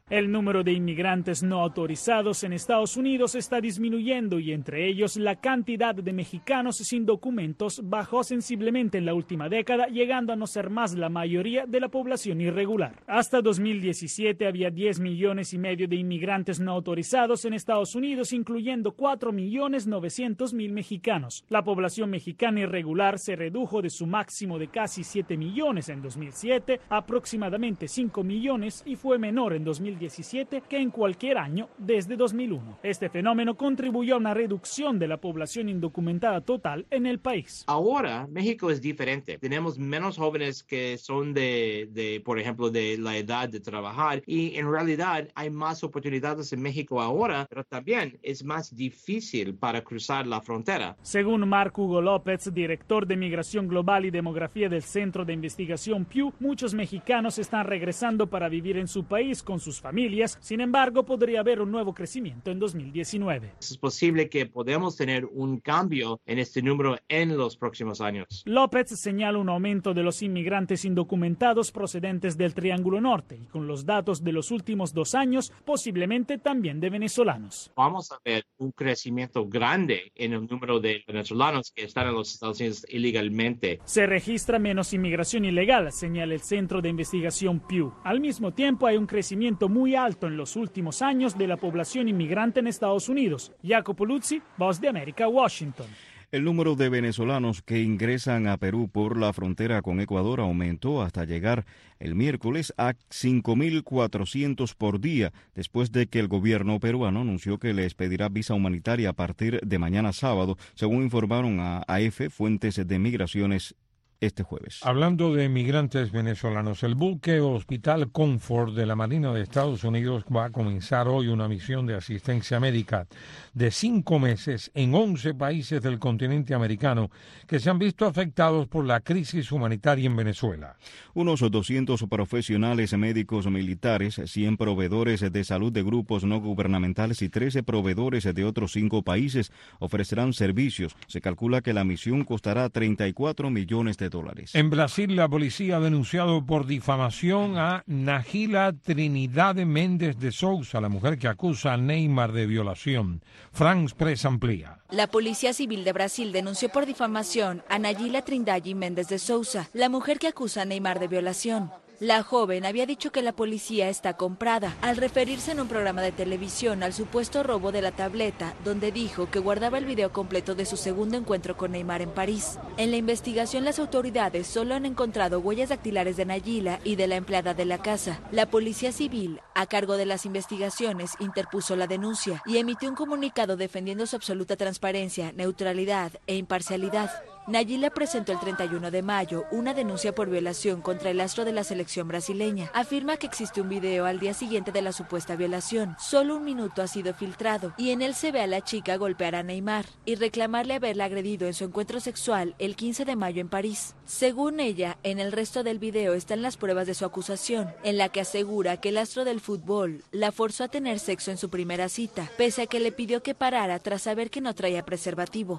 El número de inmigrantes no autorizados en Estados Unidos está disminuyendo y entre ellos la cantidad de mexicanos sin documentos bajó sensiblemente en la última década, llegando a no ser más la mayoría de la población irregular. Hasta dos mil diecisiete había diez millones y medio de inmigrantes no autorizados en Estados Unidos, incluyendo cuatro millones novecientos mil mexicanos. La población mexicana irregular se redujo de su máximo de casi siete millones en dos mil siete a aproximadamente cinco millones y fue menor en dos mil diecisiete que en cualquier año desde dos mil uno. Este fenómeno contribuyó a una reducción de la población indocumentada total en el país. Ahora México es diferente. Tenemos menos jóvenes que son de, de, por ejemplo, de la edad de trabajar y en realidad hay más oportunidades en México ahora, pero también es más difícil para cruzar la frontera. Según Marc Hugo López, director de Migración Global y Demografía del Centro de Investigación Pew, muchos mexicanos están regresando para vivir en su país con sus familias. Sin embargo, podría haber un nuevo crecimiento en dos mil diecinueve. Es posible que podamos tener un cambio en este número en los próximos años. López señala un aumento de los inmigrantes indocumentados procedentes del Triángulo Norte y con los datos de los últimos dos años, posiblemente también de venezolanos. Vamos a ver un crecimiento grande en el número de venezolanos que están en los Estados Unidos ilegalmente. Se registra menos inmigración ilegal, señala el Centro de Investigación Pew. Al mismo tiempo, hay un crecimiento muy alto en los últimos años de la población inmigrante en Estados Unidos. Jacopo Luzzi, Voz de América, Washington. El número de venezolanos que ingresan a Perú por la frontera con Ecuador aumentó hasta llegar el miércoles a cinco mil cuatrocientos por día, después de que el gobierno peruano anunció que les pedirá visa humanitaria a partir de mañana sábado, según informaron a A F fuentes de migraciones este jueves. Hablando de migrantes venezolanos, el buque Hospital Comfort de la Marina de Estados Unidos va a comenzar hoy una misión de asistencia médica de cinco meses en once países del continente americano que se han visto afectados por la crisis humanitaria en Venezuela. Unos doscientos profesionales médicos militares, cien proveedores de salud de grupos no gubernamentales y trece proveedores de otros cinco países ofrecerán servicios. Se calcula que la misión costará treinta y cuatro millones de dólares. En Brasil, la policía ha denunciado por difamación a Nagila Trinidad Méndez de Sousa, la mujer que acusa a Neymar de violación. France Press amplía. La Policía Civil de Brasil denunció por difamación a Nagila Trindade Méndez de Sousa, la mujer que acusa a Neymar de violación. La joven había dicho que la policía está comprada, al referirse en un programa de televisión al supuesto robo de la tableta, donde dijo que guardaba el video completo de su segundo encuentro con Neymar en París. En la investigación, las autoridades solo han encontrado huellas dactilares de Nagila y de la empleada de la casa. La Policía Civil, a cargo de las investigaciones, interpuso la denuncia y emitió un comunicado defendiendo su absoluta transparencia, neutralidad e imparcialidad. Nagila presentó el treinta y uno de mayo una denuncia por violación contra el astro de la selección brasileña. Afirma que existe un video al día siguiente de la supuesta violación. Solo un minuto ha sido filtrado y en él se ve a la chica golpear a Neymar y reclamarle haberla agredido en su encuentro sexual el quince de mayo en París. Según ella, en el resto del video están las pruebas de su acusación, en la que asegura que el astro del fútbol la forzó a tener sexo en su primera cita, pese a que le pidió que parara tras saber que no traía preservativo.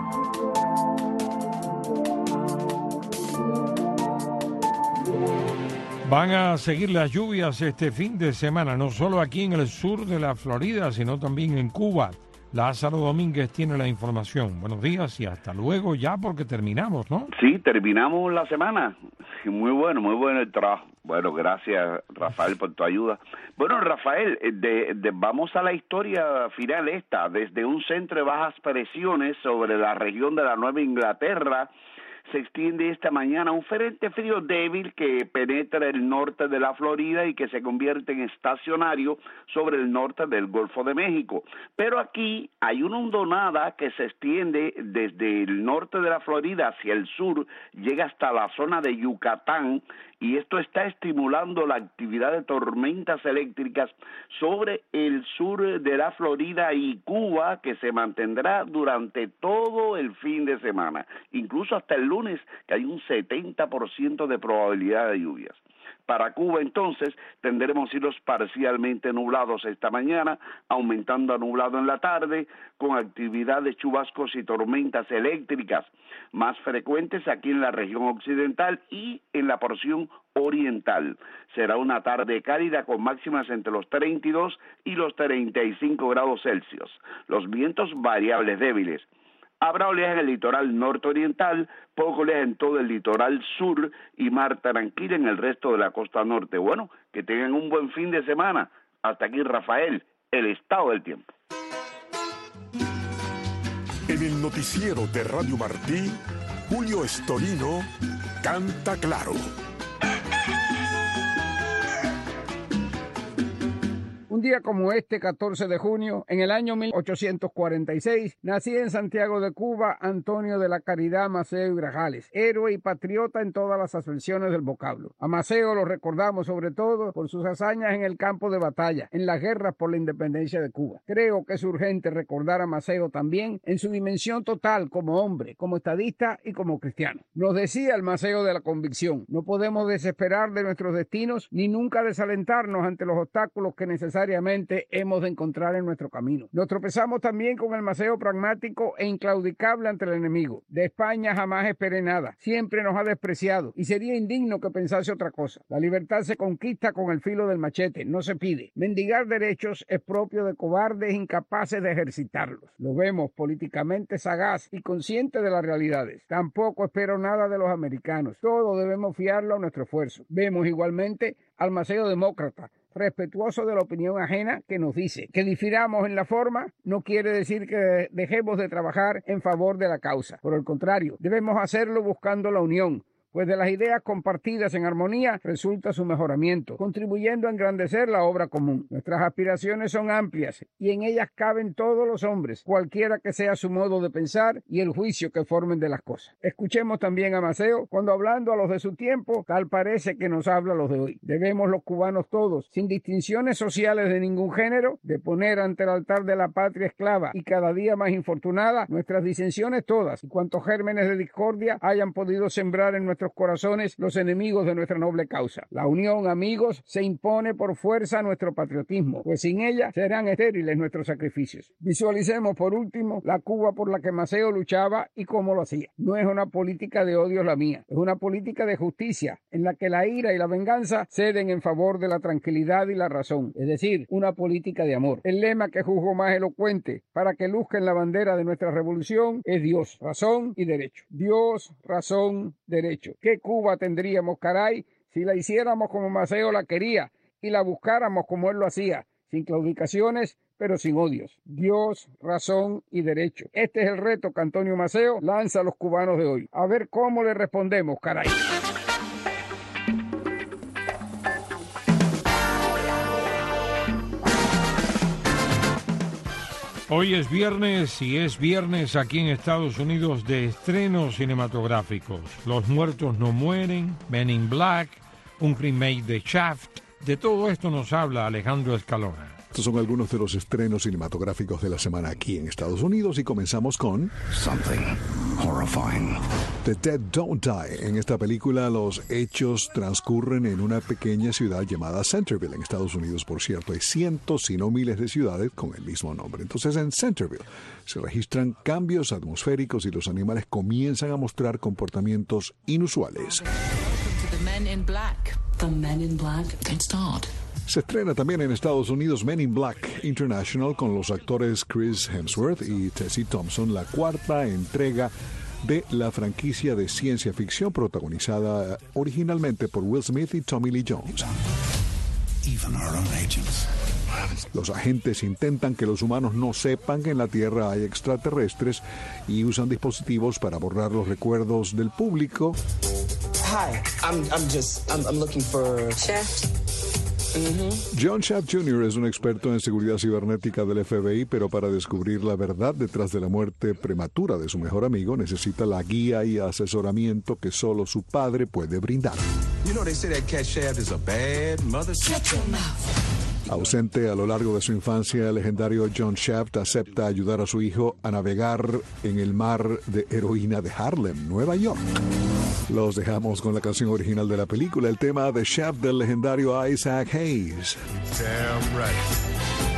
Van a seguir las lluvias este fin de semana, no solo aquí en el sur de la Florida, sino también en Cuba. Lázaro Domínguez tiene la información. Buenos días y hasta luego ya porque terminamos, ¿no? Sí, terminamos la semana. Muy bueno, muy bueno el trabajo. Bueno, gracias Rafael por tu ayuda. Bueno, Rafael, de, de, vamos a la historia final esta. Desde un centro de bajas presiones sobre la región de la Nueva Inglaterra, se extiende esta mañana un frente frío débil que penetra el norte de la Florida y que se convierte en estacionario sobre el norte del Golfo de México. Pero aquí hay una hondonada que se extiende desde el norte de la Florida hacia el sur, llega hasta la zona de Yucatán, y esto está estimulando la actividad de tormentas eléctricas sobre el sur de la Florida y Cuba, que se mantendrá durante todo el fin de semana, incluso hasta el lunes, que hay un setenta por ciento de probabilidad de lluvias. Para Cuba, entonces, tendremos cielos parcialmente nublados esta mañana, aumentando a nublado en la tarde, con actividad de chubascos y tormentas eléctricas más frecuentes aquí en la región occidental y en la porción oriental. Será una tarde cálida con máximas entre los treinta y dos y los treinta y cinco grados Celsius. Los vientos variables débiles. Habrá oleaje en el litoral norte-oriental, poco oleaje en todo el litoral sur y mar tranquila en el resto de la costa norte. Bueno, que tengan un buen fin de semana. Hasta aquí, Rafael, el estado del tiempo. En el noticiero de Radio Martí, Julio Estorino canta claro. Un día como este, catorce de junio, en el año mil ochocientos cuarenta y seis, nacía en Santiago de Cuba Antonio de la Caridad Maceo y Grajales, héroe y patriota en todas las acepciones del vocablo. A Maceo lo recordamos sobre todo por sus hazañas en el campo de batalla, en las guerras por la independencia de Cuba. Creo que es urgente recordar a Maceo también en su dimensión total como hombre, como estadista y como cristiano. Nos decía el Maceo de la convicción: no podemos desesperar de nuestros destinos ni nunca desalentarnos ante los obstáculos que necesariamente hemos de encontrar en nuestro camino. Nos tropezamos también con el Maceo pragmático e inclaudicable ante el enemigo. De España jamás esperé nada, siempre nos ha despreciado y sería indigno que pensase otra cosa. La libertad se conquista con el filo del machete, no se pide. Mendigar derechos es propio de cobardes incapaces de ejercitarlos. Lo vemos políticamente sagaz y consciente de las realidades. Tampoco espero nada de los americanos. Todo debemos fiarlo a nuestro esfuerzo. Vemos igualmente al Maceo demócrata, respetuoso de la opinión ajena, que nos dice que difiramos en la forma no quiere decir que dejemos de trabajar en favor de la causa. Por el contrario, debemos hacerlo buscando la unión, pues de las ideas compartidas en armonía resulta su mejoramiento, contribuyendo a engrandecer la obra común. Nuestras aspiraciones son amplias y en ellas caben todos los hombres, cualquiera que sea su modo de pensar y el juicio que formen de las cosas. Escuchemos también a Maceo cuando, hablando a los de su tiempo, tal parece que nos habla a los de hoy. Debemos los cubanos todos, sin distinciones sociales de ningún género, de poner ante el altar de la patria esclava y cada día más infortunada nuestras disensiones todas y cuantos gérmenes de discordia hayan podido sembrar en nuestros corazones los enemigos de nuestra noble causa. La unión, amigos, se impone por fuerza a nuestro patriotismo, pues sin ella serán estériles nuestros sacrificios. Visualicemos por último la Cuba por la que Maceo luchaba y cómo lo hacía. No es una política de odio la mía, es una política de justicia en la que la ira y la venganza ceden en favor de la tranquilidad y la razón, es decir, una política de amor. El lema que juzgo más elocuente para que luzca en la bandera de nuestra revolución es Dios, razón y derecho. Dios, razón, derecho. ¿Qué Cuba tendríamos, caray, si la hiciéramos como Maceo la quería y la buscáramos como él lo hacía, sin claudicaciones, pero sin odios? Dios, razón y derecho. Este es el reto que Antonio Maceo lanza a los cubanos de hoy. A ver cómo le respondemos, caray. Hoy es viernes y es viernes aquí en Estados Unidos de estrenos cinematográficos. Los muertos no mueren, Men in Black, un remake de Shaft. De todo esto nos habla Alejandro Escalona. Estos son algunos de los estrenos cinematográficos de la semana aquí en Estados Unidos y comenzamos con Something Horrifying. The Dead Don't Die. En esta película los hechos transcurren en una pequeña ciudad llamada Centerville, en Estados Unidos, por cierto. Hay cientos, si no miles de ciudades con el mismo nombre. Entonces en Centerville se registran cambios atmosféricos y los animales comienzan a mostrar comportamientos inusuales. The Men in Black. The Men in Black. Don't start. Se estrena también en Estados Unidos Men in Black International con los actores Chris Hemsworth y Tessie Thompson, la cuarta entrega de la franquicia de ciencia ficción protagonizada originalmente por Will Smith y Tommy Lee Jones. Even our own agents. Los agentes intentan que los humanos no sepan que en la Tierra hay extraterrestres y usan dispositivos para borrar los recuerdos del público. Hi, I'm, I'm just, I'm, I'm looking for... Shaft. Mm-hmm. John Shaft junior es un experto en seguridad cibernética del F B I, pero para descubrir la verdad detrás de la muerte prematura de su mejor amigo necesita la guía y asesoramiento que solo su padre puede brindar. You know, they say that Cat Shaft is a bad mother. Shut your mouth. Ausente a lo largo de su infancia, el legendario John Shaft acepta ayudar a su hijo a navegar en el mar de heroína de Harlem, Nueva York. Los dejamos con la canción original de la película, el tema de Chef del legendario Isaac Hayes. Damn right.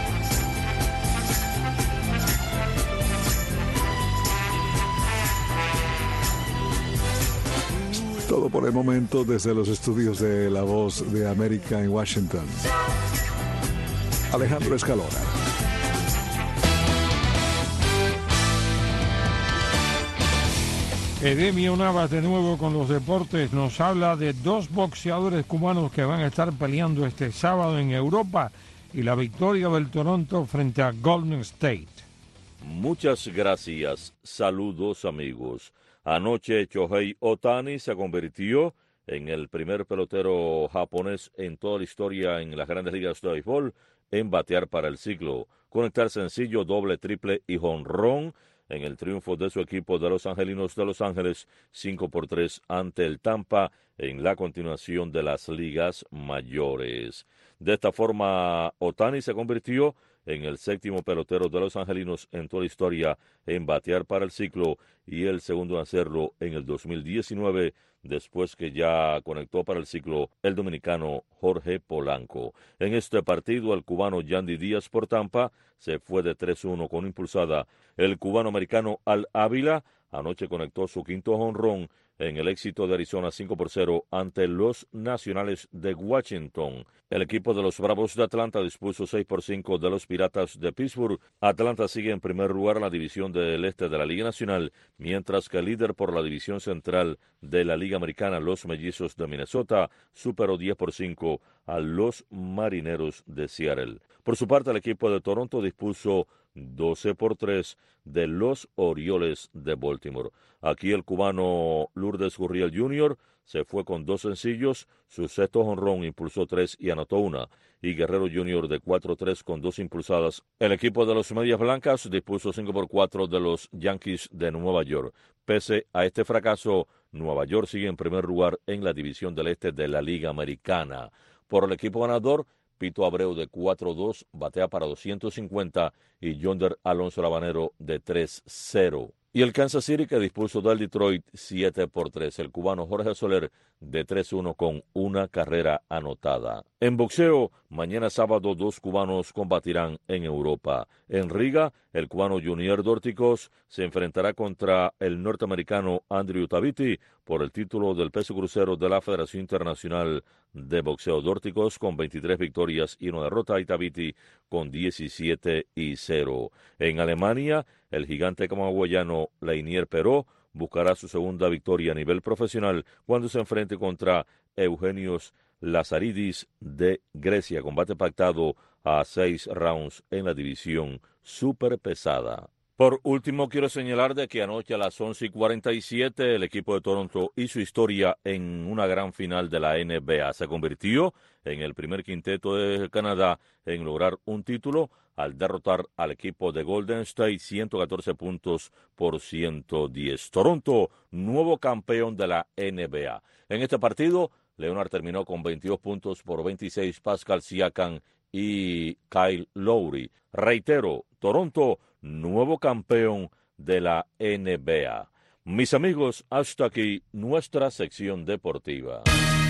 Todo por el momento desde los estudios de La Voz de América en Washington. Alejandro Escalona. Edemio Navas de nuevo con los deportes nos habla de dos boxeadores cubanos que van a estar peleando este sábado en Europa y la victoria del Toronto frente a Golden State. Muchas gracias. Saludos amigos. Anoche Shohei Ohtani se convirtió en el primer pelotero japonés en toda la historia en las grandes ligas de béisbol en batear para el siglo, conectar sencillo, doble, triple y jonrón en el triunfo de su equipo de los Angelinos de Los Ángeles cinco por tres ante el Tampa en la continuación de las ligas mayores. De esta forma, Ohtani se convirtió en el séptimo pelotero de los Angelinos en toda la historia en batear para el ciclo y el segundo en hacerlo en el dos mil diecinueve, después que ya conectó para el ciclo el dominicano Jorge Polanco. En este partido, el cubano Yandy Díaz por Tampa se fue de tres uno con impulsada. El cubano-americano Al Ávila anoche conectó su quinto jonrón en el éxito de Arizona cinco por cero ante los Nacionales de Washington. El equipo de los Bravos de Atlanta dispuso seis por cinco de los Piratas de Pittsburgh. Atlanta sigue en primer lugar en la división del este de la Liga Nacional, mientras que el líder por la división central de la Liga Americana, los Mellizos de Minnesota, superó diez por cinco a los Marineros de Seattle. Por su parte, el equipo de Toronto dispuso doce por tres de los Orioles de Baltimore. Aquí el cubano Lourdes Gurriel junior se fue con dos sencillos, su sexto jonrón impulsó tres y anotó una, y Guerrero junior de cuatro tres con dos impulsadas. El equipo de los Medias Blancas dispuso cinco por cuatro de los Yankees de Nueva York. Pese a este fracaso, Nueva York sigue en primer lugar en la división del este de la Liga Americana. Por el equipo ganador, Pito Abreu de cuatro dos batea para doscientos cincuenta y Yonder Alonso Labanero de tres cero. Y el Kansas City que dispuso del Detroit siete por tres. El cubano Jorge Soler de tres uno con una carrera anotada. En boxeo, mañana sábado dos cubanos combatirán en Europa. En Riga, el cubano Junior Dorticos se enfrentará contra el norteamericano Andrew Tabiti por el título del peso crucero de la Federación Internacional de Boxeo. Dorticos con veintitrés victorias y una derrota y Tabiti con diecisiete y cero. En Alemania, el gigante camagüeyano Leinier Peró buscará su segunda victoria a nivel profesional cuando se enfrente contra Eugenios Lazaridis de Grecia. Combate pactado a seis rounds en la división superpesada. Por último, quiero señalar de que anoche a las once y cuarenta y siete el equipo de Toronto hizo historia en una gran final de la N B A. Se convirtió en el primer quinteto de Canadá en lograr un título al derrotar al equipo de Golden State ciento catorce puntos por ciento diez. Toronto, nuevo campeón de la N B A. En este partido, Leonard terminó con veintidós puntos por veintiséis, Pascal Siakam y Kyle Lowry. Reitero, Toronto, nuevo campeón de la N B A. Mis amigos, hasta aquí nuestra sección deportiva.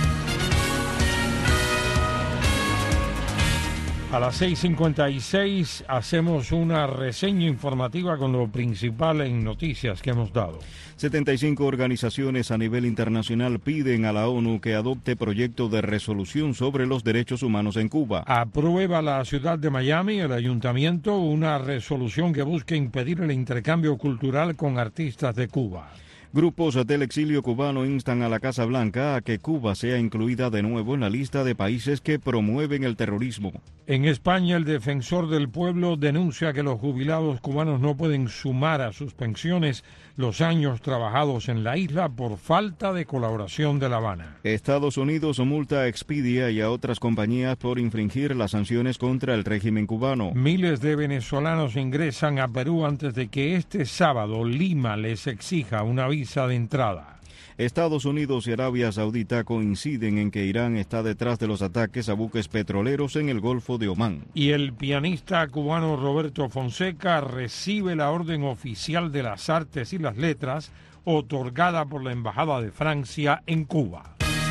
A las seis cincuenta y seis hacemos una reseña informativa con lo principal en noticias que hemos dado. setenta y cinco organizaciones a nivel internacional piden a la ONU que adopte proyecto de resolución sobre los derechos humanos en Cuba. Aprueba la ciudad de Miami, el ayuntamiento, una resolución que busca impedir el intercambio cultural con artistas de Cuba. Grupos del exilio cubano instan a la Casa Blanca a que Cuba sea incluida de nuevo en la lista de países que promueven el terrorismo. En España, el defensor del pueblo denuncia que los jubilados cubanos no pueden sumar a sus pensiones los años trabajados en la isla por falta de colaboración de La Habana. Estados Unidos multa a Expedia y a otras compañías por infringir las sanciones contra el régimen cubano. Miles de venezolanos ingresan a Perú antes de que este sábado Lima les exija una visa de entrada. Estados Unidos y Arabia Saudita coinciden en que Irán está detrás de los ataques a buques petroleros en el Golfo de Omán. Y el pianista cubano Roberto Fonseca recibe la Orden Oficial de las Artes y las Letras otorgada por la Embajada de Francia en Cuba.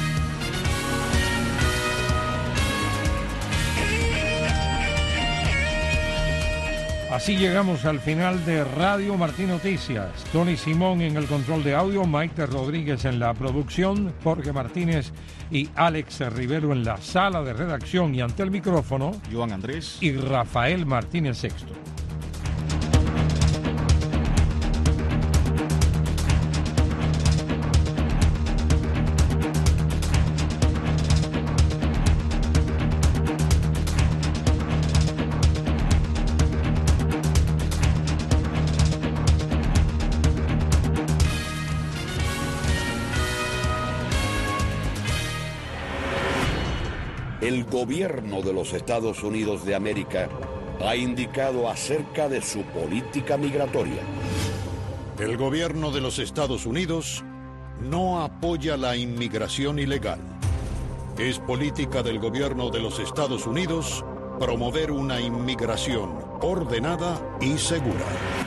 Así llegamos al final de Radio Martí Noticias. Tony Simón en el control de audio, Maite Rodríguez en la producción, Jorge Martínez y Alex Rivero en la sala de redacción y ante el micrófono, Joan Andrés y Rafael Martínez Sexto. El gobierno de los Estados Unidos de América ha indicado acerca de su política migratoria. El gobierno de los Estados Unidos no apoya la inmigración ilegal. Es política del gobierno de los Estados Unidos promover una inmigración ordenada y segura.